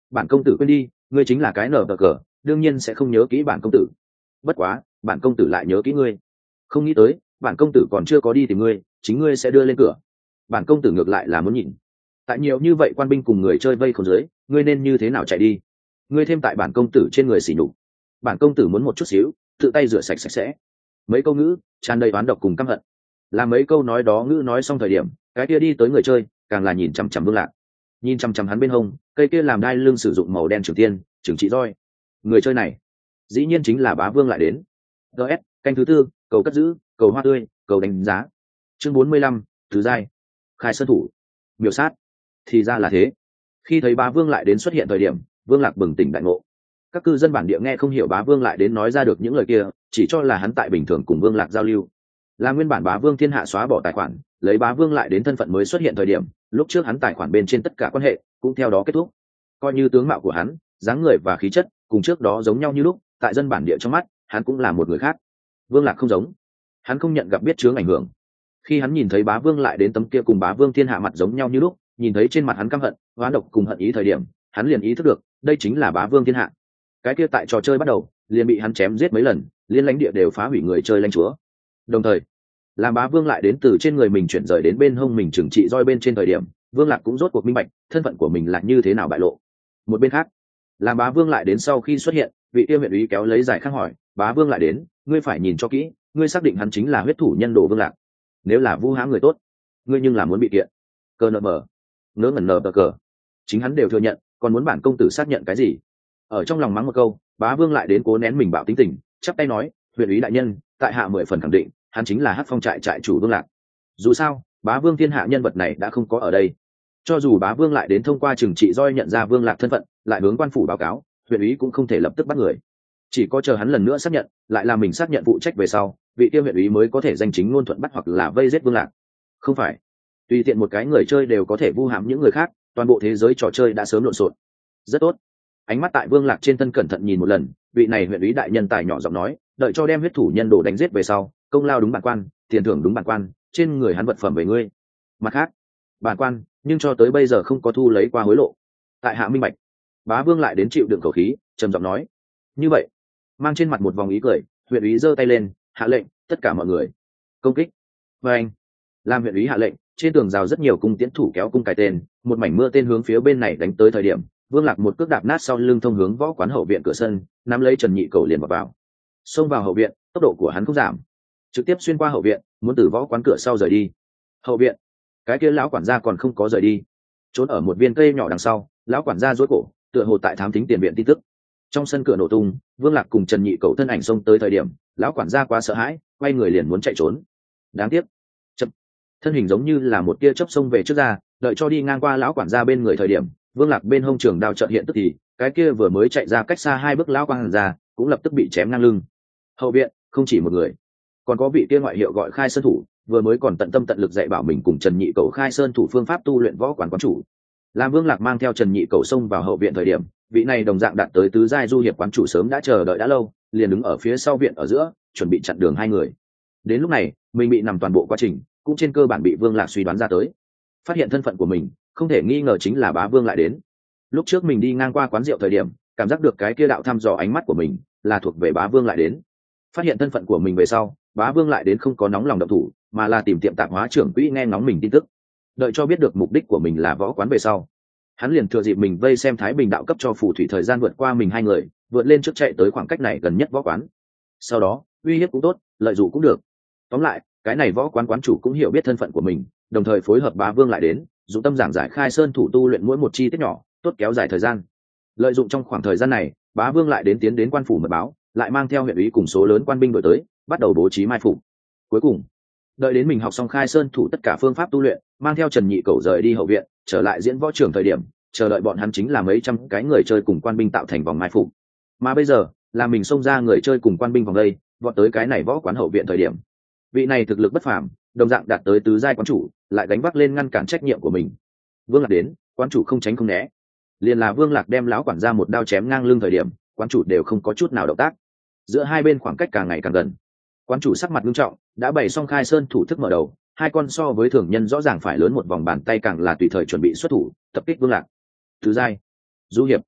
bản công tử quên đi, ngươi chính là cái nở bờ cờ, đương nhiên sẽ không nhớ kỹ bản công tử. Bất quá bản công tử lại nhớ kỹ ngươi. Không nghĩ tới bản công tử còn chưa có đi tìm ngươi, chính ngươi sẽ đưa lên cửa. Bản công tử ngược lại là muốn nhìn, tại nhiều như vậy quan binh cùng người chơi vây không dưới, ngươi nên như thế nào chạy đi. Ngươi thêm tại bản công tử trên người xỉ nhục, bản công tử muốn một chút xíu tự tay rửa sạch sạch sẽ. Mấy câu ngữ tràn đầy oán độc cùng căm hận. Là mấy câu nói đó ngữ nói xong thời điểm, cái kia đi tới người chơi càng là nhìn chằm chằm Vương Lạc, nhìn chằm chằm hắn bên hông cây kia làm đai lưng sử dụng màu đen trường tiên trường trị roi. Người chơi này dĩ nhiên chính là Bá Vương lại đến. gs canh thứ tư, cầu cất giữ, cầu hoa tươi, cầu đánh giá. Chương bốn mươi lăm, thứ giai khai sơn thủ miểu sát. Thì ra là thế. Khi thấy Bá Vương lại đến xuất hiện thời điểm, Vương Lạc bừng tỉnh đại ngộ. Các cư dân bản địa nghe không hiểu Bá Vương lại đến nói ra được những lời kia, chỉ cho là hắn tại bình thường cùng Vương Lạc giao lưu. Là nguyên bản Bá Vương thiên hạ xóa bỏ tài khoản, lấy Bá Vương lại đến thân phận mới xuất hiện thời điểm, lúc trước hắn tài khoản bên trên tất cả quan hệ cũng theo đó kết thúc. Coi như tướng mạo của hắn, dáng người và khí chất cùng trước đó giống nhau như lúc, tại dân bản địa trong mắt hắn cũng là một người khác. Vương Lạc không giống, hắn không nhận gặp biết chướng ảnh hưởng. Khi hắn nhìn thấy Bá Vương lại đến tấm kia cùng Bá Vương thiên hạ mặt giống nhau như lúc, nhìn thấy trên mặt hắn căm hận oán độc cùng hận ý thời điểm, hắn liền ý thức được đây chính là Bá Vương thiên hạ. Cái kia tại trò chơi bắt đầu liền bị hắn chém giết mấy lần, liên lãnh địa đều phá hủy người chơi lãnh chúa. Đồng thời làm Bá Vương lại đến từ trên người mình chuyển rời đến bên hông mình trừng trị roi bên trên thời điểm, Vương Lạc cũng rốt cuộc minh bạch thân phận của mình là như thế nào bại lộ. Một bên khác, làm Bá Vương lại đến sau khi xuất hiện, vị tiêu huyện úy kéo lấy giải khang hỏi: Bá Vương lại đến, ngươi phải nhìn cho kỹ, ngươi xác định hắn chính là huyết thủ nhân đồ Vương Lạc. Nếu là vu hãm người tốt, ngươi nhưng là muốn bị kiện. Cờ nợ mờ, ngớ ngẩn nờ cờ, chính hắn đều thừa nhận, còn muốn bản công tử xác nhận cái gì? Ở trong lòng mắng một câu, Bá Vương lại đến cố nén mình bạo tính tình, chắp tay nói: huyện úy đại nhân, tại hạ mười phần khẳng định hắn chính là Hắc Phong trại trại chủ Vương Lạc. Dù sao Bá Vương thiên hạ nhân vật này đã không có ở đây, cho dù Bá Vương lại đến thông qua trừng trị roi nhận ra Vương Lạc thân phận, lại hướng quan phủ báo cáo, huyện úy cũng không thể lập tức bắt người. Chỉ có chờ hắn lần nữa xác nhận, lại là mình xác nhận phụ trách về sau, vị tiêu huyện úy mới có thể danh chính ngôn thuận bắt hoặc là vây giết Vương Lạc. Không phải tùy tiện một cái người chơi đều có thể vu hãm những người khác, toàn bộ thế giới trò chơi đã sớm lộn xộn. Rất tốt. Ánh mắt tại Vương Lạc trên thân cẩn thận nhìn một lần, vị này huyện úy đại nhân tài nhỏ giọng nói: đợi cho đem huyết thủ nhân đồ đánh giết về sau, công lao đúng bản quan, tiền thưởng đúng bản quan, trên người hắn vật phẩm về ngươi. Mặt khác, bản quan nhưng cho tới bây giờ không có thu lấy qua hối lộ. Tại hạ minh bạch. Bá Vương lại đến chịu đựng khẩu khí, trầm giọng nói. Như vậy, mang trên mặt một vòng ý cười, huyện úy giơ tay lên, hạ lệnh: tất cả mọi người công kích. Và anh làm huyện úy hạ lệnh, trên tường rào rất nhiều cung tiễn thủ kéo cung cài tên, một mảnh mưa tên hướng phía bên này đánh tới thời điểm, Vương Lạc một cước đạp nát sau lưng thông hướng võ quán hậu viện cửa sân, nắm lấy Trần Nhị Cầu liền vào vào. Xông vào hậu viện, tốc độ của hắn không giảm, trực tiếp xuyên qua hậu viện, muốn từ võ quán cửa sau rời đi. Hậu viện, cái kia lão quản gia còn không có rời đi, trốn ở một viên cây nhỏ đằng sau. Lão quản gia rối cổ, tựa hồ tại thám thính tiền viện tin tức. Trong sân cửa nổ tung, Vương Lạc cùng Trần Nhị Cầu thân ảnh xông tới thời điểm, lão quản gia quá sợ hãi, quay người liền muốn chạy trốn. Đáng tiếc, chậm, thân hình giống như là một tia chớp xông về trước ra, đợi cho đi ngang qua lão quản gia bên người thời điểm, Vương Lạc bên hông trường đao chợt hiện tức thì, cái kia vừa mới chạy ra cách xa hai bước lão quản gia cũng lập tức bị chém ngang lưng. Hậu viện không chỉ một người, còn có vị kia ngoại hiệu gọi Khai Sơn thủ, vừa mới còn tận tâm tận lực dạy bảo mình cùng Trần Nhị Cầu Khai Sơn thủ phương pháp tu luyện võ quán quán chủ. Làm Vương Lạc mang theo Trần Nhị Cầu xông vào hậu viện thời điểm, vị này đồng dạng đạt tới tứ giai du hiệp quán chủ sớm đã chờ đợi đã lâu, liền đứng ở phía sau viện ở giữa, chuẩn bị chặn đường hai người. Đến lúc này, mình bị nằm toàn bộ quá trình, cũng trên cơ bản bị Vương Lạc suy đoán ra tới. Phát hiện thân phận của mình, không thể nghi ngờ chính là Bá Vương lại đến. Lúc trước mình đi ngang qua quán rượu thời điểm, cảm giác được cái kia đạo thăm dò ánh mắt của mình là thuộc về Bá Vương lại đến. Phát hiện thân phận của mình về sau, Bá Vương lại đến không có nóng lòng động thủ, mà là tìm tiệm tạp hóa trưởng quỹ nghe ngóng mình tin tức. Đợi cho biết được mục đích của mình là võ quán về sau, hắn liền thừa dịp mình vây xem Thái Bình đạo cấp cho phù thủy thời gian vượt qua mình hai người, vượt lên trước chạy tới khoảng cách này gần nhất võ quán. Sau đó uy hiếp cũng tốt, lợi dụng cũng được. Tóm lại, cái này võ quán quán chủ cũng hiểu biết thân phận của mình, đồng thời phối hợp Bá Vương lại đến, dụng tâm giảng giải Khai Sơn thủ tu luyện mỗi một chi tiết nhỏ, tốt kéo dài thời gian. Lợi dụng trong khoảng thời gian này, Bá Vương lại đến tiến đến quan phủ mật báo, lại mang theo huyện úy cùng số lớn quan binh đội tới, bắt đầu bố trí mai phục. Cuối cùng, đợi đến mình học xong Khai Sơn thủ tất cả phương pháp tu luyện, mang theo Trần Nhị Cầu rời đi hậu viện, trở lại diễn võ trường thời điểm, chờ đợi bọn hắn chính là mấy trăm cái người chơi cùng quan binh tạo thành vòng mai phục. Mà bây giờ, là mình xông ra người chơi cùng quan binh vòng đây, vọt tới cái này võ quán hậu viện thời điểm. Vị này thực lực bất phàm, đồng dạng đạt tới tứ giai quán chủ, lại đánh vác lên ngăn cản trách nhiệm của mình. Vương Lạc đến, quán chủ không tránh không né. Liền là Vương Lạc đem lão quản gia một đao chém ngang lưng thời điểm, quán chủ đều không có chút nào động tác. Giữa hai bên khoảng cách càng ngày càng gần. Quán chủ sắc mặt nghiêm trọng, đã bày xong Khai Sơn thủ thức mở đầu, hai con so với thường nhân rõ ràng phải lớn một vòng bàn tay càng là tùy thời chuẩn bị xuất thủ, tập kích Vương Lạc. Thứ giai, du hiệp,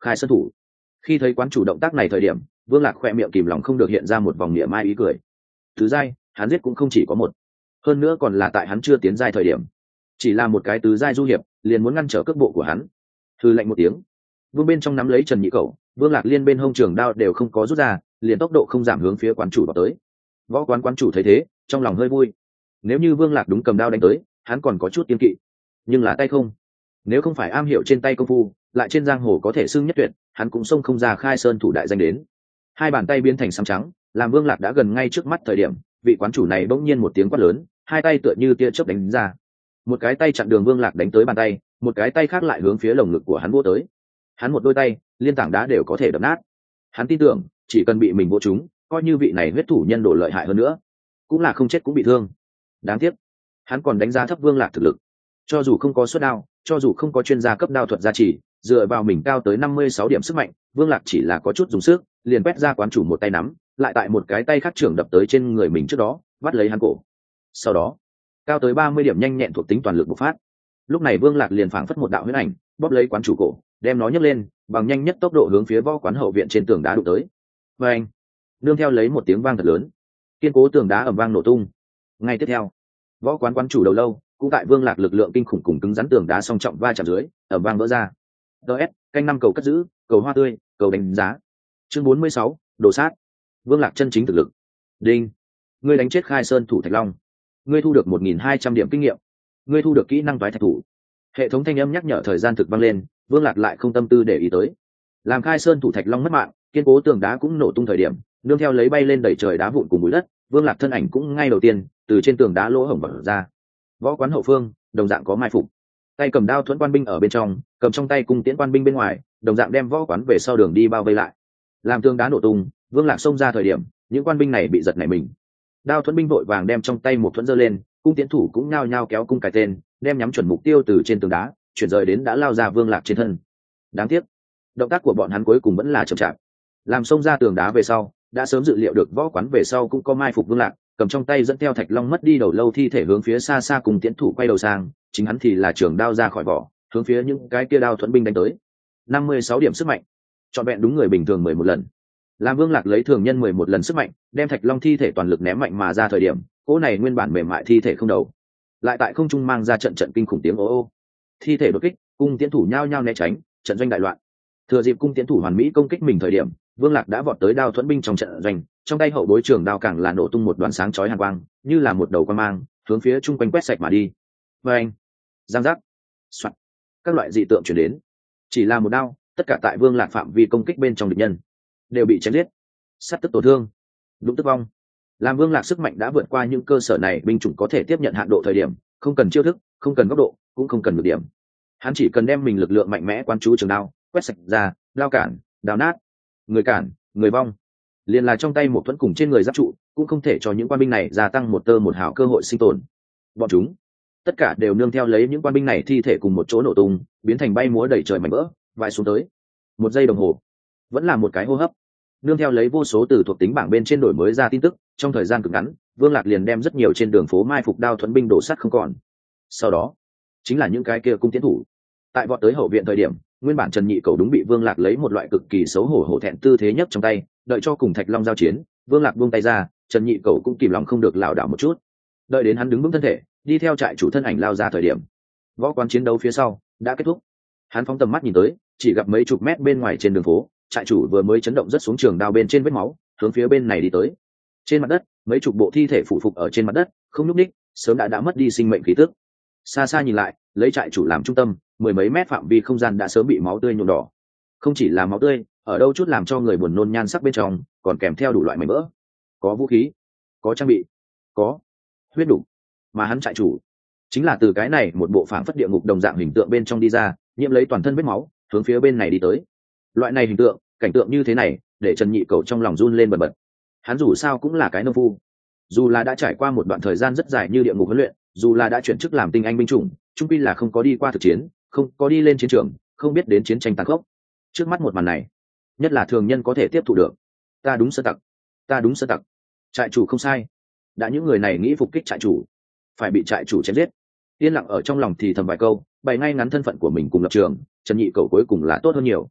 khai sơn thủ. Khi thấy quán chủ động tác này thời điểm, Vương Lạc khoe miệng kìm lòng không được hiện ra một vòng niệm mai ý cười. Tứ giai hắn giết cũng không chỉ có một, hơn nữa còn là tại hắn chưa tiến giai thời điểm. Chỉ là một cái tứ giai du hiệp liền muốn ngăn trở cước bộ của hắn. Hừ lạnh một tiếng, vương bên trong nắm lấy Trần Nhị Cẩu, Vương Lạc liên bên hông trường đao đều không có rút ra, liền tốc độ không giảm hướng phía quán chủ vào tới. Võ quán quán chủ thấy thế, trong lòng hơi vui. Nếu như Vương Lạc đúng cầm đao đánh tới, hắn còn có chút kiên kỵ, nhưng là tay không. Nếu không phải am hiểu trên tay công phu, lại trên giang hồ có thể xưng nhất tuyệt, hắn cũng xông không ra khai sơn thủ đại danh đến. Hai bàn tay biến thành xám trắng, làm Vương Lạc đã gần ngay trước mắt thời điểm, vị quán chủ này bỗng nhiên một tiếng quát lớn, hai tay tựa như tia chớp đánh ra. Một cái tay chặn đường Vương Lạc đánh tới bàn tay, một cái tay khác lại hướng phía lồng ngực của hắn vỗ tới. Hắn một đôi tay, liên tảng đá đều có thể đập nát. Hắn tin tưởng, chỉ cần bị mình vỗ trúng, coi như vị này huyết thủ nhân đồ lợi hại hơn nữa, cũng là không chết cũng bị thương. Đáng tiếc, hắn còn đánh giá thấp Vương Lạc thực lực. Cho dù không có xuất đao, cho dù không có chuyên gia cấp đao thuật gia trì, dựa vào mình cao tới năm mươi sáu điểm sức mạnh, Vương Lạc chỉ là có chút dùng sức, liền quét ra quán chủ một tay nắm, lại tại một cái tay khác trưởng đập tới trên người mình trước đó, bắt lấy hắn cổ. Sau đó, cao tới ba mươi điểm nhanh nhẹn thuộc tính toàn lực bộc phát. Lúc này Vương Lạc liền phảng phất một đạo huyễn ảnh, bóp lấy quán chủ cổ, đem nó nhấc lên, bằng nhanh nhất tốc độ hướng phía võ quán hậu viện trên tường đá đụng tới. Và anh, nương theo lấy một tiếng vang thật lớn, kiên cố tường đá ầm vang nổ tung. Ngay tiếp theo, võ quán quán chủ đầu lâu cũng tại Vương Lạc lực lượng kinh khủng cùng cứng rắn tường đá song trọng va chạm dưới, ầm vang vỡ ra. ds canh năm cầu cất giữ, cầu hoa tươi, cầu đánh giá. Chương bốn mươi sáu, đồ sát. Vương Lạc chân chính thực lực. Đinh, ngươi đánh chết khai sơn thủ Thạch Long, ngươi thu được một nghìn hai trăm điểm kinh nghiệm, ngươi thu được kỹ năng toái thạch thủ. Hệ thống thanh âm nhắc nhở thời gian thực vang lên, Vương Lạc lại không tâm tư để ý tới. Làm khai sơn thủ Thạch Long mất mạng, kiên cố tường đá cũng nổ tung thời điểm, nương theo lấy bay lên đẩy trời đá vụn cùng bụi đất, Vương Lạc thân ảnh cũng ngay đầu tiên từ trên tường đá lỗ hổng bật ra. Võ quán hậu phương đồng dạng có mai phục, tay cầm đao thuẫn quan binh ở bên trong, cầm trong tay cung tiễn quan binh bên ngoài, đồng dạng đem võ quán về sau đường đi bao vây lại. Làm tường đá nổ tung, Vương Lạc xông ra thời điểm, những quan binh này bị giật nảy mình. Đao thuẫn binh vội vàng đem trong tay một thuẫn giơ lên, cung tiễn thủ cũng nhao nhao kéo cung cài tên, đem nhắm chuẩn mục tiêu từ trên tường đá chuyển rời đến đã lao ra Vương Lạc trên thân. Đáng tiếc, động tác của bọn hắn cuối cùng vẫn là chậm chạp. Làm xông ra tường đá về sau, đã sớm dự liệu được võ quán về sau cũng có mai phục Vương Lạc, cầm trong tay dẫn theo Thạch Long mất đi đầu lâu thi thể hướng phía xa xa cùng tiễn thủ quay đầu sang, chính hắn thì là trường đao ra khỏi vỏ, hướng phía những cái kia đao thuẫn binh đánh tới. năm mươi sáu điểm sức mạnh, trọn vẹn đúng người bình thường mười một lần. Làm Vương Lạc lấy thường nhân mười một lần sức mạnh, đem Thạch Long thi thể toàn lực ném mạnh mà ra thời điểm, cỗ này nguyên bản mềm mại thi thể không đầu, lại tại không trung mang ra trận trận kinh khủng tiếng ô ô. Thi thể đột kích, cung tiễn thủ nhao nhao né tránh, trận doanh đại loạn. Thừa dịp cung tiễn thủ hoàn mỹ công kích mình thời điểm, Vương Lạc đã vọt tới đao thuẫn binh trong trận doanh, trong tay hậu bối trường đao càng là nổ tung một đoàn sáng chói hàn quang, như là một đầu quang mang, hướng phía chung quanh quét sạch mà đi. Và anh, giang giác, soạt, các loại dị tượng chuyển đến. Chỉ là một đao, tất cả tại Vương Lạc phạm vi công kích bên trong địch nhân đều bị chém giết, sát tức tổn thương, đụng tức vong. Làm Vương Lạc sức mạnh đã vượt qua những cơ sở này binh chủng có thể tiếp nhận hạn độ thời điểm, không cần chiêu thức, không cần góc độ, cũng không cần nhược điểm. Hắn chỉ cần đem mình lực lượng mạnh mẽ quán chú trường đao, quét sạch ra, đao cản, đao nát, người cản, người vong. Liền là trong tay một thuẫn cùng trên người giáp trụ, cũng không thể cho những quan binh này gia tăng một tơ một hào cơ hội sinh tồn. Bọn chúng, tất cả đều nương theo lấy những quan binh này thi thể cùng một chỗ nổ tung, biến thành bay múa đẩy trời mảnh vỡ, vãi xuống tới. Một giây đồng hồ, vẫn là một cái hô hấp. Nương theo lấy vô số từ thuộc tính bảng bên trên đổi mới ra tin tức, trong thời gian cực ngắn, Vương Lạc liền đem rất nhiều trên đường phố mai phục đao thuẫn binh đổ sắt không còn. Sau đó, chính là những cái kia cung tiến thủ. Tại vọt tới hậu viện thời điểm, nguyên bản Trần Nhị Cẩu đúng bị Vương Lạc lấy một loại cực kỳ xấu hổ hổ thẹn tư thế nhất trong tay, đợi cho cùng Thạch Long giao chiến, Vương Lạc buông tay ra, Trần Nhị Cẩu cũng kìm lòng không được lảo đảo một chút. Đợi đến hắn đứng vững thân thể, đi theo trại chủ thân ảnh lao ra thời điểm, võ quán chiến đấu phía sau đã kết thúc. Hắn phóng tầm mắt nhìn tới, chỉ gặp mấy chục mét bên ngoài trên đường phố, trại chủ vừa mới chấn động rất xuống trường đao bên trên vết máu, hướng phía bên này đi tới. Trên mặt đất, mấy chục bộ thi thể phủ phục ở trên mặt đất, không nhúc nhích, sớm đã đã mất đi sinh mệnh khí tức. Xa xa nhìn lại, lấy trại chủ làm trung tâm, mười mấy mét phạm vi không gian đã sớm bị máu tươi nhuộm đỏ. Không chỉ là máu tươi, ở đâu chút làm cho người buồn nôn nhan sắc bên trong, còn kèm theo đủ loại mảnh vỡ. Có vũ khí, có trang bị, có huyết đủ. Mà hắn trại chủ chính là từ cái này một bộ phảng phất địa ngục đồng dạng hình tượng bên trong đi ra, nhiễm lấy toàn thân vết máu, hướng phía bên này đi tới. Loại này hình tượng, cảnh tượng như thế này, để Trần Nhị Cẩu trong lòng run lên bần bật. Hắn dù sao cũng là cái nông phu, dù là đã trải qua một đoạn thời gian rất dài như địa ngục huấn luyện, dù là đã chuyển chức làm tinh anh binh chủng, chung quy là không có đi qua thực chiến, không có đi lên chiến trường, không biết đến chiến tranh tàn khốc. Trước mắt một màn này, nhất là thường nhân có thể tiếp thụ được. Ta đúng sơ tặc, ta đúng sơ tặc, trại chủ không sai. Đã những người này nghĩ phục kích trại chủ, phải bị trại chủ chém giết. Yên lặng ở trong lòng thì thầm vài câu, bày ngay ngắn thân phận của mình cùng lập trường, Trần Nhị Cẩu cuối cùng là tốt hơn nhiều.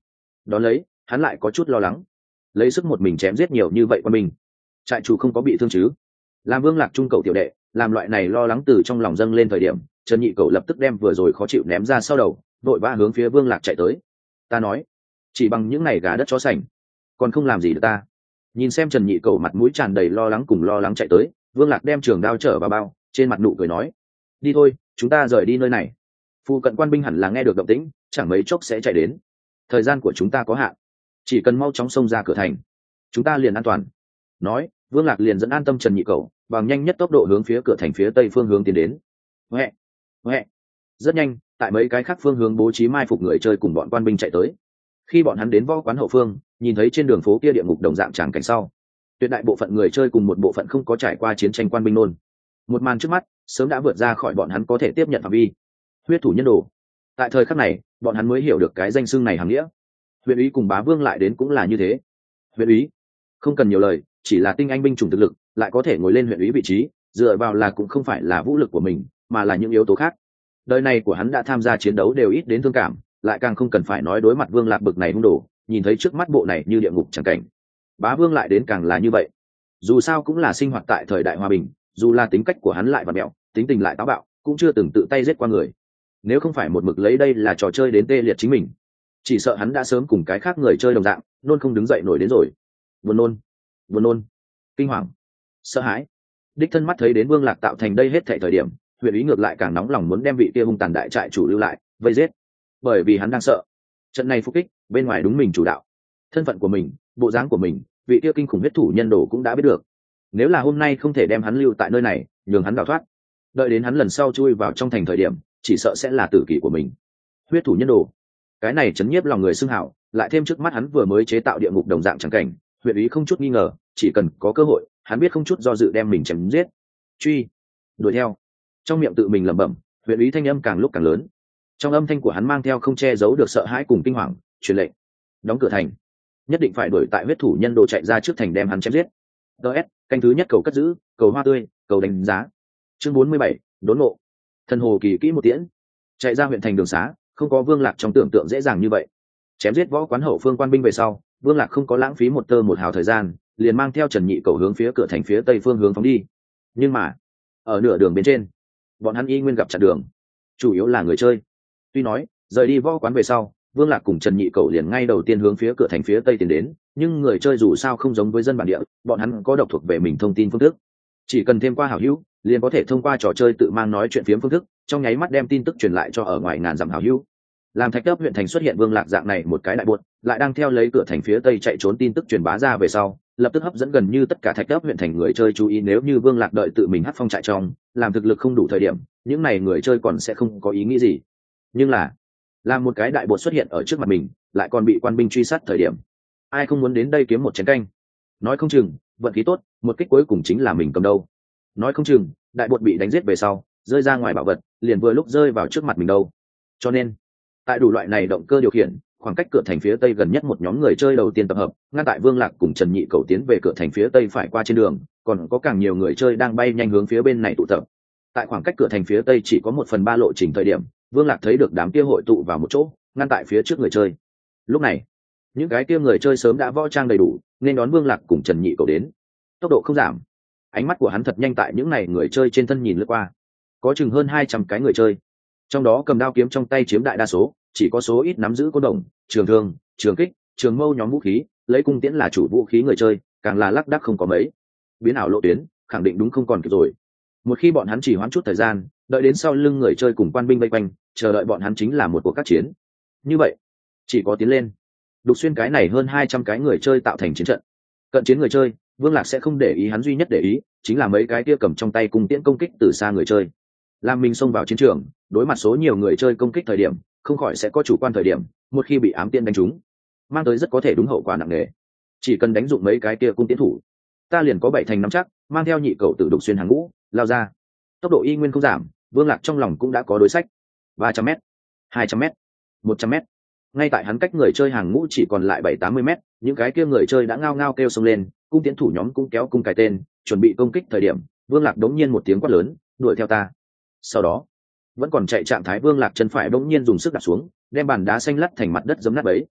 Đón lấy hắn lại có chút lo lắng, lấy sức một mình chém giết nhiều như vậy quân mình, trại chủ không có bị thương chứ? Làm Vương Lạc trung cầu tiểu đệ, làm loại này lo lắng từ trong lòng dâng lên thời điểm, Trần Nhị Cầu lập tức đem vừa rồi khó chịu ném ra sau đầu, vội vã hướng phía Vương Lạc chạy tới. Ta nói, chỉ bằng những này gà đất chó sành, còn không làm gì được ta. Nhìn xem Trần Nhị Cầu mặt mũi tràn đầy lo lắng cùng lo lắng chạy tới, Vương Lạc đem trường đao trở vào bao, trên mặt nụ cười nói: đi thôi, chúng ta rời đi nơi này. Phụ cận quan binh hẳn là nghe được động tĩnh, chẳng mấy chốc sẽ chạy đến. Thời gian của chúng ta có hạn, chỉ cần mau chóng xông ra cửa thành, chúng ta liền an toàn. Nói, Vương Lạc liền dẫn an tâm Trần Nhị Cầu bằng nhanh nhất tốc độ hướng phía cửa thành phía tây phương hướng tiến đến. Huệ, huệ. Rất nhanh, tại mấy cái khác phương hướng bố trí mai phục người chơi cùng bọn quan binh chạy tới. Khi bọn hắn đến võ quán hậu phương, nhìn thấy trên đường phố kia địa ngục đồng dạng tràng cảnh sau, tuyệt đại bộ phận người chơi cùng một bộ phận không có trải qua chiến tranh quan binh nôn. Một màn trước mắt sớm đã vượt ra khỏi bọn hắn có thể tiếp nhận phạm vi. Huyết thủ nhân đồ. Tại thời khắc này, bọn hắn mới hiểu được cái danh xưng này hàm nghĩa. Huyện úy cùng Bá Vương lại đến cũng là như thế. Huyện úy không cần nhiều lời, chỉ là tinh anh binh chủng thực lực, lại có thể ngồi lên huyện úy vị trí, dựa vào là cũng không phải là vũ lực của mình, mà là những yếu tố khác. Đời này của hắn đã tham gia chiến đấu đều ít đến thương cảm, lại càng không cần phải nói đối mặt Vương Lạc bực này hung đồ, nhìn thấy trước mắt bộ này như địa ngục chẳng cảnh. Bá Vương lại đến càng là như vậy. Dù sao cũng là sinh hoạt tại thời đại hòa bình, dù là tính cách của hắn lại vặn mẹo, tính tình lại táo bạo, cũng chưa từng tự tay giết qua người. Nếu không phải một mực lấy đây là trò chơi đến tê liệt chính mình, chỉ sợ hắn đã sớm cùng cái khác người chơi đồng dạng, nôn không đứng dậy nổi đến rồi. Buồn nôn, buồn nôn, kinh hoàng, sợ hãi. Đích thân mắt thấy đến Vương Lạc tạo thành đây hết thảy thời điểm, huyện úy ngược lại càng nóng lòng muốn đem vị kia hung tàn đại trại chủ lưu lại, vây giết. Bởi vì hắn đang sợ, trận này phục kích, bên ngoài đúng mình chủ đạo. Thân phận của mình, bộ dáng của mình, vị kia kinh khủng huyết thủ nhân đồ cũng đã biết được. Nếu là hôm nay không thể đem hắn lưu tại nơi này, nhường hắn đào thoát, đợi đến hắn lần sau chui vào trong thành thời điểm, chỉ sợ sẽ là tử kỷ của mình. Huyết thủ nhân đồ, cái này chấn nhiếp lòng người xưng hảo, lại thêm trước mắt hắn vừa mới chế tạo địa ngục đồng dạng chẳng cảnh, huyện úy không chút nghi ngờ, chỉ cần có cơ hội, hắn biết không chút do dự đem mình chém giết. Truy, đuổi theo. Trong miệng tự mình lẩm bẩm, huyện úy thanh âm càng lúc càng lớn. Trong âm thanh của hắn mang theo không che giấu được sợ hãi cùng kinh hoàng, truyền lệnh: đóng cửa thành, nhất định phải đuổi tại huyết thủ nhân đồ chạy ra trước thành đem hắn chém giết. ds canh thứ nhất cầu cất giữ, cầu hoa tươi, cầu đánh giá. Chương bốn mươi bảy, đốn ngộ. Thần hồ kỳ kỹ một tiễn, chạy ra huyện thành đường xá, không có Vương Lạc trong tưởng tượng dễ dàng như vậy. Chém giết võ quán hậu phương quan binh về sau, Vương Lạc không có lãng phí một tơ một hào thời gian, liền mang theo Trần Nhị Cầu hướng phía cửa thành phía tây phương hướng phóng đi. Nhưng mà, ở nửa đường bên trên, bọn hắn y nguyên gặp chặn đường, chủ yếu là người chơi. Tuy nói rời đi võ quán về sau, Vương Lạc cùng Trần Nhị Cầu liền ngay đầu tiên hướng phía cửa thành phía tây tiến đến, nhưng người chơi dù sao không giống với dân bản địa, bọn hắn có độc thuộc về mình thông tin phương thức. Chỉ cần thêm qua hảo hữu, liền có thể thông qua trò chơi tự mang nói chuyện phiếm phương thức, trong nháy mắt đem tin tức truyền lại cho ở ngoài ngàn dặm hảo hữu. Làm Thạch Cấp huyện thành xuất hiện Vương Lạc dạng này một cái đại buột, lại đang theo lấy cửa thành phía tây chạy trốn tin tức truyền bá ra về sau, lập tức hấp dẫn gần như tất cả Thạch Cấp huyện thành người chơi chú ý. Nếu như Vương Lạc đợi tự mình hất phong trại trong, làm thực lực không đủ thời điểm, những này người chơi còn sẽ không có ý nghĩ gì. Nhưng là, làm một cái đại bột xuất hiện ở trước mặt mình, lại còn bị quan binh truy sát thời điểm, ai không muốn đến đây kiếm một chén canh? Nói không chừng vận khí tốt, một kích cuối cùng chính là mình cầm đâu. Nói không chừng đại bột bị đánh giết về sau, rơi ra ngoài bảo vật, liền vừa lúc rơi vào trước mặt mình đâu. Cho nên, tại đủ loại này động cơ điều khiển, khoảng cách cửa thành phía tây gần nhất một nhóm người chơi đầu tiên tập hợp, ngăn tại Vương Lạc cùng Trần Nhị Cầu tiến về cửa thành phía tây phải qua trên đường, còn có càng nhiều người chơi đang bay nhanh hướng phía bên này tụ tập. Tại khoảng cách cửa thành phía tây chỉ có một phần ba lộ trình thời điểm, Vương Lạc thấy được đám kia hội tụ vào một chỗ, ngăn tại phía trước người chơi. Lúc này, những cái kia người chơi sớm đã võ trang đầy đủ, nên đón Vương Lạc cùng Trần Nhị Cầu đến. Tốc độ không giảm, ánh mắt của hắn thật nhanh tại những này người chơi trên thân nhìn lướt qua, có chừng hơn hai trăm cái người chơi, trong đó cầm đao kiếm trong tay chiếm đại đa số, chỉ có số ít nắm giữ côn đồng, trường thương, trường kích, trường mâu nhóm vũ khí, lấy cung tiễn là chủ vũ khí người chơi, càng là lác đác không có mấy. Biến ảo lộ tuyến, khẳng định đúng không còn kịp rồi. Một khi bọn hắn chỉ hoãn chút thời gian, đợi đến sau lưng người chơi cùng quan binh vây quanh, chờ đợi bọn hắn chính là một cuộc các chiến. Như vậy, chỉ có tiến lên, đục xuyên cái này hơn hai trăm cái người chơi tạo thành chiến trận. Cận chiến người chơi, Vương Lạc sẽ không để ý, hắn duy nhất để ý chính là mấy cái kia cầm trong tay cung tiễn công kích từ xa người chơi. Làm mình xông vào chiến trường, đối mặt số nhiều người chơi công kích thời điểm, không khỏi sẽ có chủ quan thời điểm, một khi bị ám tiễn đánh trúng, mang tới rất có thể đúng hậu quả nặng nề. Chỉ cần đánh dụng mấy cái kia cung tiễn thủ, ta liền có bảy thành nắm chắc, mang theo Nhị Cầu tự đục xuyên hàng ngũ, lao ra. Tốc độ y nguyên không giảm, Vương Lạc trong lòng cũng đã có đối sách. ba trăm mét, hai trăm mét, một trăm mét. Ngay tại hắn cách người chơi hàng ngũ chỉ còn lại bảy tám mươi mét, những cái kia người chơi đã ngao ngao kêu xông lên, cung tiễn thủ nhóm cũng kéo cung cài tên, chuẩn bị công kích thời điểm, Vương Lạc đống nhiên một tiếng quát lớn, đuổi theo ta. Sau đó, vẫn còn chạy trạng thái Vương Lạc chân phải đống nhiên dùng sức đạp xuống, đem bàn đá xanh lắt thành mặt đất giấm nát bấy.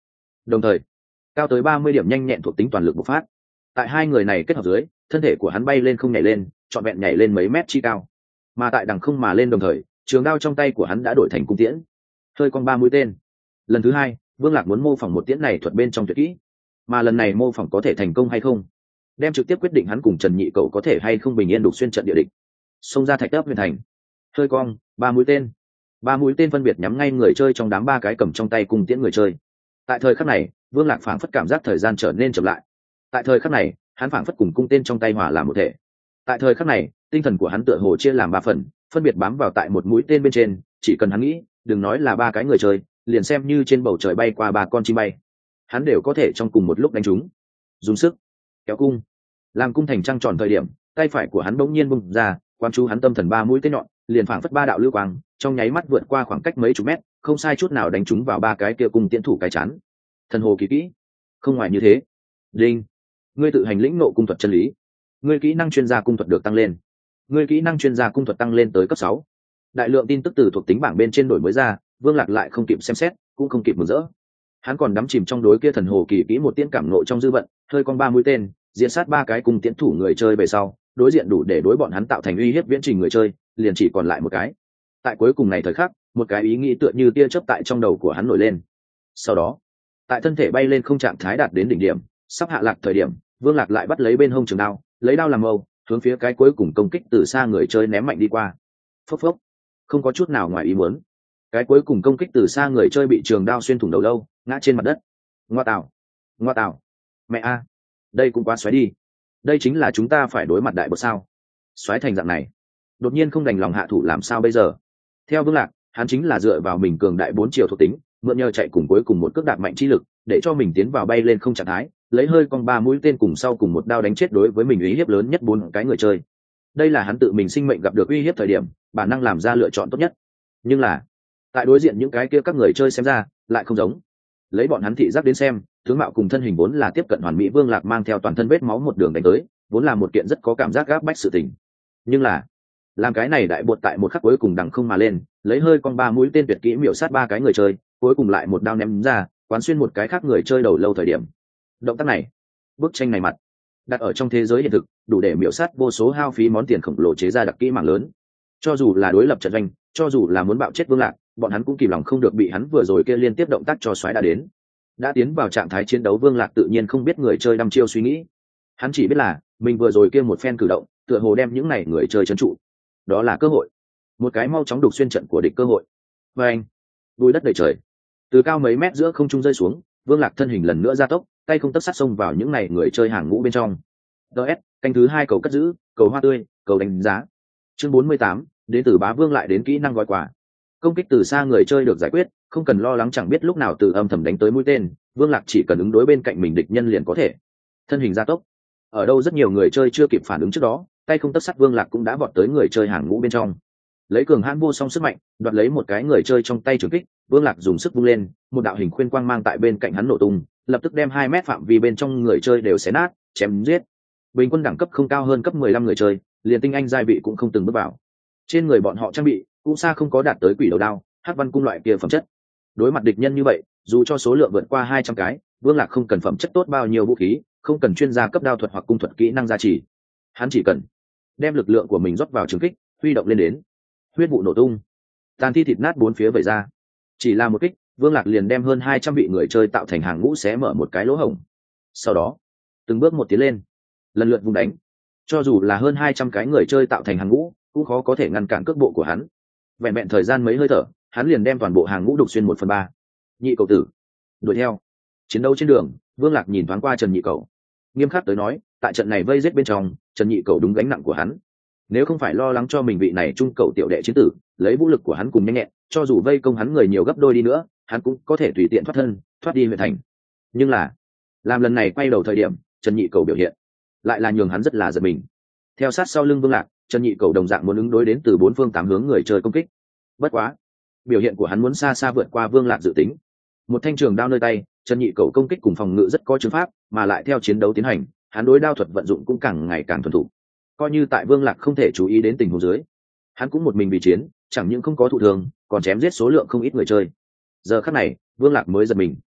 đồng thời cao tới ba mươi điểm nhanh nhẹn thuộc tính toàn lực bộc phát. Tại hai người này kết hợp dưới, thân thể của hắn bay lên không nhảy lên, trọn vẹn nhảy lên mấy mét chi cao. Mà tại đằng không mà lên đồng thời, trường đao trong tay của hắn đã đổi thành cung tiễn, hơi cong ba mũi tên. Lần thứ hai, Vương Lạc muốn mô phỏng một tiễn này thuật bên trong tuyệt kỹ, mà lần này mô phỏng có thể thành công hay không, đem trực tiếp quyết định hắn cùng Trần Nhị Cậu có thể hay không bình yên đục xuyên trận địa địch. Xông ra thạch ấp huyền thành, hơi cong ba mũi tên, ba mũi tên phân biệt nhắm ngay người chơi trong đám ba cái cầm trong tay cung tiễn người chơi. Tại thời khắc này, Vương Lạc phảng phất cảm giác thời gian trở nên chậm lại. Tại thời khắc này, hắn phảng phất cùng cung tên trong tay hòa làm một thể. Tại thời khắc này, tinh thần của hắn tựa hồ chia làm ba phần, phân biệt bám vào tại một mũi tên bên trên. Chỉ cần hắn nghĩ, đừng nói là ba cái người chơi, liền xem như trên bầu trời bay qua ba con chim bay, hắn đều có thể trong cùng một lúc đánh chúng. Dùng sức kéo cung, làm cung thành trăng tròn thời điểm, tay phải của hắn bỗng nhiên bung ra, quan chú hắn tâm thần ba mũi tên nhọn, liền phảng phất ba đạo lưu quang, trong nháy mắt vượt qua khoảng cách mấy chục mét, không sai chút nào đánh trúng vào ba cái kia cung tiễn thủ cái chán. Thần hồ kỳ kỹ, không ngoài như thế. Đinh, ngươi tự hành lĩnh ngộ cung thuật chân lý, ngươi kỹ năng chuyên gia cung thuật được tăng lên, ngươi kỹ năng chuyên gia cung thuật tăng lên tới cấp sáu. Đại lượng tin tức từ thuộc tính bảng bên trên đổi mới ra, Vương Lạc lại không kịp xem xét, cũng không kịp mừng rỡ. Hắn còn đắm chìm trong đối kia thần hồ kỳ kỹ một tiễn cảm nộ trong dư vận, hơi con ba mũi tên, diện sát ba cái cung tiễn thủ người chơi về sau, đối diện đủ để đối bọn hắn tạo thành uy hiếp viễn trình người chơi, liền chỉ còn lại một cái. Tại cuối cùng này thời khắc, một cái ý nghĩ tựa như tia chớp tại trong đầu của hắn nổi lên. Sau đó, tại thân thể bay lên không trạng thái đạt đến đỉnh điểm, sắp hạ lạc thời điểm, Vương Lạc lại bắt lấy bên hông trường đao, lấy đao làm mâu, hướng phía cái cuối cùng công kích từ xa người chơi ném mạnh đi qua. Phốc phốc, không có chút nào ngoài ý muốn, cái cuối cùng công kích từ xa người chơi bị trường đao xuyên thủng đầu lâu, ngã trên mặt đất. Ngoa tào, ngoa tào, mẹ a, đây cũng quá xoáy đi. Đây chính là chúng ta phải đối mặt đại bột sao? Xoáy thành dạng này, đột nhiên không đành lòng hạ thủ làm sao bây giờ? Theo Vương Lạc, hắn chính là dựa vào mình cường đại bốn chiều thuộc tính, mượn nhờ chạy cùng cuối cùng một cước đạp mạnh chi lực, để cho mình tiến vào bay lên không trạng thái, lấy hơi con ba mũi tên cùng sau cùng một đao đánh chết đối với mình uy hiếp lớn nhất bốn cái người chơi. Đây là hắn tự mình sinh mệnh gặp được uy hiếp thời điểm, bản năng làm ra lựa chọn tốt nhất. Nhưng là, tại đối diện những cái kia các người chơi xem ra, lại không giống. Lấy bọn hắn thị giác đến xem, tướng mạo cùng thân hình vốn là tiếp cận hoàn mỹ, Vương Lạc mang theo toàn thân vết máu một đường đánh tới, vốn là một kiện rất có cảm giác gáp bách sự tình. Nhưng là, làm cái này đại bột tại một khắc cuối cùng đằng không mà lên, lấy hơi con ba mũi tên tuyệt kỹ miểu sát ba cái người chơi, cuối cùng lại một đao ném ra, quán xuyên một cái khác người chơi đầu lâu thời điểm. Động tác này, bức tranh này mặt, đặt ở trong thế giới hiện thực, đủ để miểu sát vô số hao phí món tiền khổng lồ chế ra đặc kỹ mạng lớn. Cho dù là đối lập trận doanh, cho dù là muốn bạo chết Vương Lạc, bọn hắn cũng kìm lòng không được bị hắn vừa rồi kia liên tiếp động tác cho xoáy đã đến. Đã tiến vào trạng thái chiến đấu, Vương Lạc tự nhiên không biết người chơi đăm chiêu suy nghĩ. Hắn chỉ biết là mình vừa rồi kia một phen cử động, tựa hồ đem những này người chơi trấn trụ. Đó là cơ hội, một cái mau chóng đục xuyên trận của địch cơ hội. Và anh, bùi đất đầy trời, từ cao mấy mét giữa không trung rơi xuống, Vương Lạc thân hình lần nữa gia tốc, tay không tấc sát xông vào những này người chơi hàng ngũ bên trong. ds canh thứ hai cầu cất giữ, cầu hoa tươi, cầu đánh giá. Chương bốn mươi tám, đến từ Bá Vương lại đến kỹ năng gói quà. Công kích từ xa người chơi được giải quyết, không cần lo lắng chẳng biết lúc nào từ âm thầm đánh tới mũi tên, Vương Lạc chỉ cần ứng đối bên cạnh mình địch nhân liền có thể. Thân hình gia tốc, ở đâu rất nhiều người chơi chưa kịp phản ứng trước đó, tay không tấc sắt Vương Lạc cũng đã vọt tới người chơi hàng ngũ bên trong. Lấy cường hãn vô song sức mạnh, đoạt lấy một cái người chơi trong tay trường kích, Vương Lạc dùng sức vung lên, một đạo hình khuyên quang mang tại bên cạnh hắn nổ tung, lập tức đem hai mét phạm vi bên trong người chơi đều xé nát, chém giết. Bình quân đẳng cấp không cao hơn cấp mười lăm người chơi, liền tinh anh giai vị cũng không từng bước vào. Trên người bọn họ trang bị cũng xa không có đạt tới quỷ đầu đao, hắc văn cung loại kia phẩm chất. Đối mặt địch nhân như vậy, dù cho số lượng vượt qua hai trăm cái, Vương Lạc không cần phẩm chất tốt bao nhiêu vũ khí, không cần chuyên gia cấp đao thuật hoặc cung thuật kỹ năng gia trì. Hắn chỉ cần đem lực lượng của mình rót vào trường kích, huy động lên đến. Huyết vụ nổ tung, tàn thi thịt nát bốn phía vẩy ra. Chỉ là một kích, Vương Lạc liền đem hơn hai trăm vị người chơi tạo thành hàng ngũ xé mở một cái lỗ hổng. Sau đó, từng bước một tiến lên, lần lượt vung đánh. Cho dù là hơn hai trăm cái người chơi tạo thành hàng ngũ, cũng khó có thể ngăn cản cước bộ của hắn. Vẹn vẹn thời gian mấy hơi thở, hắn liền đem toàn bộ hàng ngũ đục xuyên một phần ba. Nhị cậu tử, đuổi theo. Chiến đấu trên đường, Vương Lạc nhìn thoáng qua Trần Nhị Cậu. Nghiêm khắc tới nói, tại trận này vây giết bên trong, Trần Nhị Cậu đúng gánh nặng của hắn. Nếu không phải lo lắng cho mình vị này trung cậu tiểu đệ chiến tử, lấy vũ lực của hắn cùng nhanh nhẹn, cho dù vây công hắn người nhiều gấp đôi đi nữa, hắn cũng có thể tùy tiện thoát thân, thoát đi huyện thành. Nhưng là, làm lần này quay đầu thời điểm, Trần Nhị Cậu biểu hiện lại là nhường hắn rất là giật mình. Theo sát sau lưng Vương Lạc, Trần Nhị Cậu đồng dạng muốn ứng đối đến từ bốn phương tám hướng người chơi công kích. Bất quá, biểu hiện của hắn muốn xa xa vượt qua Vương Lạc dự tính. Một thanh trường đao nơi tay, Trần Nhị Cậu công kích cùng phòng ngự rất có chứng pháp, mà lại theo chiến đấu tiến hành, hắn đối đao thuật vận dụng cũng càng ngày càng thuần thục. Coi như tại Vương Lạc không thể chú ý đến tình huống dưới, hắn cũng một mình vì chiến, chẳng những không có thụ thương, còn chém giết số lượng không ít người chơi. Giờ khắc này, Vương Lạc mới giật mình.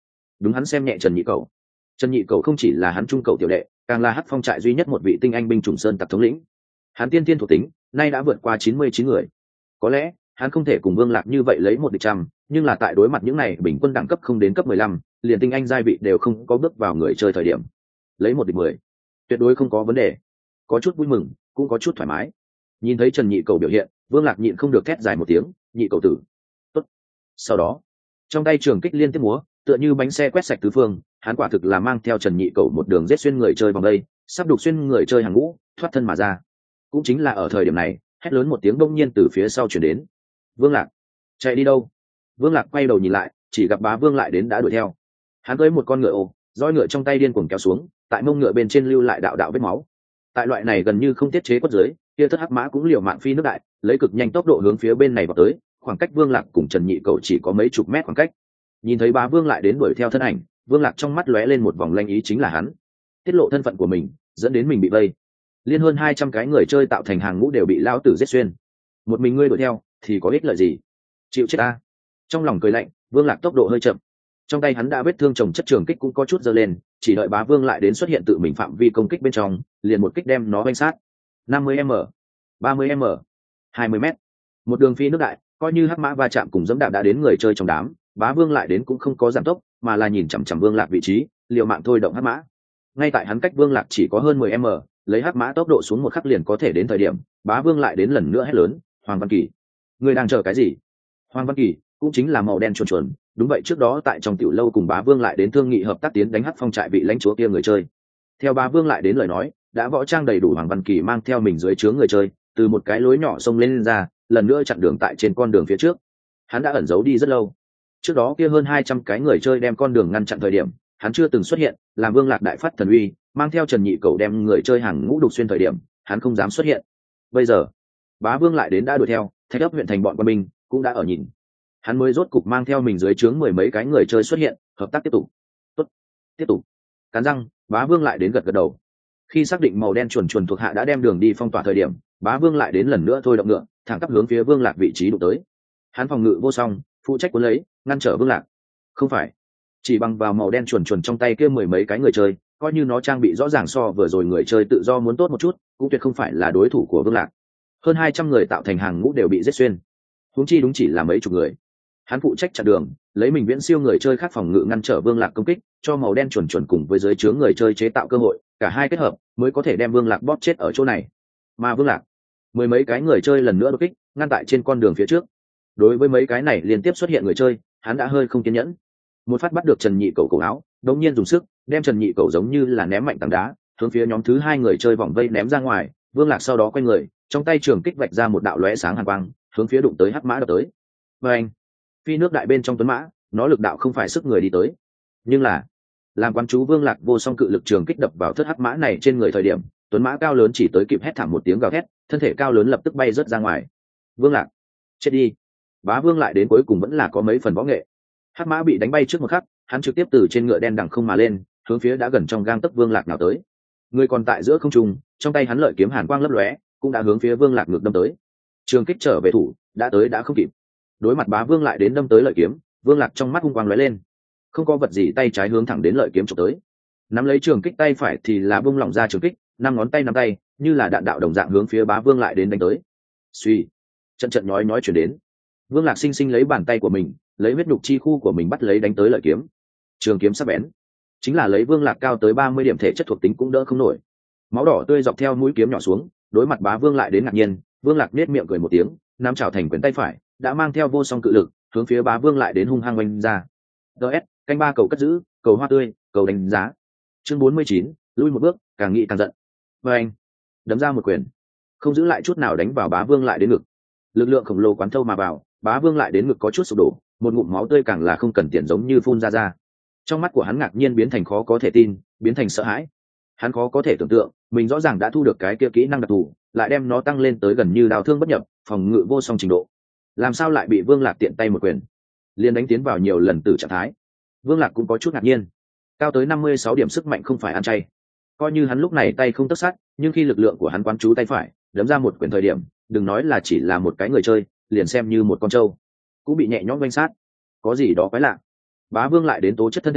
đúng hắn xem nhẹ trần nhị cầu. Trần nhị cầu không chỉ là hắn trung cầu tiểu đệ, càng là hắc phong trại duy nhất một vị tinh anh binh chủng sơn tặc thống lĩnh. Hắn tiên tiên thuộc tính nay đã vượt qua chín mươi chín người. Có lẽ hắn không thể cùng Vương Lạc như vậy lấy một địch trăm, nhưng là tại đối mặt những này bình quân đẳng cấp không đến cấp mười lăm, liền tinh anh giai vị đều không có bước vào người chơi thời điểm, lấy một địch mười tuyệt đối không có vấn đề. Có chút vui mừng, cũng có chút thoải mái. Nhìn thấy Trần nhị cầu biểu hiện, Vương Lạc nhịn không được thét dài một tiếng, nhị cầu tử. Tốt. Sau đó, trong tay trường kích liên tiếp múa, tựa như bánh xe quét sạch tứ phương, hắn quả thực là mang theo Trần nhị cầu một đường giết xuyên người chơi vòng đây, sắp đục xuyên người chơi hàng ngũ, thoát thân mà ra. Cũng chính là ở thời điểm này, hét lớn một tiếng đông nhiên từ phía sau chuyển đến. Vương Lạc, chạy đi đâu? Vương Lạc quay đầu nhìn lại, chỉ gặp Bá Vương lại đến đã đuổi theo. Hắn cưỡi một con ngựa ô, roi ngựa trong tay điên cuồng kéo xuống, tại mông ngựa bên trên lưu lại đạo đạo vết máu. Tại loại này gần như không tiết chế quất dưới, kia thất hắc mã cũng liều mạng phi nước đại, lấy cực nhanh tốc độ hướng phía bên này vào tới, khoảng cách Vương Lạc cùng Trần nhị cầu chỉ có mấy chục mét khoảng cách. Nhìn thấy Bá Vương lại đến đuổi theo thân ảnh, Vương Lạc trong mắt lóe lên một vòng lanh ý, chính là hắn tiết lộ thân phận của mình, dẫn đến mình bị vây. Liên hơn hai trăm cái người chơi tạo thành hàng ngũ đều bị lao tử giết xuyên, một mình ngươi đuổi theo thì có ích lợi gì? Chịu chết ta! Trong lòng cười lạnh, Vương Lạc tốc độ hơi chậm, trong tay hắn đã vết thương chồng chất trường kích cũng có chút giơ lên, chỉ đợi Bá Vương lại đến xuất hiện tự mình phạm vi công kích bên trong, liền một kích đem nó vanh sát. năm mươi m, ba mươi m, hai mươi m, một đường phi nước đại, coi như hắc mã va chạm cùng dẫm đạp đã đến người chơi trong đám. Bá Vương lại đến cũng không có giảm tốc, mà là nhìn chằm chằm Vương Lạc vị trí, liều mạng thôi động hắc mã. Ngay tại hắn cách Vương Lạc chỉ có hơn mười m, lấy hắc mã tốc độ xuống một khắc liền có thể đến thời điểm, Bá Vương lại đến lần nữa hét lớn, Hoàng Văn Kỳ, ngươi đang chờ cái gì? Hoàng Văn Kỳ cũng chính là màu đen chuồn chuồn, đúng vậy, trước đó tại trong tiểu lâu cùng Bá Vương lại đến thương nghị hợp tác tiến đánh hắc phong trại vị lãnh chúa kia người chơi. Theo Bá Vương lại đến lời nói, đã võ trang đầy đủ Hoàng Văn Kỳ mang theo mình dưới trướng người chơi, từ một cái lối nhỏ xông lên, lên ra, lần nữa chặn đường tại trên con đường phía trước. Hắn đã ẩn giấu đi rất lâu. Trước đó kia hơn hai trăm cái người chơi đem con đường ngăn chặn thời điểm, hắn chưa từng xuất hiện, làm Vương Lạc đại phát thần uy, mang theo Trần nhị cầu đem người chơi hàng ngũ đục xuyên thời điểm, hắn không dám xuất hiện. Bây giờ, Bá Vương lại đến đã đuổi theo, Thạch Ấp huyện thành bọn quân binh cũng đã ở nhìn. Hắn mới rốt cục mang theo mình dưới trướng mười mấy cái người chơi xuất hiện, hợp tác tiếp tục. Tốt, tiếp tục. Cắn răng, Bá Vương lại đến gật gật đầu. Khi xác định màu đen chuồn chuồn thuộc hạ đã đem đường đi phong tỏa thời điểm, Bá Vương lại đến lần nữa thôi động ngựa, thẳng tắp hướng phía Vương Lạc vị trí đụng tới. Hắn phòng ngự vô song, phụ trách cuốn lấy, ngăn trở Vương Lạc. Không phải, chỉ bằng vào màu đen chuồn chuồn trong tay kia mười mấy cái người chơi, coi như nó trang bị rõ ràng so vừa rồi người chơi tự do muốn tốt một chút, cũng tuyệt không phải là đối thủ của Vương Lạc. Hơn hai trăm người tạo thành hàng ngũ đều bị giết xuyên, huống chi đúng chỉ là mấy chục người. Hắn phụ trách chặn đường, lấy mình viễn siêu người chơi khác phòng ngự ngăn trở Vương Lạc công kích, cho màu đen chuồn chuồn cùng với dưới chướng người chơi chế tạo cơ hội, cả hai kết hợp mới có thể đem Vương Lạc bóp chết ở chỗ này. Mà Vương Lạc, mười mấy cái người chơi lần nữa đột kích, ngăn tại trên con đường phía trước. Đối với mấy cái này liên tiếp xuất hiện người chơi, hắn đã hơi không kiên nhẫn. Một phát bắt được Trần nhị cầu cổ áo, đột nhiên dùng sức đem Trần nhị cầu giống như là ném mạnh tảng đá, hướng phía nhóm thứ hai người chơi vòng vây ném ra ngoài. Vương Lạc sau đó quay người, trong tay trường kích vạch ra một đạo lóe sáng hàn quang, hướng phía đụng tới hắc mã đập tới. Và anh, phi nước đại bên trong tuấn mã, nó lực đạo không phải sức người đi tới, nhưng là làm quán chú Vương Lạc vô song cự lực trường kích đập vào thất hắc mã này trên người thời điểm, tuấn mã cao lớn chỉ tới kịp hét thảm một tiếng gào thét, thân thể cao lớn lập tức bay rớt ra ngoài. Vương Lạc, chết đi! Bá Vương lại đến cuối cùng vẫn là có mấy phần võ nghệ. Hắc mã bị đánh bay trước một khắc, hắn trực tiếp từ trên ngựa đen đằng không mà lên, hướng phía đã gần trong gang tấc Vương Lạc nào tới. Người còn tại giữa không trung, trong tay hắn lợi kiếm hàn quang lấp lóe, cũng đã hướng phía Vương Lạc ngược đâm tới. Trường kích trở về thủ, đã tới đã không kịp. Đối mặt Bá Vương lại đến đâm tới lợi kiếm, Vương Lạc trong mắt hung quang lóe lên, không có vật gì, tay trái hướng thẳng đến lợi kiếm chụp tới. Nắm lấy trường kích tay phải thì là bung lỏng ra trường kích, năm ngón tay nắm tay như là đạn đạo đồng dạng hướng phía Bá Vương lại đến đánh tới. Suy, trận trận nhói nhói chuyển đến. Vương Lạc sinh sinh lấy bàn tay của mình, lấy huyết nhục chi khu của mình bắt lấy đánh tới lợi kiếm. Trường kiếm sắc bén, chính là lấy Vương Lạc cao tới ba mươi điểm thể chất thuộc tính cũng đỡ không nổi. Máu đỏ tươi dọc theo mũi kiếm nhỏ xuống, đối mặt Bá Vương lại đến ngạc nhiên, Vương Lạc nết miệng cười một tiếng, nắm chảo thành quyền tay phải, đã mang theo vô song cự lực, hướng phía Bá Vương lại đến hung hăng oanh ra. đê ét, canh ba cầu cất giữ, cầu hoa tươi, cầu đánh giá. Chương bốn mươi chín, lui một bước, càng nghĩ càng giận. Và anh, đấm ra một quyền, không giữ lại chút nào đánh vào Bá Vương lại đến ngực. Lực lượng khổng lồ quán thâu mà vào, Bá Vương lại đến ngực có chút sụp đổ, một ngụm máu tươi càng là không cần tiền giống như phun ra ra. Trong mắt của hắn ngạc nhiên biến thành khó có thể tin, biến thành sợ hãi. Hắn khó có thể tưởng tượng, mình rõ ràng đã thu được cái kia kỹ năng đặc thù, lại đem nó tăng lên tới gần như đào thương bất nhập, phòng ngự vô song trình độ. Làm sao lại bị Vương Lạc tiện tay một quyền liền đánh tiến vào nhiều lần từ trạng thái? Vương Lạc cũng có chút ngạc nhiên. Cao tới năm mươi sáu điểm sức mạnh không phải ăn chay. Coi như hắn lúc này tay không tất sát, nhưng khi lực lượng của hắn quán chú tay phải, đấm ra một quyền thời điểm, đừng nói là chỉ là một cái người chơi, liền xem như một con trâu cũng bị nhẹ nhõm vanh sát. Có gì đó quái lạ. Bá Vương lại đến tố chất thân thể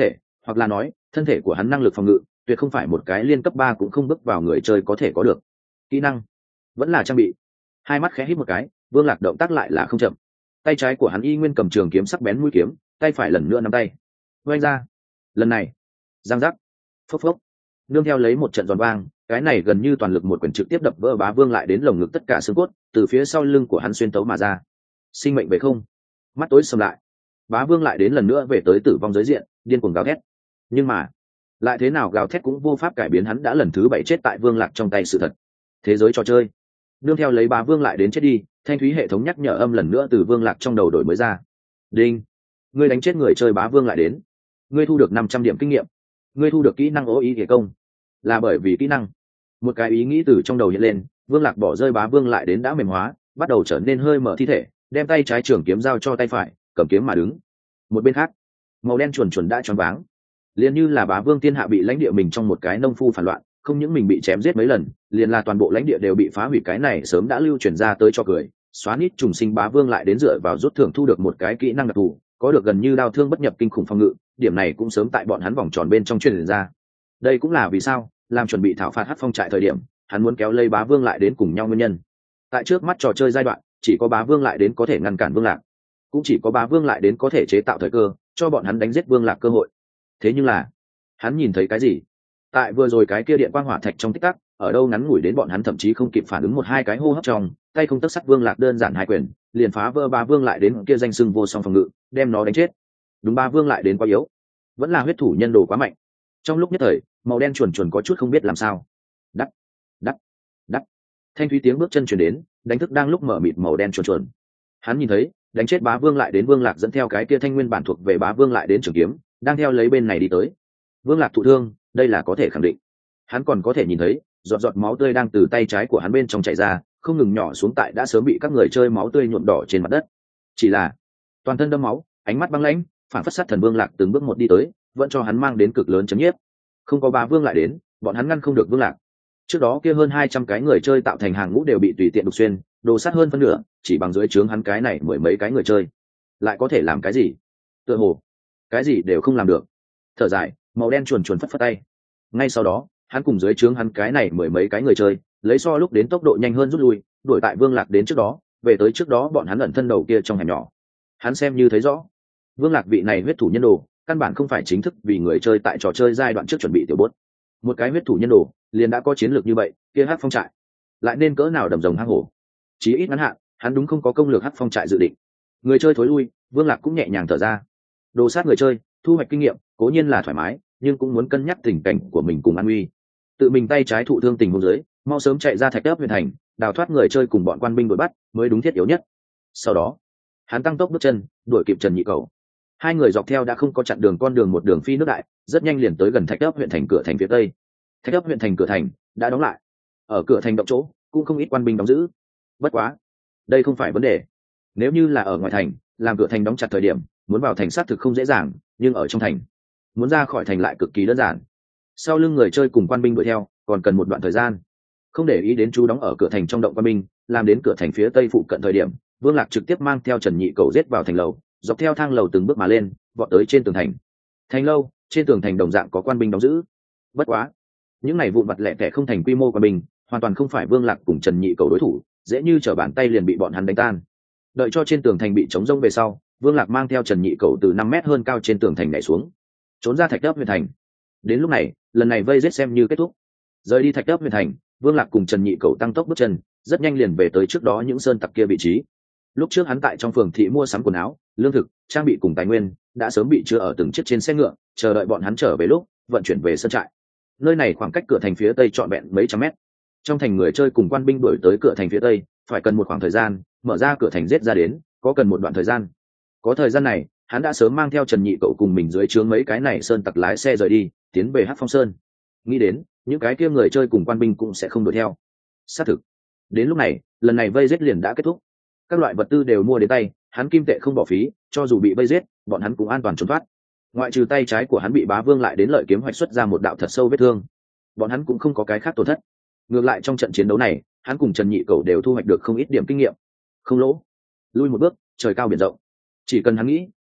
hoặc là nói thân thể của hắn năng lực phòng ngự tuyệt không phải một cái liên cấp ba cũng không bước vào người chơi có thể có được. Kỹ năng vẫn là trang bị. Hai mắt khẽ hít một cái, Vương Lạc động tác lại là không chậm. Tay trái của hắn y nguyên cầm trường kiếm sắc bén mũi kiếm, tay phải lần nữa nắm tay vung ra. Lần này giang giác, phốc phốc, nương theo lấy một trận giòn vang, cái này gần như toàn lực một quyền trực tiếp đập vỡ Bá Vương lại đến lồng ngực tất cả xương cốt, từ phía sau lưng của hắn xuyên tấu mà ra. Sinh mệnh về không. Mắt tối sầm lại, Bá Vương lại đến lần nữa về tới tử vong giới diện, điên cuồng gào thét. Nhưng mà lại thế nào gào thét cũng vô pháp cải biến hắn đã lần thứ bảy chết tại Vương Lạc trong tay sự thật. Thế giới trò chơi nương theo lấy Bá Vương lại đến chết đi, thanh thúy hệ thống nhắc nhở âm lần nữa từ Vương Lạc trong đầu đổi mới ra. Đinh, ngươi đánh chết người chơi Bá Vương lại đến, ngươi thu được năm trăm điểm kinh nghiệm, ngươi thu được kỹ năng ô ý kể công. Là bởi vì kỹ năng, một cái ý nghĩ từ trong đầu hiện lên, Vương Lạc bỏ rơi Bá Vương lại đến đã mềm hóa, bắt đầu trở nên hơi mở thi thể, đem tay trái trường kiếm giao cho tay phải, cầm kiếm mà đứng. Một bên khác, màu đen chuồn chuồn đã choáng váng, liền như là Bá Vương thiên hạ bị lãnh địa mình trong một cái nông phu phản loạn, không những mình bị chém giết mấy lần, liền là toàn bộ lãnh địa đều bị phá hủy. Cái này sớm đã lưu truyền ra tới cho cười, xóa nít trùng sinh Bá Vương lại đến dựa vào rút thưởng thu được một cái kỹ năng đặc thù, có được gần như đao thương bất nhập kinh khủng phòng ngự, điểm này cũng sớm tại bọn hắn vòng tròn bên trong truyền ra. Đây cũng là vì sao làm chuẩn bị thảo phạt Hắc Phong trại thời điểm, hắn muốn kéo lây Bá Vương lại đến cùng nhau nguyên nhân. Tại trước mắt trò chơi giai đoạn, chỉ có Bá Vương lại đến có thể ngăn cản Vương Lạc, cũng chỉ có Bá Vương lại đến có thể chế tạo thời cơ cho bọn hắn đánh giết Vương Lạc cơ hội. Thế nhưng là hắn nhìn thấy cái gì? Tại vừa rồi cái kia điện quang hỏa thạch trong tích tắc, ở đâu ngắn ngủi đến bọn hắn thậm chí không kịp phản ứng một hai cái hô hấp trong, tay không tấc sắt Vương Lạc đơn giản hai quyền liền phá vỡ Bá Vương lại đến kia danh sưng vô song phòng ngự, đem nó đánh chết. Đúng, Bá Vương lại đến quá yếu, vẫn là huyết thủ nhân đồ quá mạnh. Trong lúc nhất thời, màu đen chuồn chuồn có chút không biết làm sao. Đắc, đắc, đắc, thanh thúy tiếng bước chân truyền đến, đánh thức đang lúc mở mịt màu đen chuồn chuồn. Hắn nhìn thấy đánh chết Bá Vương lại đến Vương Lạc dẫn theo cái kia thanh nguyên bản thuộc về Bá Vương lại đến trường kiếm, đang theo lấy bên này đi tới. Vương Lạc thụ thương, đây là có thể khẳng định. Hắn còn có thể nhìn thấy giọt giọt máu tươi đang từ tay trái của hắn bên trong chảy ra, không ngừng nhỏ xuống tại đã sớm bị các người chơi máu tươi nhuộm đỏ trên mặt đất. Chỉ là toàn thân đẫm máu, ánh mắt băng lãnh, phản phất sát thần Vương Lạc từng bước một đi tới, vẫn cho hắn mang đến cực lớn chấn nhiếp. Không có Bá Vương lại đến, bọn hắn ngăn không được Vương Lạc. Trước đó kia hơn hai trăm cái người chơi tạo thành hàng ngũ đều bị tùy tiện đục xuyên, đồ sát hơn phân nửa, chỉ bằng dưới trướng hắn cái này mười mấy cái người chơi, lại có thể làm cái gì? Tựa hồ cái gì đều không làm được. Thở dài, màu đen chuồn chuồn phất phất tay. Ngay sau đó, hắn cùng dưới trướng hắn cái này mười mấy cái người chơi, lấy so lúc đến tốc độ nhanh hơn rút lui, đuổi tại Vương Lạc đến trước đó, về tới trước đó bọn hắn ẩn thân đầu kia trong hẻm nhỏ. Hắn xem như thấy rõ, Vương Lạc vị này huyết thủ nhân đồ, căn bản không phải chính thức vì người chơi tại trò chơi giai đoạn trước chuẩn bị tiểu bốt. Một cái huyết thủ nhân đồ, liền đã có chiến lược như vậy, kia Hắc Phong trại lại nên cỡ nào đầm rồng hang hổ. Chí ít ngắn hạn, hắn đúng không có công lược Hắc Phong trại dự định. Người chơi thối lui, Vương Lạc cũng nhẹ nhàng thở ra. Đồ sát người chơi, thu hoạch kinh nghiệm, cố nhiên là thoải mái, nhưng cũng muốn cân nhắc tình cảnh của mình cùng an nguy. Tự mình tay trái thụ thương tình huống dưới, mau sớm chạy ra Thạch Ấp huyện thành, đào thoát người chơi cùng bọn quan binh đuổi bắt, mới đúng thiết yếu nhất. Sau đó, hắn tăng tốc bước chân, đuổi kịp Trần Nhị Cầu. Hai người dọc theo đã không có chặn đường con đường một đường phi nước đại, rất nhanh liền tới gần Thạch Ấp huyện thành cửa thành phía tây. Thạch Ấp huyện thành cửa thành đã đóng lại, ở cửa thành động chỗ cũng không ít quan binh đóng giữ. Bất quá, đây không phải vấn đề. Nếu như là ở ngoài thành, làm cửa thành đóng chặt thời điểm, muốn vào thành sát thực không dễ dàng, nhưng ở trong thành, muốn ra khỏi thành lại cực kỳ đơn giản. Sau lưng người chơi cùng quan binh đuổi theo, còn cần một đoạn thời gian. Không để ý đến chú đóng ở cửa thành trong động quan binh, làm đến cửa thành phía tây phụ cận thời điểm, Vương Lạc trực tiếp mang theo Trần Nhị Cầu giết vào thành lầu, dọc theo thang lầu từng bước mà lên, vọt tới trên tường thành. Thành lâu, trên tường thành đồng dạng có quan binh đóng giữ. Bất quá, những này vụn vặt lẻ tẻ không thành quy mô quan binh, hoàn toàn không phải Vương Lạc cùng Trần Nhị Cầu đối thủ, dễ như trở bàn tay liền bị bọn hắn đánh tan. Đợi cho trên tường thành bị chống rông về sau, Vương Lạc mang theo Trần Nhị Cầu từ năm mét hơn cao trên tường thành nhảy xuống, trốn ra Thạch Ấp huyện thành. Đến lúc này, lần này vây giết xem như kết thúc. Rời đi Thạch Ấp huyện thành, Vương Lạc cùng Trần Nhị Cầu tăng tốc bước chân, rất nhanh liền về tới trước đó những sơn tặc kia vị trí. Lúc trước hắn tại trong phường thị mua sắm quần áo, lương thực, trang bị cùng tài nguyên đã sớm bị chứa ở từng chiếc trên xe ngựa, chờ đợi bọn hắn trở về lúc vận chuyển về sơn trại. Nơi này khoảng cách cửa thành phía tây trọn vẹn mấy trăm mét. Trong thành người chơi cùng quan binh đuổi tới cửa thành phía tây, phải cần một khoảng thời gian, mở ra cửa thành giết ra đến, có cần một đoạn thời gian. Có thời gian này, hắn đã sớm mang theo Trần Nhị Cậu cùng mình dưới trướng mấy cái này sơn tặc lái xe rời đi, tiến về Hắc Phong Sơn. Nghĩ đến, những cái kia người chơi cùng quan binh cũng sẽ không đuổi theo. Xác thực. Đến lúc này, lần này vây giết liền đã kết thúc. Các loại vật tư đều mua đến tay, hắn kim tệ không bỏ phí, cho dù bị vây giết, bọn hắn cũng an toàn trốn thoát. Ngoại trừ tay trái của hắn bị Bá Vương lại đến lợi kiếm hoạch xuất ra một đạo thật sâu vết thương, bọn hắn cũng không có cái khác tổn thất. Ngược lại trong trận chiến đấu này, hắn cùng Trần Nhị Cậu đều thu hoạch được không ít điểm kinh nghiệm. Không lỗ. Lui một bước, trời cao biển rộng. Chỉ cần hắn nghĩ,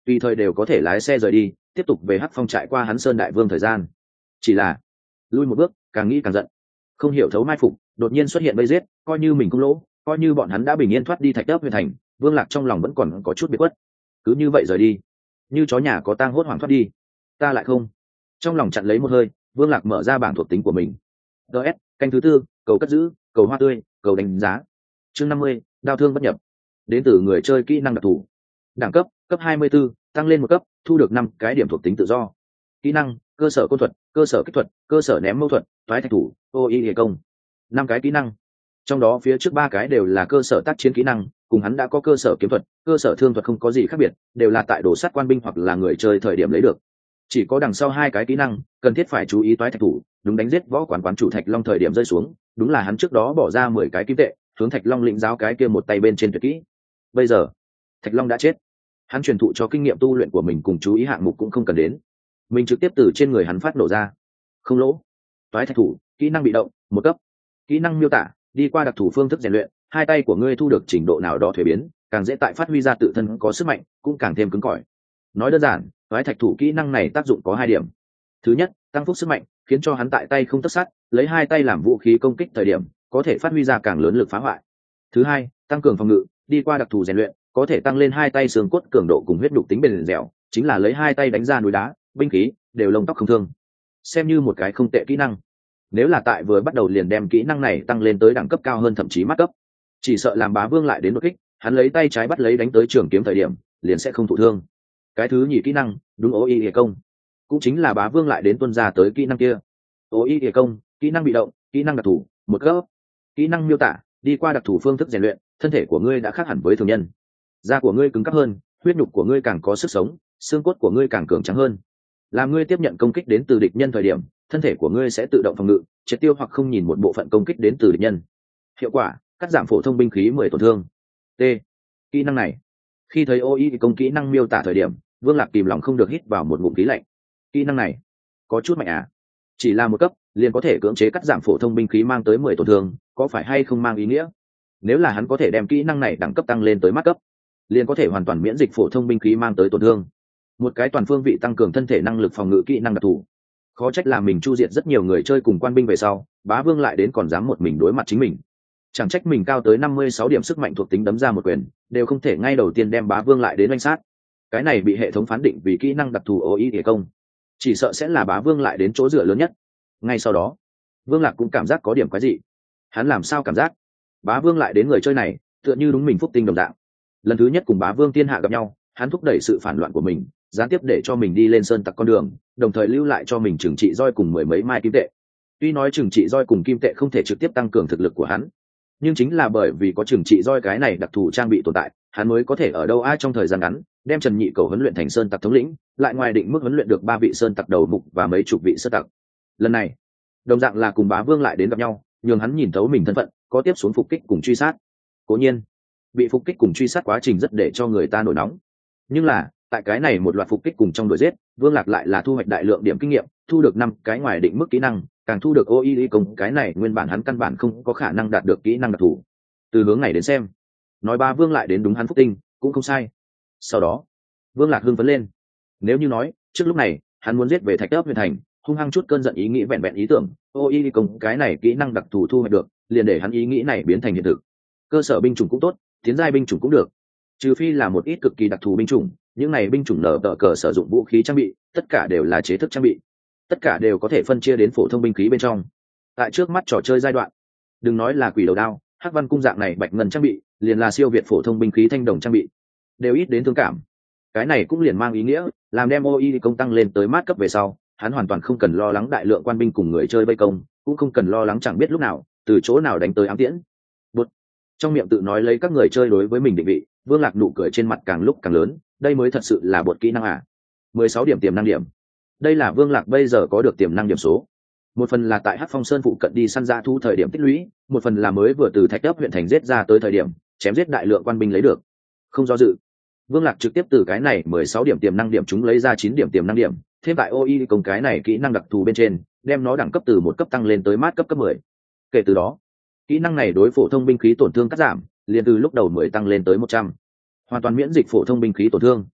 tùy thời đều có thể lái xe rời đi tiếp tục về hắc phong trại qua hắn sơn đại vương thời gian. Chỉ là lui một bước càng nghĩ càng giận, không hiểu thấu mai phục đột nhiên xuất hiện vây giết, coi như mình cũng lỗ, coi như bọn hắn đã bình yên thoát đi thạch ấp huyện thành, Vương Lạc trong lòng vẫn còn có chút biệt khuất. Cứ như vậy rời đi, như chó nhà có tang hốt hoảng thoát đi, ta lại không. Trong lòng chặn lấy một hơi, Vương Lạc mở ra bảng thuộc tính của mình. ds canh thứ tư, cầu cất giữ, cầu hoa tươi, cầu đánh giá. Chương năm mươi, đao thương bất nhập. Đến từ người chơi kỹ năng đặc thù. Đẳng cấp cấp hai mươi 24, tăng lên một cấp, thu được năm cái điểm thuộc tính tự do. Kỹ năng cơ sở côn thuật, cơ sở kích thuật, cơ sở ném mâu thuật, toái thạch thủ, ô y hệ công. Năm cái kỹ năng, trong đó phía trước ba cái đều là cơ sở tác chiến kỹ năng, cùng hắn đã có cơ sở kiếm thuật, cơ sở thương thuật không có gì khác biệt, đều là tại đồ sát quan binh hoặc là người chơi thời điểm lấy được. Chỉ có đằng sau hai cái kỹ năng cần thiết phải chú ý toái thạch thủ, đúng đánh giết võ quán quán chủ Thạch Long thời điểm rơi xuống, đúng là hắn trước đó bỏ ra mười cái kim tệ hướng Thạch Long lĩnh giáo cái kia một tay bên trên tuyệt kỹ. Bây giờ Thạch Long đã chết, hắn truyền thụ cho kinh nghiệm tu luyện của mình cùng chú ý hạng mục cũng không cần đến, mình trực tiếp từ trên người hắn phát nổ ra. Không lỗ. Toái thạch thủ, kỹ năng bị động, một cấp. Kỹ năng miêu tả, đi qua đặc thù phương thức rèn luyện, hai tay của ngươi thu được trình độ nào đó thuế biến, càng dễ tại phát huy ra tự thân có sức mạnh, cũng càng thêm cứng cỏi. Nói đơn giản, toái thạch thủ kỹ năng này tác dụng có hai điểm. Thứ nhất, tăng phúc sức mạnh, khiến cho hắn tại tay không tất sát, lấy hai tay làm vũ khí công kích thời điểm, có thể phát huy ra càng lớn lực phá hoại. Thứ hai, tăng cường phòng ngự, đi qua đặc thù rèn luyện, có thể tăng lên hai tay xương cốt cường độ cùng huyết nhục tính bền dẻo, chính là lấy hai tay đánh ra núi đá, binh khí, đều lông tóc không thương. Xem như một cái không tệ kỹ năng. Nếu là tại vừa bắt đầu liền đem kỹ năng này tăng lên tới đẳng cấp cao hơn thậm chí mắt cấp, chỉ sợ làm Bá Vương lại đến đột kích, hắn lấy tay trái bắt lấy đánh tới trường kiếm thời điểm, liền sẽ không thụ thương. Cái thứ nhì kỹ năng, đúng ô y hệ công, cũng chính là Bá Vương lại đến tuân ra tới kỹ năng kia. Ô y hệ công, kỹ năng bị động, kỹ năng đặc thù, một cấp. Kỹ năng miêu tả, đi qua đặc thù phương thức rèn luyện, thân thể của ngươi đã khác hẳn với thường nhân. Da của ngươi cứng cáp hơn, huyết nhục của ngươi càng có sức sống, xương cốt của ngươi càng cường tráng hơn. Làm ngươi tiếp nhận công kích đến từ địch nhân thời điểm, thân thể của ngươi sẽ tự động phòng ngự, triệt tiêu hoặc không nhìn một bộ phận công kích đến từ địch nhân. Hiệu quả, cắt giảm phổ thông binh khí mười tổn thương. T. Kỹ năng này, khi thấy ô y công kỹ năng miêu tả thời điểm, Vương Lạc kìm lòng không được hít vào một ngụm khí lạnh. Kỹ năng này có chút mạnh à? Chỉ là một cấp, liền có thể cưỡng chế cắt giảm phổ thông binh khí mang tới mười tổn thương, có phải hay không mang ý nghĩa? Nếu là hắn có thể đem kỹ năng này đẳng cấp tăng lên tới mắt cấp, liền có thể hoàn toàn miễn dịch phổ thông binh khí mang tới tổn thương. Một cái toàn phương vị tăng cường thân thể năng lực phòng ngự kỹ năng đặc thù. Khó trách là mình chu diệt rất nhiều người chơi cùng quan binh về sau, Bá Vương lại đến còn dám một mình đối mặt chính mình. Chẳng trách mình cao tới năm mươi sáu điểm sức mạnh thuộc tính đấm ra một quyền, đều không thể ngay đầu tiên đem Bá Vương lại đến oanh sát. Cái này bị hệ thống phán định vì kỹ năng đặc thù ô ý địa công, chỉ sợ sẽ là Bá Vương lại đến chỗ dựa lớn nhất. Ngay sau đó, Vương Lạc cũng cảm giác có điểm quái dị. Hắn làm sao cảm giác Bá Vương lại đến người chơi này tựa như đúng mình phúc tinh đồng dạng. Lần thứ nhất cùng Bá Vương thiên hạ gặp nhau, hắn thúc đẩy sự phản loạn của mình, gián tiếp để cho mình đi lên sơn tặc con đường, đồng thời lưu lại cho mình trừng trị roi cùng mười mấy mai kim tệ. Tuy nói trừng trị roi cùng kim tệ không thể trực tiếp tăng cường thực lực của hắn, nhưng chính là bởi vì có trừng trị roi cái này đặc thù trang bị tồn tại, hắn mới có thể ở đâu ai trong thời gian ngắn đem Trần Nhị Cầu huấn luyện thành sơn tặc thống lĩnh, lại ngoài định mức huấn luyện được ba vị sơn tặc đầu mục và mấy chục vị sơn tặc. Lần này đồng dạng là cùng Bá Vương lại đến gặp nhau, nhường hắn nhìn thấu mình thân phận, có tiếp xuống phục kích cùng truy sát. Cố nhiên bị phục kích cùng truy sát quá trình rất để cho người ta nổi nóng, nhưng là tại cái này một loạt phục kích cùng trong đuổi giết, Vương Lạc lại là thu hoạch đại lượng điểm kinh nghiệm, thu được năm cái ngoài định mức kỹ năng, càng thu được ô y công, cái này nguyên bản hắn căn bản không có khả năng đạt được kỹ năng đặc thù. Từ hướng này đến xem, nói Bá Vương lại đến đúng hắn phúc tinh cũng không sai. Sau đó Vương Lạc hưng phấn lên. Nếu như nói trước lúc này hắn muốn giết về Thạch Ấp huyện thành, hung hăng chút cơn giận ý nghĩ vẹn vẹn ý tưởng, ô y công cái này kỹ năng đặc thù thu hoạch được, liền để hắn ý nghĩ này biến thành hiện thực. Cơ sở binh chủng cũng tốt, tiến giai binh chủng cũng được, trừ phi là một ít cực kỳ đặc thù binh chủng, những này binh chủng nở tờ cờ sử dụng vũ khí trang bị, tất cả đều là chế thức trang bị, tất cả đều có thể phân chia đến phổ thông binh khí bên trong. Tại trước mắt trò chơi giai đoạn, đừng nói là quỷ đầu đao, hắc văn cung dạng này bạch ngân trang bị, liền là siêu việt phổ thông binh khí thanh đồng trang bị, đều ít đến thương cảm. Cái này cũng liền mang ý nghĩa, làm đem ô y công tăng lên tới mát cấp về sau, hắn hoàn toàn không cần lo lắng đại lượng quan binh cùng người chơi vây công, cũng không cần lo lắng chẳng biết lúc nào từ chỗ nào đánh tới ám tiễn. Bụt. Trong miệng tự nói lấy các người chơi đối với mình định vị, Vương Lạc nụ cười trên mặt càng lúc càng lớn, đây mới thật sự là bột kỹ năng à. mười sáu điểm tiềm năng điểm, đây là Vương Lạc bây giờ có được tiềm năng điểm số. Một phần là tại Hắc Phong Sơn phụ cận đi săn dã thu thời điểm tích lũy, một phần là mới vừa từ Thạch Ấp huyện thành giết ra tới thời điểm chém giết đại lượng quan binh lấy được. Không do dự, Vương Lạc trực tiếp từ cái này mười sáu điểm tiềm năng điểm chúng lấy ra chín điểm tiềm năng điểm, thêm tại ô y công cái này kỹ năng đặc thù bên trên, đem nó đẳng cấp từ một cấp tăng lên tới mát cấp cấp mười. Kể từ đó, kỹ năng này đối phổ thông binh khí tổn thương cắt giảm, liền từ lúc đầu mười tăng lên tới một trăm, hoàn toàn miễn dịch phổ thông binh khí tổn thương.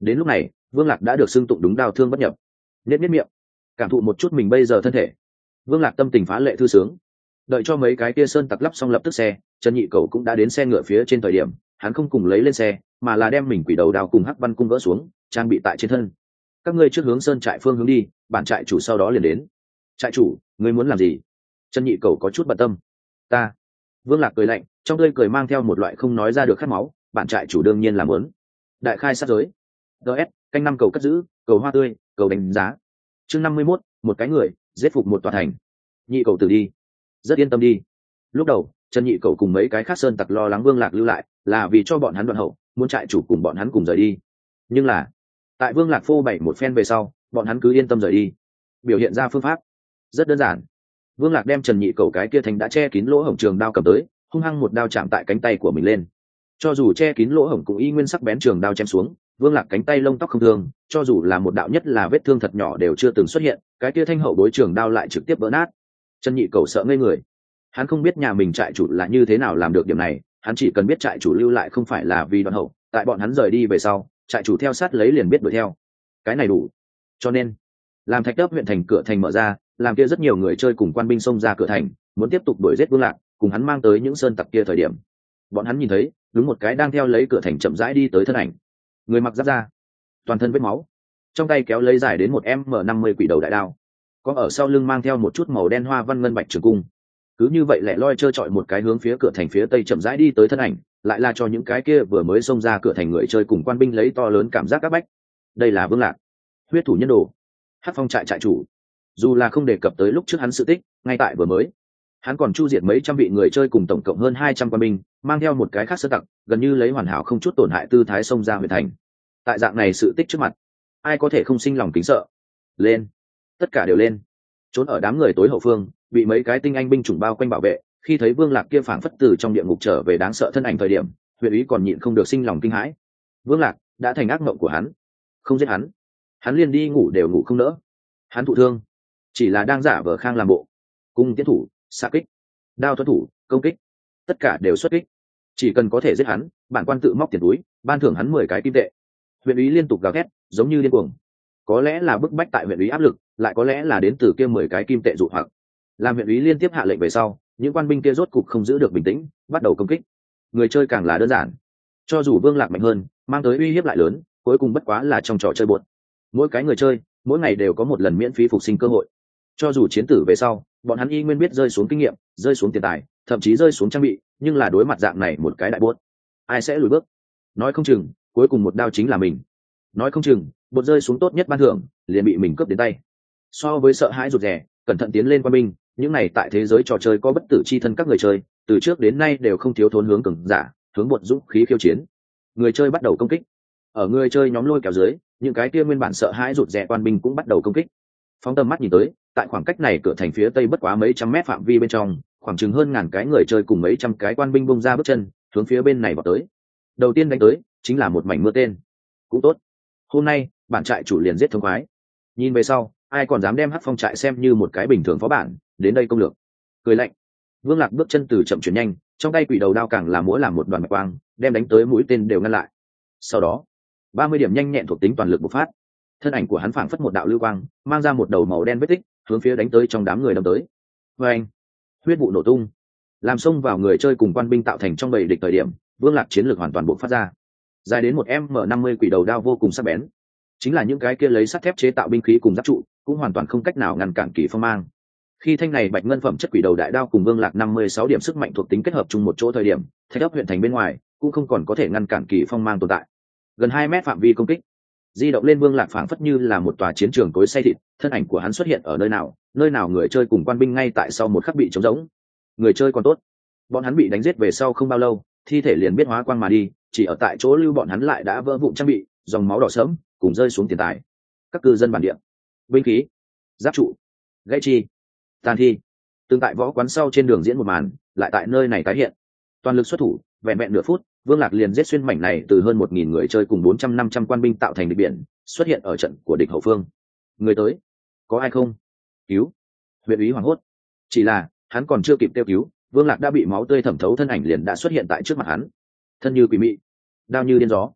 Đến lúc này Vương Lạc đã được xưng tụng đúng đao thương bất nhập. Nết nết miệng cảm thụ một chút mình bây giờ thân thể, Vương Lạc tâm tình phá lệ thư sướng. Đợi cho mấy cái kia sơn tặc lắp xong lập tức xe, Trần Nhị Cầu cũng đã đến xe ngựa phía trên thời điểm, hắn không cùng lấy lên xe mà là đem mình quỷ đầu đao cùng hắc văn cung gỡ xuống trang bị tại trên thân. Các ngươi trước hướng sơn trại phương hướng đi, bản trại chủ sau đó liền đến. Trại chủ, ngươi muốn làm gì? Trần Nhị Cầu có chút bận tâm. Ta. Vương Lạc cười lạnh, trong tươi cười mang theo một loại không nói ra được khát máu. Bản trại chủ đương nhiên là muốn đại khai sát giới. ds canh năm cầu cất giữ, cầu hoa tươi, cầu đánh giá. Chương năm mươi mốt, một cái người giết phục một tòa thành. Nhị Cầu tử đi, rất yên tâm đi. Lúc đầu Trần Nhị Cầu cùng mấy cái khác sơn tặc lo lắng Vương Lạc lưu lại là vì cho bọn hắn đoạn hậu, muốn trại chủ cùng bọn hắn cùng rời đi. Nhưng là tại Vương Lạc phô bày một phen về sau, bọn hắn cứ yên tâm rời đi. Biểu hiện ra phương pháp rất đơn giản. Vương Lạc đem Trần Nhị Cầu cái kia thành đã che kín lỗ hổng trường đao cầm tới, hung hăng một đao chạm tại cánh tay của mình lên. Cho dù che kín lỗ hổng cũng y nguyên sắc bén trường đao chém xuống, Vương Lạc cánh tay lông tóc không thương, cho dù là một đạo nhất là vết thương thật nhỏ đều chưa từng xuất hiện, cái kia thanh hậu bối trường đao lại trực tiếp vỡ nát. Trần Nhị Cầu sợ ngây người. Hắn không biết nhà mình trại chủ là như thế nào làm được điểm này, hắn chỉ cần biết trại chủ lưu lại không phải là vì đoạn hậu, tại bọn hắn rời đi về sau, trại chủ theo sát lấy liền biết đuổi theo. Cái này đủ. Cho nên, làm Thạch Đốc huyện thành cửa thành mở ra, làm kia rất nhiều người chơi cùng quan binh xông ra cửa thành, muốn tiếp tục đuổi giết Vương Lạc, cùng hắn mang tới những sơn tặc kia thời điểm. Bọn hắn nhìn thấy, đúng một cái đang theo lấy cửa thành chậm rãi đi tới thân ảnh. Người mặc giáp da, toàn thân vết máu, trong tay kéo lấy dài đến một m năm mươi quỷ đầu đại đao, có ở sau lưng mang theo một chút màu đen hoa văn ngân bạch trường cung. Cứ như vậy lẻ loi trơ trọi một cái hướng phía cửa thành phía tây chậm rãi đi tới thân ảnh, lại là cho những cái kia vừa mới xông ra cửa thành người chơi cùng quan binh lấy to lớn cảm giác áp bách. Đây là Vương Lạc, huyết thủ nhân đồ, Hắc Phong trại trại chủ. Dù là không đề cập tới lúc trước hắn sự tích, ngay tại vừa mới hắn còn chu diệt mấy trăm vị người chơi cùng tổng cộng hơn hai trăm quan binh, mang theo một cái khác sơ tặc, gần như lấy hoàn hảo không chút tổn hại tư thái xông ra huyện thành. Tại dạng này sự tích trước mặt, ai có thể không sinh lòng kính sợ? Lên, tất cả đều lên. Trốn ở đám người tối hậu phương, bị mấy cái tinh anh binh chủng bao quanh bảo vệ, khi thấy Vương Lạc kia phảng phất từ trong địa ngục trở về đáng sợ thân ảnh thời điểm, huyện úy còn nhịn không được sinh lòng kinh hãi. Vương Lạc đã thành ác mộng của hắn, không giết hắn, hắn liền đi ngủ đều ngủ không nỡ. Hắn thụ thương, chỉ là đang giả vờ khang làm bộ. Cung tiến thủ, xạ kích, đao thuẫn thủ, công kích, tất cả đều xuất kích. Chỉ cần có thể giết hắn, bản quan tự móc tiền túi, ban thưởng hắn mười cái kim tệ. Huyện úy liên tục gào thét, giống như điên cuồng. Có lẽ là bức bách tại huyện úy áp lực, lại có lẽ là đến từ kia mười cái kim tệ dụ hoặc. Làm huyện úy liên tiếp hạ lệnh về sau, những quan binh kia rốt cục không giữ được bình tĩnh, bắt đầu công kích. Người chơi càng là đơn giản, cho dù Vương Lạc mạnh hơn, mang tới uy hiếp lại lớn, cuối cùng bất quá là trong trò chơi buồn. Mỗi cái người chơi, mỗi ngày đều có một lần miễn phí phục sinh cơ hội. Cho dù chiến tử về sau, bọn hắn y nguyên biết rơi xuống kinh nghiệm, rơi xuống tiền tài, thậm chí rơi xuống trang bị, nhưng là đối mặt dạng này một cái đại buốt, ai sẽ lùi bước? Nói không chừng, cuối cùng một đao chính là mình. Nói không chừng, bột rơi xuống tốt nhất ban thưởng, liền bị mình cướp đến tay. So với sợ hãi rụt rè, cẩn thận tiến lên quan binh, những này tại thế giới trò chơi có bất tử chi thân các người chơi, từ trước đến nay đều không thiếu thốn hướng cường giả, hướng bột dũng khí khiêu chiến. Người chơi bắt đầu công kích. Ở người chơi nhóm lôi kéo dưới, những cái kia nguyên bản sợ hãi rụt rè quan binh cũng bắt đầu công kích. Phóng tầm mắt nhìn tới, tại khoảng cách này cửa thành phía tây bất quá mấy trăm mét phạm vi bên trong, khoảng chừng hơn ngàn cái người chơi cùng mấy trăm cái quan binh bung ra bước chân, hướng phía bên này vào tới. Đầu tiên đánh tới chính là một mảnh mưa tên. Cũng tốt, hôm nay bản trại chủ liền giết thông khoái. Nhìn về sau, ai còn dám đem Hắc Phong trại xem như một cái bình thường phó bản, đến đây công lược. Cười lạnh, Vương Lạc bước chân từ chậm chuyển nhanh, trong tay quỷ đầu đao càng là múa làm một đoàn bạch quang, đem đánh tới mũi tên đều ngăn lại. Sau đó, ba mươi điểm nhanh nhẹn thuộc tính toàn lực bộc phát. Thân ảnh của hắn phảng phất một đạo lưu quang, mang ra một đầu màu đen vết tích, hướng phía đánh tới trong đám người đâm tới. Và anh, huyết vụ nổ tung, làm xông vào người chơi cùng quan binh tạo thành trong bầy địch thời điểm, Vương Lạc chiến lược hoàn toàn bộc phát ra. Dài đến một m năm mươi quỷ đầu đao vô cùng sắc bén, chính là những cái kia lấy sắt thép chế tạo binh khí cùng giáp trụ, cũng hoàn toàn không cách nào ngăn cản Kỳ Phong mang. Khi thanh này bạch ngân phẩm chất quỷ đầu đại đao cùng Vương Lạc năm mươi sáu điểm sức mạnh thuộc tính kết hợp chung một chỗ thời điểm, Thạch Ấp huyện thành bên ngoài cũng không còn có thể ngăn cản Kỳ Phong mang tồn tại. Gần hai mét phạm vi công kích, di động lên Vương Lạc phảng phất như là một tòa chiến trường cối xay thịt, thân ảnh của hắn xuất hiện ở nơi nào, nơi nào người chơi cùng quan binh ngay tại sau một khắc bị trống rỗng. Người chơi còn tốt, bọn hắn bị đánh giết về sau không bao lâu, thi thể liền biết hóa quang mà đi, chỉ ở tại chỗ lưu bọn hắn lại đã vỡ vụn trang bị, dòng máu đỏ sẫm, cùng rơi xuống tiền tài. Các cư dân bản địa, binh khí, giáp trụ, gãy chi, tàn thi, tương tại võ quán sau trên đường diễn một màn, lại tại nơi này tái hiện. Toàn lực xuất thủ, vẹn vẹn nửa phút, Vương Lạc liền giết xuyên mảnh này từ hơn một nghìn người chơi cùng bốn trăm năm trăm quan binh tạo thành địch biển, xuất hiện ở trận của địch hậu phương. Người tới, có ai không? Cứu! Huyện úy hoảng hốt. Chỉ là, hắn còn chưa kịp kêu cứu, Vương Lạc đã bị máu tươi thẩm thấu thân ảnh liền đã xuất hiện tại trước mặt hắn. Thân như quỷ mị, đao như điên gió.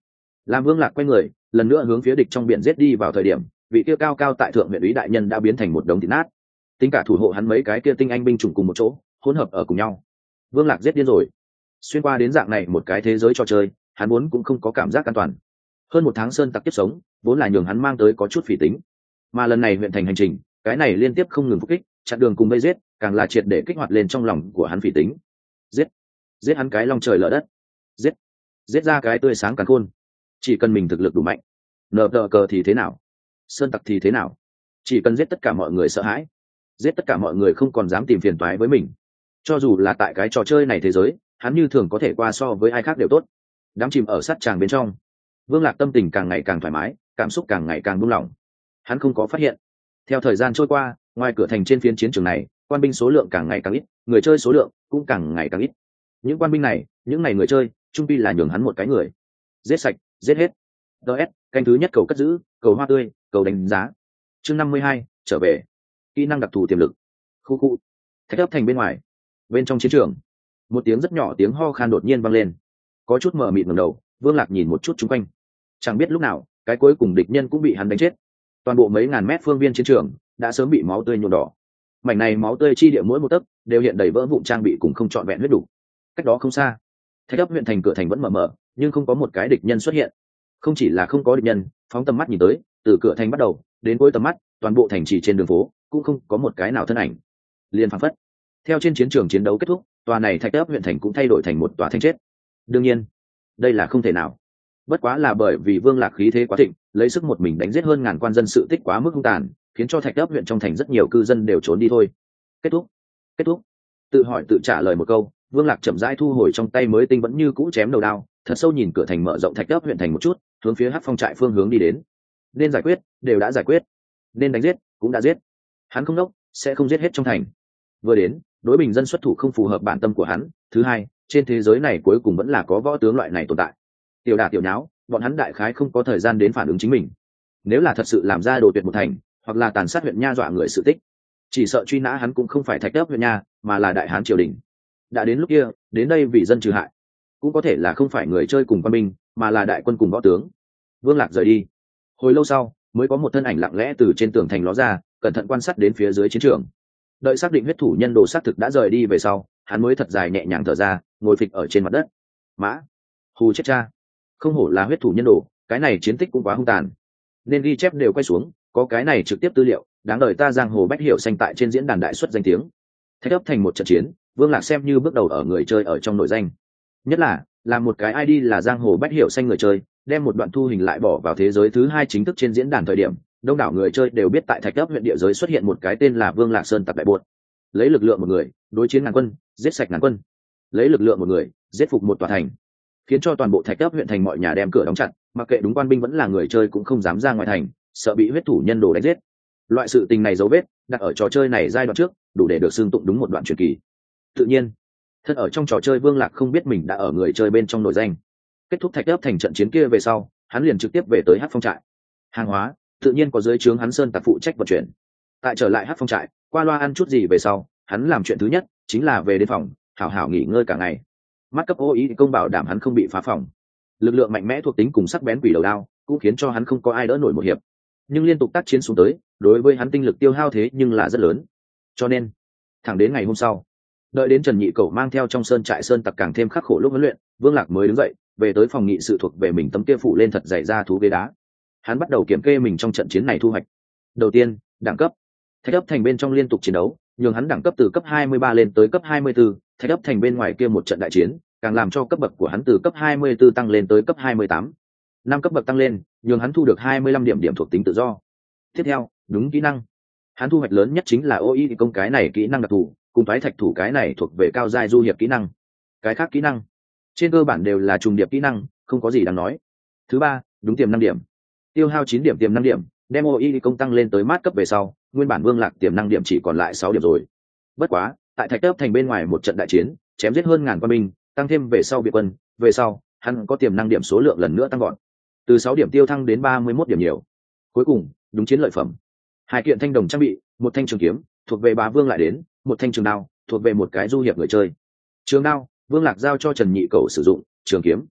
làm Vương Lạc quay người lần nữa hướng phía địch trong biển giết đi vào thời điểm, vị kia cao cao tại thượng huyện úy đại nhân đã biến thành một đống thịt nát, tính cả thủ hộ hắn mấy cái kia tinh anh binh chủng cùng một chỗ hỗn hợp ở cùng nhau. Vương Lạc giết điên rồi. Xuyên qua đến dạng này một cái thế giới trò chơi, hắn vốn cũng không có cảm giác an toàn. Hơn một tháng sơn tặc tiếp sống vốn là nhường hắn mang tới có chút phỉ tính, mà lần này huyện thành hành trình, cái này liên tiếp không ngừng phục kích chặn đường cùng vây giết, càng là triệt để kích hoạt lên trong lòng của hắn phỉ tính. Giết, giết hắn cái long trời lở đất, giết, giết ra cái tươi sáng càn khôn. Chỉ cần mình thực lực đủ mạnh, nợ tờ cờ thì thế nào, sơn tặc thì thế nào, chỉ cần giết tất cả mọi người sợ hãi, giết tất cả mọi người không còn dám tìm phiền toái với mình. Cho dù là tại cái trò chơi này thế giới, hắn như thường có thể qua so với ai khác đều tốt. Đám chìm ở sát tràng bên trong, Vương Lạc tâm tình càng ngày càng thoải mái, cảm xúc càng ngày càng buông lỏng. Hắn không có phát hiện, theo thời gian trôi qua, ngoài cửa thành trên phiến chiến trường này, quan binh số lượng càng ngày càng ít, người chơi số lượng cũng càng ngày càng ít. Những quan binh này, những này người chơi, chung quy là nhường hắn một cái người giết sạch, giết hết. ds canh thứ nhất cầu cất giữ, cầu hoa tươi, cầu đánh giá. Chương năm mươi hai, trở về. Kỹ năng đặc thù tiềm lực. Khu khu. Thạch ấp thành bên ngoài, bên trong chiến trường, một tiếng rất nhỏ tiếng ho khan đột nhiên vang lên. Có chút mờ mịt ngẩng đầu, Vương Lạc nhìn một chút xung quanh, chẳng biết lúc nào cái cuối cùng địch nhân cũng bị hắn đánh chết. Toàn bộ mấy ngàn mét phương viên chiến trường đã sớm bị máu tươi nhuộm đỏ. Mảnh này máu tươi chi địa mỗi một tấc đều hiện đầy vỡ vụn trang bị cùng không trọn vẹn huyết đủ. Cách đó không xa, Thạch ấp huyện thành cửa thành vẫn mở mở, nhưng không có một cái địch nhân xuất hiện. Không chỉ là không có địch nhân, phóng tầm mắt nhìn tới, từ cửa thành bắt đầu đến cuối tầm mắt, toàn bộ thành trì trên đường phố cũng không có một cái nào thân ảnh. Liên phảng phất, theo trên chiến trường chiến đấu kết thúc, tòa này Thạch ấp huyện thành cũng thay đổi thành một tòa thành chết. Đương nhiên, đây là không thể nào. Bất quá là bởi vì Vương Lạc khí thế quá thịnh, lấy sức một mình đánh giết hơn ngàn quan dân, sự tích quá mức hung tàn, khiến cho Thạch ấp huyện trong thành rất nhiều cư dân đều trốn đi thôi. Kết thúc, kết thúc. Tự hỏi tự trả lời một câu, Vương Lạc chậm rãi thu hồi trong tay mới tinh vẫn như cũ chém đầu đao, thật sâu nhìn cửa thành mở rộng Thạch ấp huyện thành một chút, hướng phía Hắc Phong trại phương hướng đi đến. Nên giải quyết, đều đã giải quyết. Nên đánh giết, cũng đã giết. Hắn không đốc, sẽ không giết hết trong thành. Vừa đến, đối bình dân xuất thủ không phù hợp bản tâm của hắn. Thứ hai, trên thế giới này cuối cùng vẫn là có võ tướng loại này tồn tại. Tiểu đả tiểu nháo, bọn hắn đại khái không có thời gian đến phản ứng chính mình. Nếu là thật sự làm ra đồ tuyệt một thành, hoặc là tàn sát huyện nha dọa người sự tích, chỉ sợ truy nã hắn cũng không phải Thạch ấp huyện nha, mà là đại hán triều đình. Đã đến lúc kia, đến đây vì dân trừ hại, cũng có thể là không phải người chơi cùng quân binh, mà là đại quân cùng võ tướng. Vương Lạc rời đi. Hồi lâu sau, mới có một thân ảnh lặng lẽ từ trên tường thành ló ra, cẩn thận quan sát đến phía dưới chiến trường. Đợi xác định huyết thủ nhân đồ xác thực đã rời đi về sau, hắn mới thật dài nhẹ nhàng thở ra, ngồi phịch ở trên mặt đất. Mã, hù chết cha! Không hổ là huyết thủ nhân đồ, cái này chiến tích cũng quá hung tàn. Nên ghi chép đều quay xuống, có cái này trực tiếp tư liệu, đáng đời ta giang hồ bách hiểu xanh tại trên diễn đàn đại xuất danh tiếng. Thạch ấp thành một trận chiến, Vương Lạc xem như bước đầu ở người chơi ở trong nội danh. Nhất là, làm một cái i đê là giang hồ bách hiểu xanh người chơi, đem một đoạn thu hình lại bỏ vào thế giới thứ hai chính thức trên diễn đàn thời điểm, đông đảo người chơi đều biết tại Thạch ấp huyện địa giới xuất hiện một cái tên là Vương Lạc Sơn tặc đại buột. Lấy lực lượng một người, đối chiến ngàn quân, giết sạch ngàn quân. Lấy lực lượng một người, giết phục một tòa thành, khiến cho toàn bộ Thạch ấp huyện thành mọi nhà đem cửa đóng chặt, mặc kệ đúng quan binh vẫn là người chơi cũng không dám ra ngoài thành, sợ bị huyết thủ nhân đồ đánh giết. Loại sự tình này dấu vết đặt ở trò chơi này giai đoạn trước, đủ để được xưng tụng đúng một đoạn truyền kỳ. Tự nhiên, thân ở trong trò chơi Vương Lạc không biết mình đã ở người chơi bên trong nổi danh. Kết thúc Thạch ấp thành trận chiến kia về sau, hắn liền trực tiếp về tới Hắc Phong trại. Hàng hóa tự nhiên có dưới trướng hắn sơn tặc phụ trách vận chuyển. Tại trở lại Hắc Phong trại, qua loa ăn chút gì về sau, hắn làm chuyện thứ nhất chính là về đến phòng, hảo hảo nghỉ ngơi cả ngày. Mắt cấp ô ý công bảo đảm hắn không bị phá phòng. Lực lượng mạnh mẽ thuộc tính cùng sắc bén quỷ đầu đao cũng khiến cho hắn không có ai đỡ nổi một hiệp. Nhưng liên tục tác chiến xuống tới, đối với hắn tinh lực tiêu hao thế nhưng là rất lớn. Cho nên, thẳng đến ngày hôm sau, đợi đến Trần Nhị Cẩu mang theo trong sơn trại sơn tặc càng thêm khắc khổ lúc huấn luyện, Vương Lạc mới đứng dậy, về tới phòng nghị sự thuộc về mình tấm kia phủ lên thật dày ra thú ghế đá. Hắn bắt đầu kiểm kê mình trong trận chiến này thu hoạch. Đầu tiên, đẳng cấp. Thạch ấp thành bên trong liên tục chiến đấu, nhường hắn đẳng cấp từ cấp hai mươi ba lên tới cấp hai mươi bốn, Thạch ấp thành bên ngoài kia một trận đại chiến, càng làm cho cấp bậc của hắn từ cấp hai mươi bốn tăng lên tới cấp hai mươi tám. Năm cấp bậc tăng lên, nhường hắn thu được hai mươi lăm điểm điểm thuộc tính tự do. Tiếp theo, đúng kỹ năng. Hắn thu hoạch lớn nhất chính là ô y công cái này kỹ năng đặc thù, cùng thoái thạch thủ cái này thuộc về cao giai du hiệp kỹ năng. Cái khác kỹ năng, trên cơ bản đều là trùng điệp kỹ năng, không có gì đáng nói. Thứ ba, đúng tiềm năng điểm. Tiêu hao chín điểm tiềm năng điểm, đem ô y công tăng lên tới mát cấp về sau, nguyên bản Vương Lạc tiềm năng điểm chỉ còn lại sáu điểm rồi. Bất quá, tại Thạch ấp thành bên ngoài một trận đại chiến, chém giết hơn ngàn quân binh, tăng thêm về sau biệt quân, về sau, hắn có tiềm năng điểm số lượng lần nữa tăng gọn. Từ sáu điểm tiêu thăng đến ba mươi mốt điểm nhiều. Cuối cùng, đúng chiến lợi phẩm. Hai kiện thanh đồng trang bị, một thanh trường kiếm, thuộc về Bá Vương lại đến, một thanh trường đao, thuộc về một cái du hiệp người chơi. Trường đao, Vương Lạc giao cho Trần Nhị Cẩu sử dụng, trường kiếm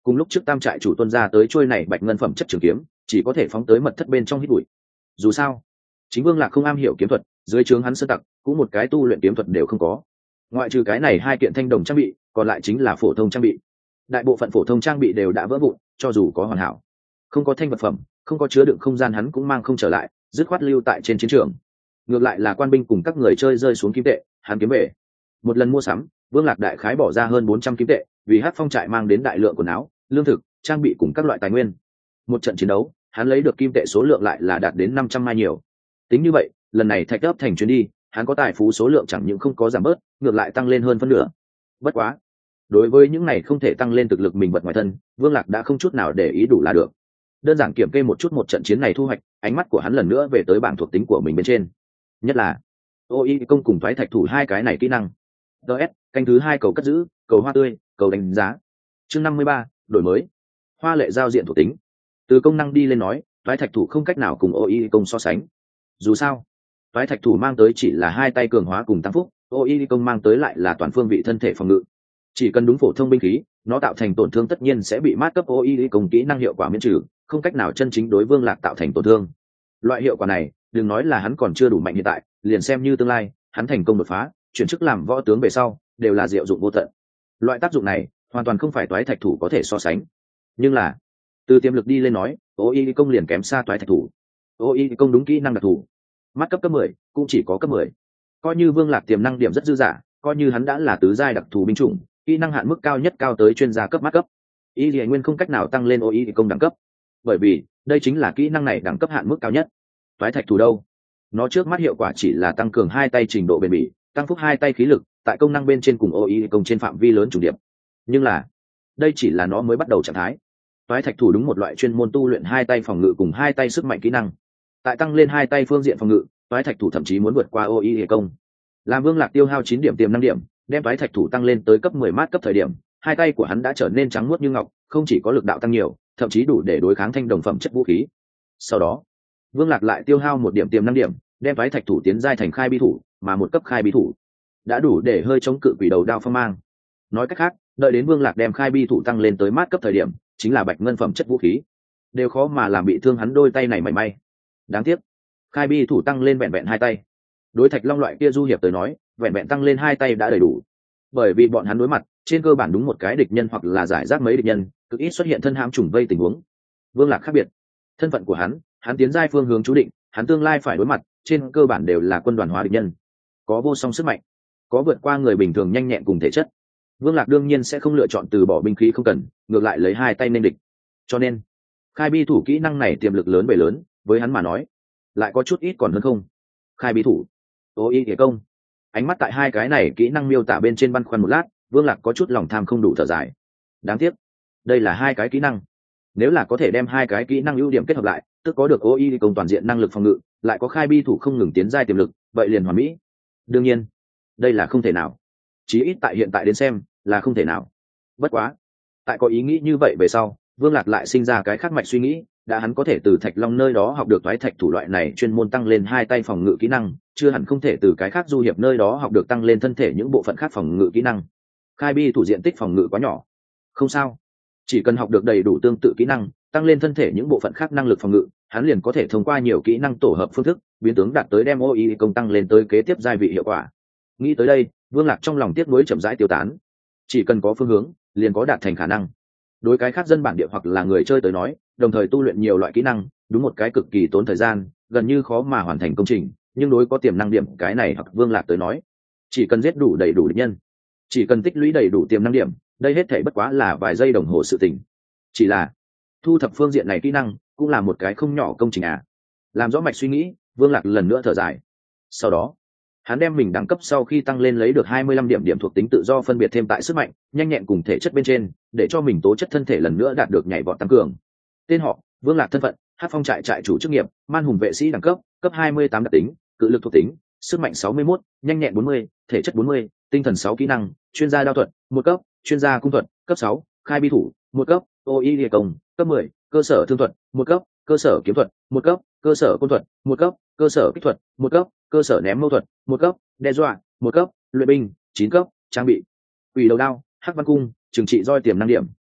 cùng lúc trước tam trại chủ tuân ra tới trôi này bạch ngân phẩm chất trường kiếm chỉ có thể phóng tới mật thất bên trong hít bụi. Dù sao chính Vương Lạc không am hiểu kiếm thuật, dưới trướng hắn sơ tặc cũng một cái tu luyện kiếm thuật đều không có, ngoại trừ cái này hai kiện thanh đồng trang bị còn lại chính là phổ thông trang bị. Đại bộ phận phổ thông trang bị đều đã vỡ vụn, cho dù có hoàn hảo không có thanh vật phẩm, không có chứa đựng không gian, hắn cũng mang không trở lại, dứt khoát lưu tại trên chiến trường. Ngược lại là quan binh cùng các người chơi rơi xuống kim tệ, hắn kiếm về. Một lần mua sắm, Vương Lạc đại khái bỏ ra hơn bốn trăm kim tệ, vì Hắc Phong trại mang đến đại lượng quần áo, lương thực, trang bị cùng các loại tài nguyên. Một trận chiến đấu, hắn lấy được kim tệ số lượng lại là đạt đến năm trăm mai nhiều. Tính như vậy, lần này thạch ấp thành chuyến đi, hắn có tài phú số lượng chẳng những không có giảm bớt, ngược lại tăng lên hơn phân nửa. Bất quá, đối với những này không thể tăng lên thực lực mình vật ngoài thân, Vương Lạc đã không chút nào để ý đủ là được. Đơn giản kiểm kê một chút một trận chiến này thu hoạch, ánh mắt của hắn lần nữa về tới bảng thuộc tính của mình bên trên, nhất là ô y công cùng thoái thạch thủ hai cái này kỹ năng. ds canh thứ hai cầu cất giữ, cầu hoa tươi, cầu đánh giá. Chương năm mươi ba, đổi mới. Hoa lệ giao diện thuộc tính. Từ công năng đi lên nói, thoái thạch thủ không cách nào cùng ô y công so sánh. Dù sao thoái thạch thủ mang tới chỉ là hai tay cường hóa cùng tăng phúc, ô y công mang tới lại là toàn phương vị thân thể phòng ngự. Chỉ cần đúng phổ thông binh khí, nó tạo thành tổn thương tất nhiên sẽ bị mát cấp ô y công kỹ năng hiệu quả miễn trừ, không cách nào chân chính đối Vương Lạc tạo thành tổn thương. Loại hiệu quả này đừng nói là hắn còn chưa đủ mạnh hiện tại, liền xem như tương lai hắn thành công đột phá chuyển chức làm võ tướng về sau, đều là diệu dụng vô tận. Loại tác dụng này hoàn toàn không phải toái thạch thủ có thể so sánh. Nhưng là từ tiềm lực đi lên nói, ô y công liền kém xa toái thạch thủ. ô y công đúng kỹ năng đặc thù, mắt cấp cấp mười cũng chỉ có cấp mười. Coi như Vương Lạc tiềm năng điểm rất dư dả, coi như hắn đã là tứ giai đặc thù binh chủng, kỹ năng hạn mức cao nhất cao tới chuyên gia cấp mắt cấp, y lìa nguyên không cách nào tăng lên ô y công đẳng cấp, bởi vì đây chính là kỹ năng này đẳng cấp hạn mức cao nhất. Toái thạch thủ đâu, nó trước mắt hiệu quả chỉ là tăng cường hai tay trình độ bền bỉ, tăng phúc hai tay khí lực, tại công năng bên trên cùng ô y công trên phạm vi lớn trùng điệp. Nhưng là đây chỉ là nó mới bắt đầu trạng thái. Toái thạch thủ đúng một loại chuyên môn tu luyện hai tay phòng ngự cùng hai tay sức mạnh kỹ năng. Tại tăng lên hai tay phương diện phòng ngự, toái thạch thủ thậm chí muốn vượt qua ô y công. Làm Vương Lạc tiêu hao chín điểm tiềm năng điểm, đem toái thạch thủ tăng lên tới cấp mười mát cấp thời điểm, hai tay của hắn đã trở nên trắng muốt như ngọc, không chỉ có lực đạo tăng nhiều, thậm chí đủ để đối kháng thanh đồng phẩm chất vũ khí. Sau đó Vương Lạc lại tiêu hao một điểm tiềm năng điểm, đem toái thạch thủ tiến giai thành khai bi thủ, mà một cấp khai bi thủ đã đủ để hơi chống cự quỷ đầu đao phong mang. Nói cách khác, đợi đến Vương Lạc đem khai bi thủ tăng lên tới mát cấp thời điểm, chính là bạch ngân phẩm chất vũ khí, đều khó mà làm bị thương hắn đôi tay này mảy may. Đáng tiếc khai bi thủ tăng lên vẹn vẹn hai tay, đối thạch long loại kia du hiệp tới nói vẹn vẹn tăng lên hai tay đã đầy đủ, bởi vì bọn hắn đối mặt trên cơ bản đúng một cái địch nhân hoặc là giải rác mấy địch nhân, cực ít xuất hiện thân hãm trùng vây tình huống. Vương Lạc khác biệt, thân phận của hắn, hắn tiến giai phương hướng chú định, hắn tương lai phải đối mặt trên cơ bản đều là quân đoàn hóa địch nhân, có vô song sức mạnh, có vượt qua người bình thường nhanh nhẹn cùng thể chất. Vương Lạc đương nhiên sẽ không lựa chọn từ bỏ binh khí không cần, ngược lại lấy hai tay nên địch. Cho nên khai bi thủ kỹ năng này tiềm lực lớn về lớn, với hắn mà nói lại có chút ít còn hơn không. Khai bi thủ, ô y kể công, ánh mắt tại hai cái này kỹ năng miêu tả bên trên băn khoăn một lát, Vương Lạc có chút lòng tham không đủ thở dài. Đáng tiếc đây là hai cái kỹ năng, nếu là có thể đem hai cái kỹ năng ưu điểm kết hợp lại, tức có được ô y công toàn diện năng lực phòng ngự, lại có khai bi thủ không ngừng tiến giai tiềm lực, vậy liền hoàn mỹ. Đương nhiên đây là không thể nào, chí ít tại hiện tại đến xem là không thể nào. Bất quá tại có ý nghĩ như vậy về sau, Vương Lạc lại sinh ra cái khác mạch suy nghĩ, đã hắn có thể từ thạch long nơi đó học được toái thạch thủ loại này chuyên môn tăng lên hai tay phòng ngự kỹ năng, chưa hẳn không thể từ cái khác du hiệp nơi đó học được tăng lên thân thể những bộ phận khác phòng ngự kỹ năng. Khai bi thủ diện tích phòng ngự quá nhỏ, không sao, chỉ cần học được đầy đủ tương tự kỹ năng, tăng lên thân thể những bộ phận khác năng lực phòng ngự, hắn liền có thể thông qua nhiều kỹ năng tổ hợp phương thức biến tướng đạt tới đem ô y công tăng lên tới kế tiếp giai vị hiệu quả. Nghĩ tới đây, Vương Lạc trong lòng tiếc nuối chậm rãi tiêu tán. Chỉ cần có phương hướng, liền có đạt thành khả năng. Đối cái khác dân bản địa hoặc là người chơi tới nói, đồng thời tu luyện nhiều loại kỹ năng, đúng một cái cực kỳ tốn thời gian, gần như khó mà hoàn thành công trình. Nhưng đối có tiềm năng điểm cái này hoặc Vương Lạc tới nói, chỉ cần giết đủ đầy đủ địch nhân, chỉ cần tích lũy đầy đủ tiềm năng điểm, đây hết thể bất quá là vài giây đồng hồ sự tình. Chỉ là thu thập phương diện này kỹ năng cũng là một cái không nhỏ công trình à. Làm rõ mạch suy nghĩ, Vương Lạc lần nữa thở dài. Sau đó hắn đem mình đẳng cấp sau khi tăng lên lấy được hai mươi lăm điểm điểm thuộc tính tự do phân biệt thêm tại sức mạnh, nhanh nhẹn cùng thể chất bên trên, để cho mình tố chất thân thể lần nữa đạt được nhảy vọt tăng cường. Tên họ Vương Lạc, thân phận Hắc Phong trại trại chủ, chức nghiệp man hùng vệ sĩ, đẳng cấp cấp hai mươi tám, đặc tính cự lực thuộc tính, sức mạnh sáu mươi mốt, nhanh nhẹn bốn mươi, thể chất bốn mươi, tinh thần sáu, kỹ năng chuyên gia đao thuật một cấp, chuyên gia cung thuật cấp sáu, khai bi thủ một cấp, ô y địa công cấp mười, cơ sở thương thuật một cấp, cơ sở kiếm thuật một cấp, cơ sở côn thuật một cấp, cơ sở kích thuật một cấp, cơ sở ném mâu thuật một cấp, đe dọa một cấp, luyện binh chín cấp, trang bị quỷ đầu đao, hắc văn cung, trừng trị roi, tiềm năng điểm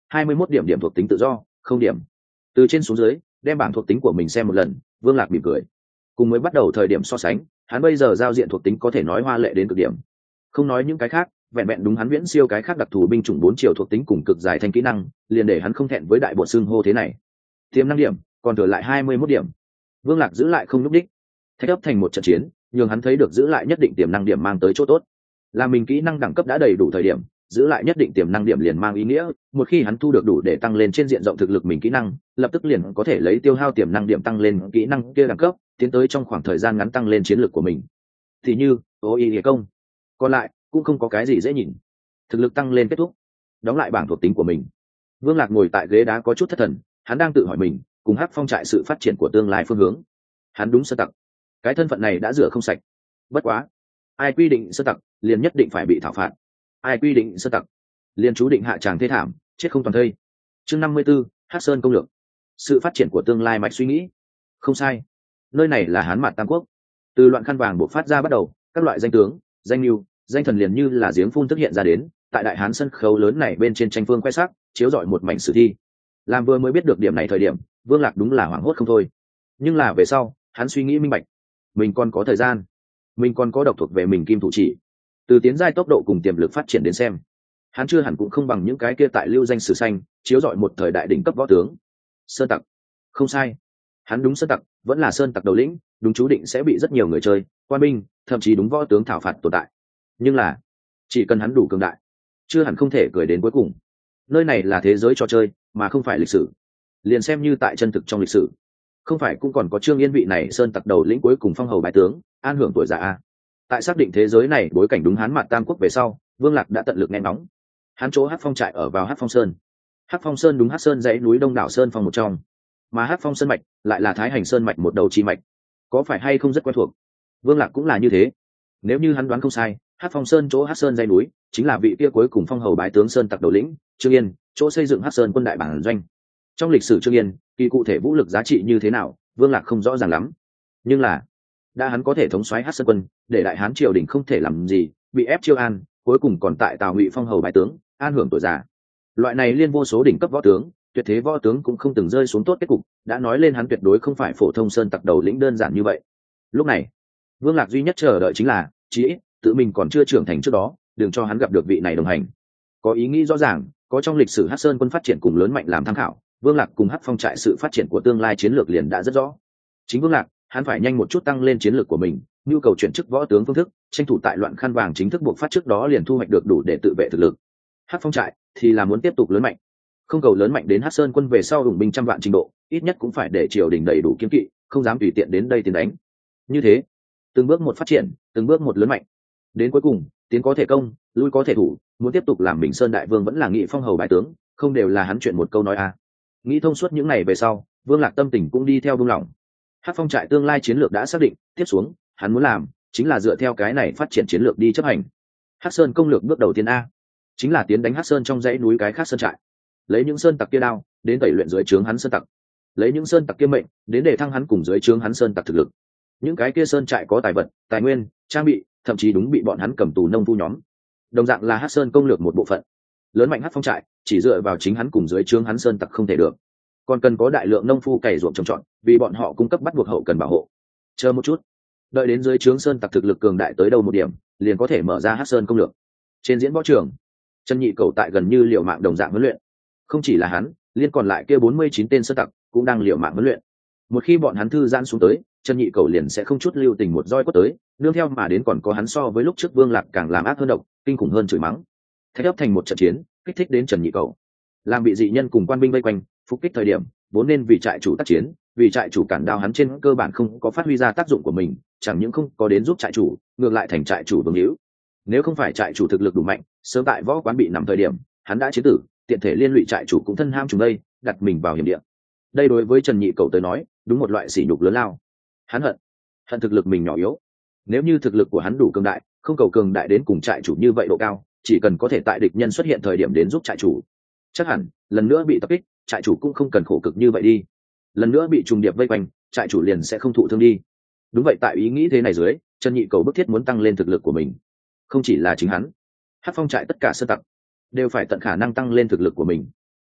hai mươi mốt điểm điểm thuộc tính tự do, không điểm. Từ trên xuống dưới đem bảng thuộc tính của mình xem một lần, Vương Lạc mỉm cười. Cùng mới bắt đầu thời điểm so sánh, hắn bây giờ giao diện thuộc tính có thể nói hoa lệ đến cực điểm. Không nói những cái khác, vẹn vẹn đúng hắn viễn siêu cái khác đặc thù binh chủng bốn chiều thuộc tính cùng cực dài thành kỹ năng, liền để hắn không thẹn với đại bộ xưng hô thế này. Tiềm năng điểm còn thừa lại hai mươi mốt điểm. Vương Lạc giữ lại không lúc đích, thách ấp thành một trận chiến, nhưng hắn thấy được giữ lại nhất định tiềm năng điểm mang tới chỗ tốt. Là mình kỹ năng đẳng cấp đã đầy đủ thời điểm, giữ lại nhất định tiềm năng điểm liền mang ý nghĩa, một khi hắn thu được đủ để tăng lên trên diện rộng thực lực mình kỹ năng, lập tức liền có thể lấy tiêu hao tiềm năng điểm tăng lên kỹ năng kia đẳng cấp, tiến tới trong khoảng thời gian ngắn tăng lên chiến lược của mình. Thì như ô y địa công, còn lại cũng không có cái gì dễ nhìn. Thực lực tăng lên kết thúc, đóng lại bảng thuộc tính của mình. Vương Lạc ngồi tại ghế đá có chút thất thần, hắn đang tự hỏi mình cùng Hắc Phong trại sự phát triển của tương lai phương hướng. Hắn đúng sơ tặc, cái thân phận này đã rửa không sạch. Bất quá, ai quy định sơ tặc liền nhất định phải bị thảo phạt, ai quy định sơ tặc liền chú định hạ tràng thê thảm, chết không toàn thây. Chương năm mươi 54, Hắc Sơn công lược. Sự phát triển của tương lai mạch suy nghĩ. Không sai, nơi này là Hán Mạt Tam Quốc. Từ loạn khăn vàng bộc phát ra bắt đầu, các loại danh tướng, danh lưu, danh thần liền như là giếng phun thức hiện ra đến, tại đại hán sân khấu lớn này bên trên tranh phương khoe sắc, chiếu rọi một mảnh sử thi. Làm vừa mới biết được điểm này thời điểm, Vương Lạc đúng là hoảng hốt không thôi. Nhưng là về sau, hắn suy nghĩ minh bạch, mình còn có thời gian, mình còn có độc thuộc về mình kim thủ chỉ. Từ tiến giai tốc độ cùng tiềm lực phát triển đến xem, hắn chưa hẳn cũng không bằng những cái kia tại lưu danh sử xanh, chiếu rọi một thời đại đỉnh cấp võ tướng. Sơn tặc, không sai, hắn đúng sơn tặc, vẫn là sơn tặc đầu lĩnh, đúng chú định sẽ bị rất nhiều người chơi, quan binh, thậm chí đúng võ tướng thảo phạt tồn tại. Nhưng là, chỉ cần hắn đủ cường đại, chưa hẳn không thể cười đến cuối cùng. Nơi này là thế giới trò chơi, mà không phải lịch sử. Liền xem như tại chân thực trong lịch sử, không phải cũng còn có Trương Yên vị này sơn tặc đầu lĩnh cuối cùng phong hầu bái tướng, an hưởng tuổi già a. Tại xác định thế giới này bối cảnh đúng Hán Mạt Tam Quốc về sau, Vương Lạc đã tận lực nghe ngóng. Hắn chỗ Hắc Phong trại ở vào Hắc Phong Sơn. Hắc Phong Sơn đúng Hắc Sơn dãy núi Đông đảo Sơn phong một trong, mà Hắc Phong Sơn mạch lại là Thái Hành Sơn mạch một đầu chi mạch. Có phải hay không rất quen thuộc? Vương Lạc cũng là như thế. Nếu như hắn đoán không sai, Hắc Phong Sơn chỗ Hắc Sơn dãy núi chính là vị kia cuối cùng phong hầu bái tướng sơn tặc đầu lĩnh Trương Yên, chỗ xây dựng Hắc Sơn quân đại bản doanh. Trong lịch sử Trương Yên, kỳ cụ thể vũ lực giá trị như thế nào, Vương Lạc không rõ ràng lắm. Nhưng là, đã hắn có thể thống soái Hắc Sơn quân, để đại hán triều đình không thể làm gì, bị ép chiêu an, cuối cùng còn tại Tào Ngụy phong hầu bái tướng, an hưởng tuổi già. Loại này liên vô số đỉnh cấp võ tướng, tuyệt thế võ tướng cũng không từng rơi xuống tốt kết cục, đã nói lên hắn tuyệt đối không phải phổ thông sơn tặc đầu lĩnh đơn giản như vậy. Lúc này, Vương Lạc duy nhất chờ đợi chính là, chí ít tự mình còn chưa trưởng thành trước đó, đừng cho hắn gặp được vị này đồng hành. Có ý nghĩ rõ ràng, có trong lịch sử Hắc Sơn quân phát triển cùng lớn mạnh làm tham khảo, Vương Lạc cùng Hắc Phong trại sự phát triển của tương lai chiến lược liền đã rất rõ. Chính Vương Lạc, hắn phải nhanh một chút tăng lên chiến lược của mình, nhu cầu chuyển chức võ tướng phương thức, tranh thủ tại loạn khăn vàng chính thức buộc phát trước đó liền thu hoạch được đủ để tự vệ thực lực. Hắc Phong trại thì là muốn tiếp tục lớn mạnh, không cầu lớn mạnh đến Hắc Sơn quân về sau hùng binh trăm vạn trình độ, ít nhất cũng phải để triều đình đầy đủ kiên kỵ, không dám tùy tiện đến đây tiến đánh. Như thế, từng bước một phát triển, từng bước một lớn mạnh, đến cuối cùng, tiến có thể công, lui có thể thủ, muốn tiếp tục làm Bình Sơn đại vương vẫn là nghị phong hầu bái tướng, không đều là hắn chuyện một câu nói à. Nghĩ thông suốt những ngày về sau, Vương Lạc tâm tình cũng đi theo buông lỏng. Hắc Phong trại tương lai chiến lược đã xác định, tiếp xuống, hắn muốn làm chính là dựa theo cái này phát triển chiến lược đi chấp hành. Hắc Sơn công lược bước đầu tiên a, chính là tiến đánh Hắc Sơn trong dãy núi cái khác sơn trại, lấy những sơn tặc kia đao đến tẩy luyện dưới trướng hắn sơn tặc, lấy những sơn tặc kia mệnh đến để thăng hắn cùng dưới trướng hắn sơn tặc thực lực. Những cái kia sơn trại có tài vật, tài nguyên, trang bị, thậm chí đúng bị bọn hắn cầm tù nông phu nhóm, đồng dạng là Hắc Sơn công lược một bộ phận. Lớn mạnh Hắc Phong trại chỉ dựa vào chính hắn cùng dưới trướng hắn sơn tặc không thể được, còn cần có đại lượng nông phu cày ruộng trồng trọt, vì bọn họ cung cấp bắt buộc hậu cần bảo hộ. Chờ một chút, đợi đến dưới trướng sơn tặc thực lực cường đại tới đâu một điểm, liền có thể mở ra Hắc Sơn công lược. Trên diễn võ trường, Trần Nhị Cầu tại gần như liều mạng đồng dạng huấn luyện. Không chỉ là hắn, liên còn lại kia bốn mươi chín tên sơn tặc cũng đang liều mạng huấn luyện. Một khi bọn hắn thư giãn xuống tới, Trần Nhị Cầu liền sẽ không chút lưu tình một roi quất tới, nương theo mà đến còn có hắn so với lúc trước Vương Lạc càng làm ác hơn độc, kinh khủng hơn chửi mắng. Thách ấp thành một trận chiến, kích thích đến Trần Nhị Cầu. Làm bị dị nhân cùng quan binh vây quanh, phục kích thời điểm, vốn nên vì trại chủ tác chiến, vì trại chủ cản đao hắn trên cơ bản không có phát huy ra tác dụng của mình, chẳng những không có đến giúp trại chủ, ngược lại thành trại chủ vương hữu. Nếu không phải trại chủ thực lực đủ mạnh, sớm tại võ quán bị nằm thời điểm, hắn đã chiến tử, tiện thể liên lụy trại chủ cũng thân ham trùng đây, đặt mình vào hiểm địa. Đây đối với Trần Nhị Cầu tới nói, đúng một loại sỉ nhục lớn lao. Hắn hận, hận thực lực mình nhỏ yếu. Nếu như thực lực của hắn đủ cường đại, không cầu cường đại đến cùng trại chủ như vậy độ cao, chỉ cần có thể tại địch nhân xuất hiện thời điểm đến giúp trại chủ, chắc hẳn lần nữa bị tập kích, trại chủ cũng không cần khổ cực như vậy đi. Lần nữa bị trùng điệp vây quanh, trại chủ liền sẽ không thụ thương đi. Đúng vậy, tại ý nghĩ thế này dưới, Trần Nhị Cầu bức thiết muốn tăng lên thực lực của mình. Không chỉ là chính hắn, Hắc Phong trại tất cả sơn tặc đều phải tận khả năng tăng lên thực lực của mình.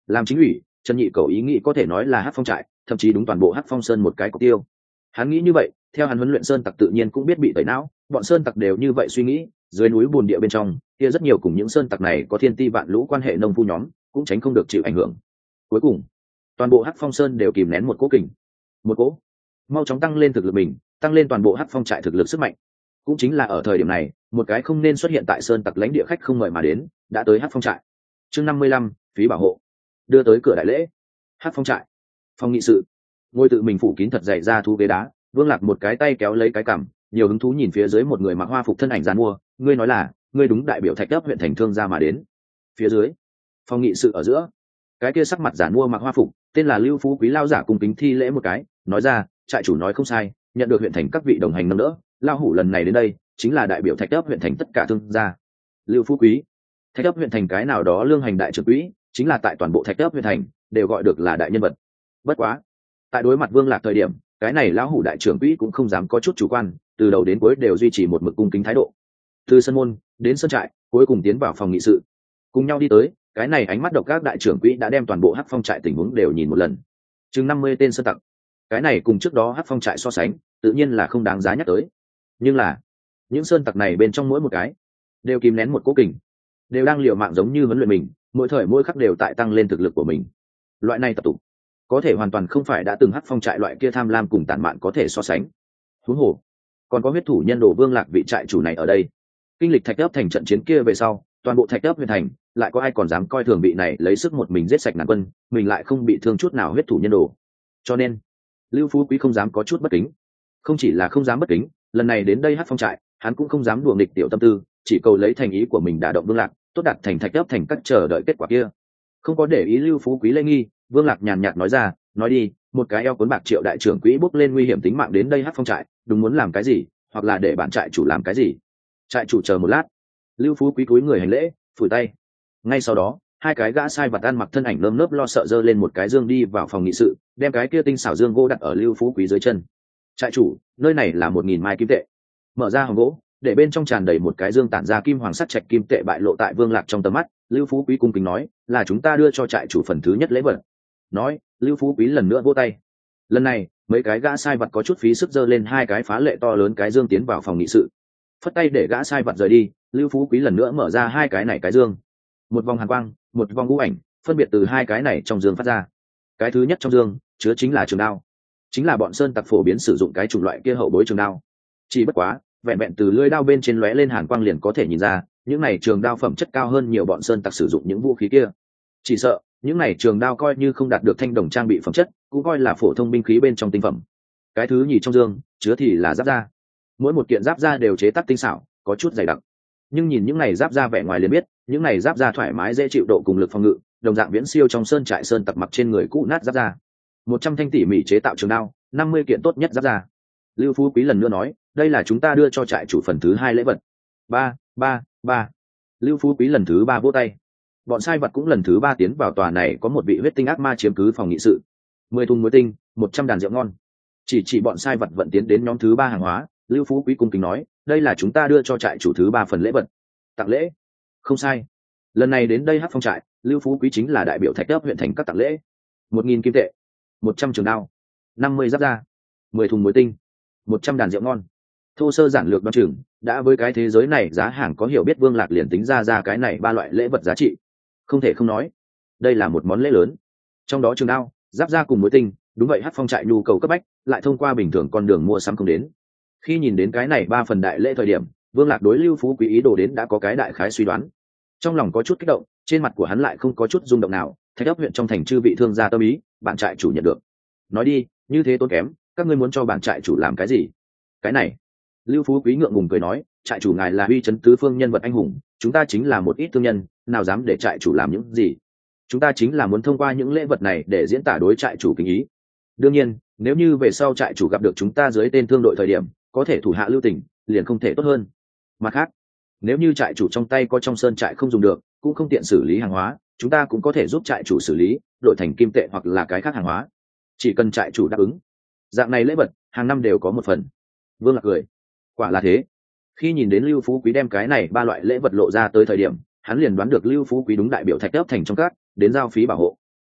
làm chính ủy, Trần Nhị Cầu ý nghĩ có thể nói là Hắc Phong trại, thậm chí đúng toàn bộ Hắc Phong Sơn một cái cục tiêu. Hắn nghĩ như vậy, theo hắn huấn luyện sơn tặc tự nhiên cũng biết bị tẩy não, bọn sơn tặc đều như vậy suy nghĩ, dưới núi bùn địa bên trong, kia rất nhiều cùng những sơn tặc này có thiên ti vạn lũ quan hệ nông phu nhóm, cũng tránh không được chịu ảnh hưởng. Cuối cùng, toàn bộ Hắc Phong Sơn đều kìm nén một cỗ kình, một cỗ, mau chóng tăng lên thực lực mình, tăng lên toàn bộ Hắc Phong trại thực lực sức mạnh. Cũng chính là ở thời điểm này, một cái không nên xuất hiện tại sơn tặc lãnh địa khách không mời mà đến, đã tới Hắc Phong trại. Chương năm mươi lăm, phí bảo hộ, đưa tới cửa đại lễ. Hắc Phong trại, phòng nghị sự, ngôi tự mình phủ kín thật dày ra thu ghế đá, Vương Lạc một cái tay kéo lấy cái cằm, nhiều hứng thú nhìn phía dưới một người mặc hoa phục thân ảnh giàn mua, ngươi nói là, ngươi đúng đại biểu Thạch Cấp huyện thành thương gia mà đến. Phía dưới, phòng nghị sự ở giữa, cái kia sắc mặt giàn mua mặc hoa phục, tên là Lưu Phú Quý lao giả cùng kính thi lễ một cái, nói ra, trại chủ nói không sai, nhận được huyện thành các vị đồng hành nâng đỡ, lao hủ lần này đến đây, chính là đại biểu Thạch Cấp huyện thành tất cả thương gia. Lưu Phú Quý, Thạch Cấp huyện thành cái nào đó lương hành đại trưởng quỹ, chính là tại toàn bộ Thạch Cấp huyện thành đều gọi được là đại nhân vật. Bất quá, tại đối mặt Vương Lạc thời điểm, cái này lão hủ đại trưởng quỹ cũng không dám có chút chủ quan, từ đầu đến cuối đều duy trì một mực cung kính thái độ. Từ sân môn đến sân trại, cuối cùng tiến vào phòng nghị sự, cùng nhau đi tới, cái này ánh mắt độc các đại trưởng quỹ đã đem toàn bộ Hắc Phong trại tình huống đều nhìn một lần. Chừng năm mươi tên sơn tặc, cái này cùng trước đó Hắc Phong trại so sánh, tự nhiên là không đáng giá nhắc tới. Nhưng là, những sơn tặc này bên trong mỗi một cái đều kìm nén một cố kình, đều đang liều mạng giống như huấn luyện mình, mỗi thời mỗi khắc đều tại tăng lên thực lực của mình. Loại này tập tục có thể hoàn toàn không phải đã từng Hắc Phong trại loại kia tham lam cùng tàn mạn có thể so sánh. Huống hồ, còn có huyết thủ nhân đồ Vương Lạc vị trại chủ này ở đây. Kinh lịch Thạch Ấp thành trận chiến kia về sau, toàn bộ Thạch Ấp huyện thành, lại có ai còn dám coi thường vị này lấy sức một mình giết sạch ngàn quân, mình lại không bị thương chút nào huyết thủ nhân đồ. Cho nên, Lưu Phú Quý không dám có chút bất kính. Không chỉ là không dám bất kính, lần này đến đây Hắc Phong trại, hắn cũng không dám đùa nghịch tiểu tâm tư, chỉ cầu lấy thành ý của mình đả động Vương Lạc, tốt đạt thành Thạch Ấp thành các chờ đợi kết quả kia. Không có để ý Lưu Phú Quý lễ nghi, Vương Lạc nhàn nhạt nói ra, nói đi, một cái eo cuốn bạc triệu đại trưởng quỹ bốc lên nguy hiểm tính mạng đến đây Hắc Phong trại, đúng muốn làm cái gì, hoặc là để bản trại chủ làm cái gì. Trại chủ chờ một lát. Lưu Phú Quý cúi người hành lễ, phủi tay. Ngay sau đó, hai cái gã sai vặt ăn mặc thân ảnh lơm lớp lo sợ dơ lên một cái dương đi vào phòng nghị sự, đem cái kia tinh xảo dương gỗ đặt ở Lưu Phú Quý dưới chân. Trại chủ, nơi này là một nghìn mai kim tệ. Mở ra hòm gỗ, để bên trong tràn đầy một cái dương tản ra kim hoàng sắt trạch kim tệ bại lộ tại Vương Lạc trong tầm mắt. Lưu Phú Quý cung kính nói, là chúng ta đưa cho trại chủ phần thứ nhất lễ vật. Nói, Lưu Phú Quý lần nữa vỗ tay. Lần này, mấy cái gã sai vật có chút phí sức dơ lên hai cái phá lệ to lớn cái dương tiến vào phòng nghị sự. Phất tay để gã sai vật rời đi, Lưu Phú Quý lần nữa mở ra hai cái này cái dương. Một vòng hàn quang, một vòng u ảnh, phân biệt từ hai cái này trong dương phát ra. Cái thứ nhất trong dương chứa chính là trường đao, chính là bọn sơn tặc phổ biến sử dụng cái chủng loại kia hậu bối trường đao. Chỉ bất quá, vẹn vẹn từ lưỡi đao bên trên lóe lên hàn quang liền có thể nhìn ra, những này trường đao phẩm chất cao hơn nhiều bọn sơn tặc sử dụng những vũ khí kia. Chỉ sợ, những này trường đao coi như không đạt được thanh đồng trang bị phẩm chất, cũng coi là phổ thông binh khí bên trong tinh phẩm. Cái thứ nhì trong dương chứa thì là giáp da. Mỗi một kiện giáp da đều chế tác tinh xảo, có chút dày đặc. Nhưng nhìn những này giáp da vẻ ngoài liền biết, những này giáp da thoải mái dễ chịu độ cùng lực phòng ngự, đồng dạng viễn siêu trong sơn trại sơn tặc mặc trên người cũ nát giáp da. Một trăm thanh tỉ mỉ chế tạo trường đao, năm mươi kiện tốt nhất giáp da. Lưu Phú Quý lần nữa nói, đây là chúng ta đưa cho trại chủ phần thứ hai lễ vật. Ba, ba, ba. Lưu Phú Quý lần thứ ba vỗ tay. Bọn sai vật cũng lần thứ ba tiến vào tòa này có một vị huyết tinh ác ma chiếm cứ phòng nghị sự. Mười thùng muối tinh, một trăm đàn rượu ngon. Chỉ chỉ bọn sai vật vận tiến đến nhóm thứ ba hàng hóa, Lưu Phú Quý cung kính nói, đây là chúng ta đưa cho trại chủ thứ ba phần lễ vật. Tặng lễ? Không sai. Lần này đến đây Hắc Phong trại, Lưu Phú Quý chính là đại biểu Thạch Ấp huyện thành các tặng lễ. Một nghìn kim tệ, một trăm trường đao, năm mươi giáp da, mười thùng muối tinh, một trăm đàn rượu ngon. Thô sơ giản lược đoan chừng, đã với cái thế giới này giá hàng có hiểu biết Vương Lạc liền tính ra ra cái này ba loại lễ vật giá trị. Không thể không nói, đây là một món lễ lớn. Trong đó trường đao, giáp da cùng muối tinh, đúng vậy Hắc Phong trại nhu cầu cấp bách, lại thông qua bình thường con đường mua sắm không đến. Khi nhìn đến cái này ba phần đại lễ thời điểm, Vương Lạc đối Lưu Phú Quý ý đồ đến đã có cái đại khái suy đoán. Trong lòng có chút kích động, trên mặt của hắn lại không có chút rung động nào. Thạch Ấp huyện trong thành chư vị thương gia tâm ý, bạn trại chủ nhận được. Nói đi, như thế tốn kém, các ngươi muốn cho bạn trại chủ làm cái gì? Cái này, Lưu Phú Quý ngượng ngùng cười nói, trại chủ ngài là uy chấn tứ phương nhân vật anh hùng, chúng ta chính là một ít thương nhân, nào dám để trại chủ làm những gì? Chúng ta chính là muốn thông qua những lễ vật này để diễn tả đối trại chủ kính ý. Đương nhiên, nếu như về sau trại chủ gặp được chúng ta dưới tên thương đội thời điểm, có thể thủ hạ lưu tình, liền không thể tốt hơn. Mặt khác, nếu như trại chủ trong tay có trong sơn trại không dùng được, cũng không tiện xử lý hàng hóa, chúng ta cũng có thể giúp trại chủ xử lý, đổi thành kim tệ hoặc là cái khác hàng hóa. Chỉ cần trại chủ đáp ứng, dạng này lễ vật hàng năm đều có một phần. Vương Lạc cười, quả là thế. Khi nhìn đến Lưu Phú Quý đem cái này ba loại lễ vật lộ ra tới thời điểm, hắn liền đoán được Lưu Phú Quý đúng đại biểu Thạch Ấp thành trong các đến giao phí bảo hộ.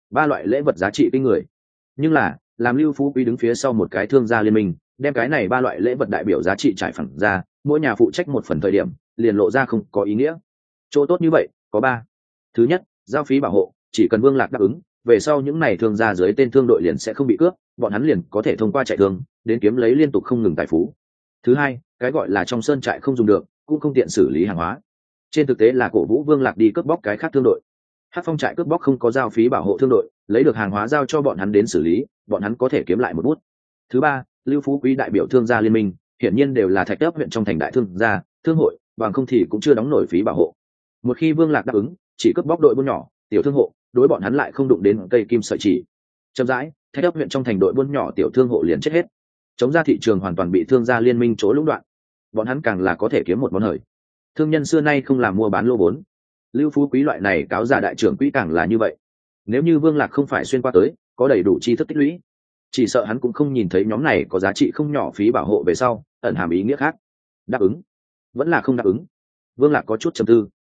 ba loại lễ vật giá trị kinh người. Nhưng là làm Lưu Phú Quý đứng phía sau một cái thương gia liên minh, đem cái này ba loại lễ vật đại biểu giá trị trải phẳng ra, mỗi nhà phụ trách một phần thời điểm, liền lộ ra không có ý nghĩa. Chỗ tốt như vậy có ba. Thứ nhất, giao phí bảo hộ, chỉ cần Vương Lạc đáp ứng, về sau những này thương gia dưới tên thương đội liền sẽ không bị cướp, bọn hắn liền có thể thông qua chạy thương đến kiếm lấy liên tục không ngừng tài phú. Thứ hai, cái gọi là trong sơn trại không dùng được, cũng không tiện xử lý hàng hóa. Trên thực tế là cổ vũ Vương Lạc đi cướp bóc cái khác thương đội. Hắc Phong trại cướp bóc không có giao phí bảo hộ thương đội, lấy được hàng hóa giao cho bọn hắn đến xử lý, bọn hắn có thể kiếm lại một bút. Thứ ba, Lưu Phú Quý đại biểu thương gia liên minh, hiển nhiên đều là Thạch Ấp huyện trong thành đại thương gia, thương hội, bằng không thì cũng chưa đóng nổi phí bảo hộ. Một khi Vương Lạc đáp ứng, chỉ cướp bóc đội buôn nhỏ, tiểu thương hộ, đối bọn hắn lại không đụng đến cây kim sợi chỉ. Chậm rãi, Thạch Ấp huyện trong thành đội buôn nhỏ tiểu thương hộ liền chết hết. Chống ra thị trường hoàn toàn bị thương gia liên minh chỗ lũng đoạn. Bọn hắn càng là có thể kiếm một món hời. Thương nhân xưa nay không làm mua bán lô vốn. Lưu Phú Quý loại này cáo già đại trưởng quỹ càng là như vậy. Nếu như Vương Lạc không phải xuyên qua tới, có đầy đủ tri thức tích lũy, chỉ sợ hắn cũng không nhìn thấy nhóm này có giá trị không nhỏ phí bảo hộ về sau ẩn hàm ý nghĩa khác. Đáp ứng vẫn là không đáp ứng? Vương Lạc có chút trầm tư.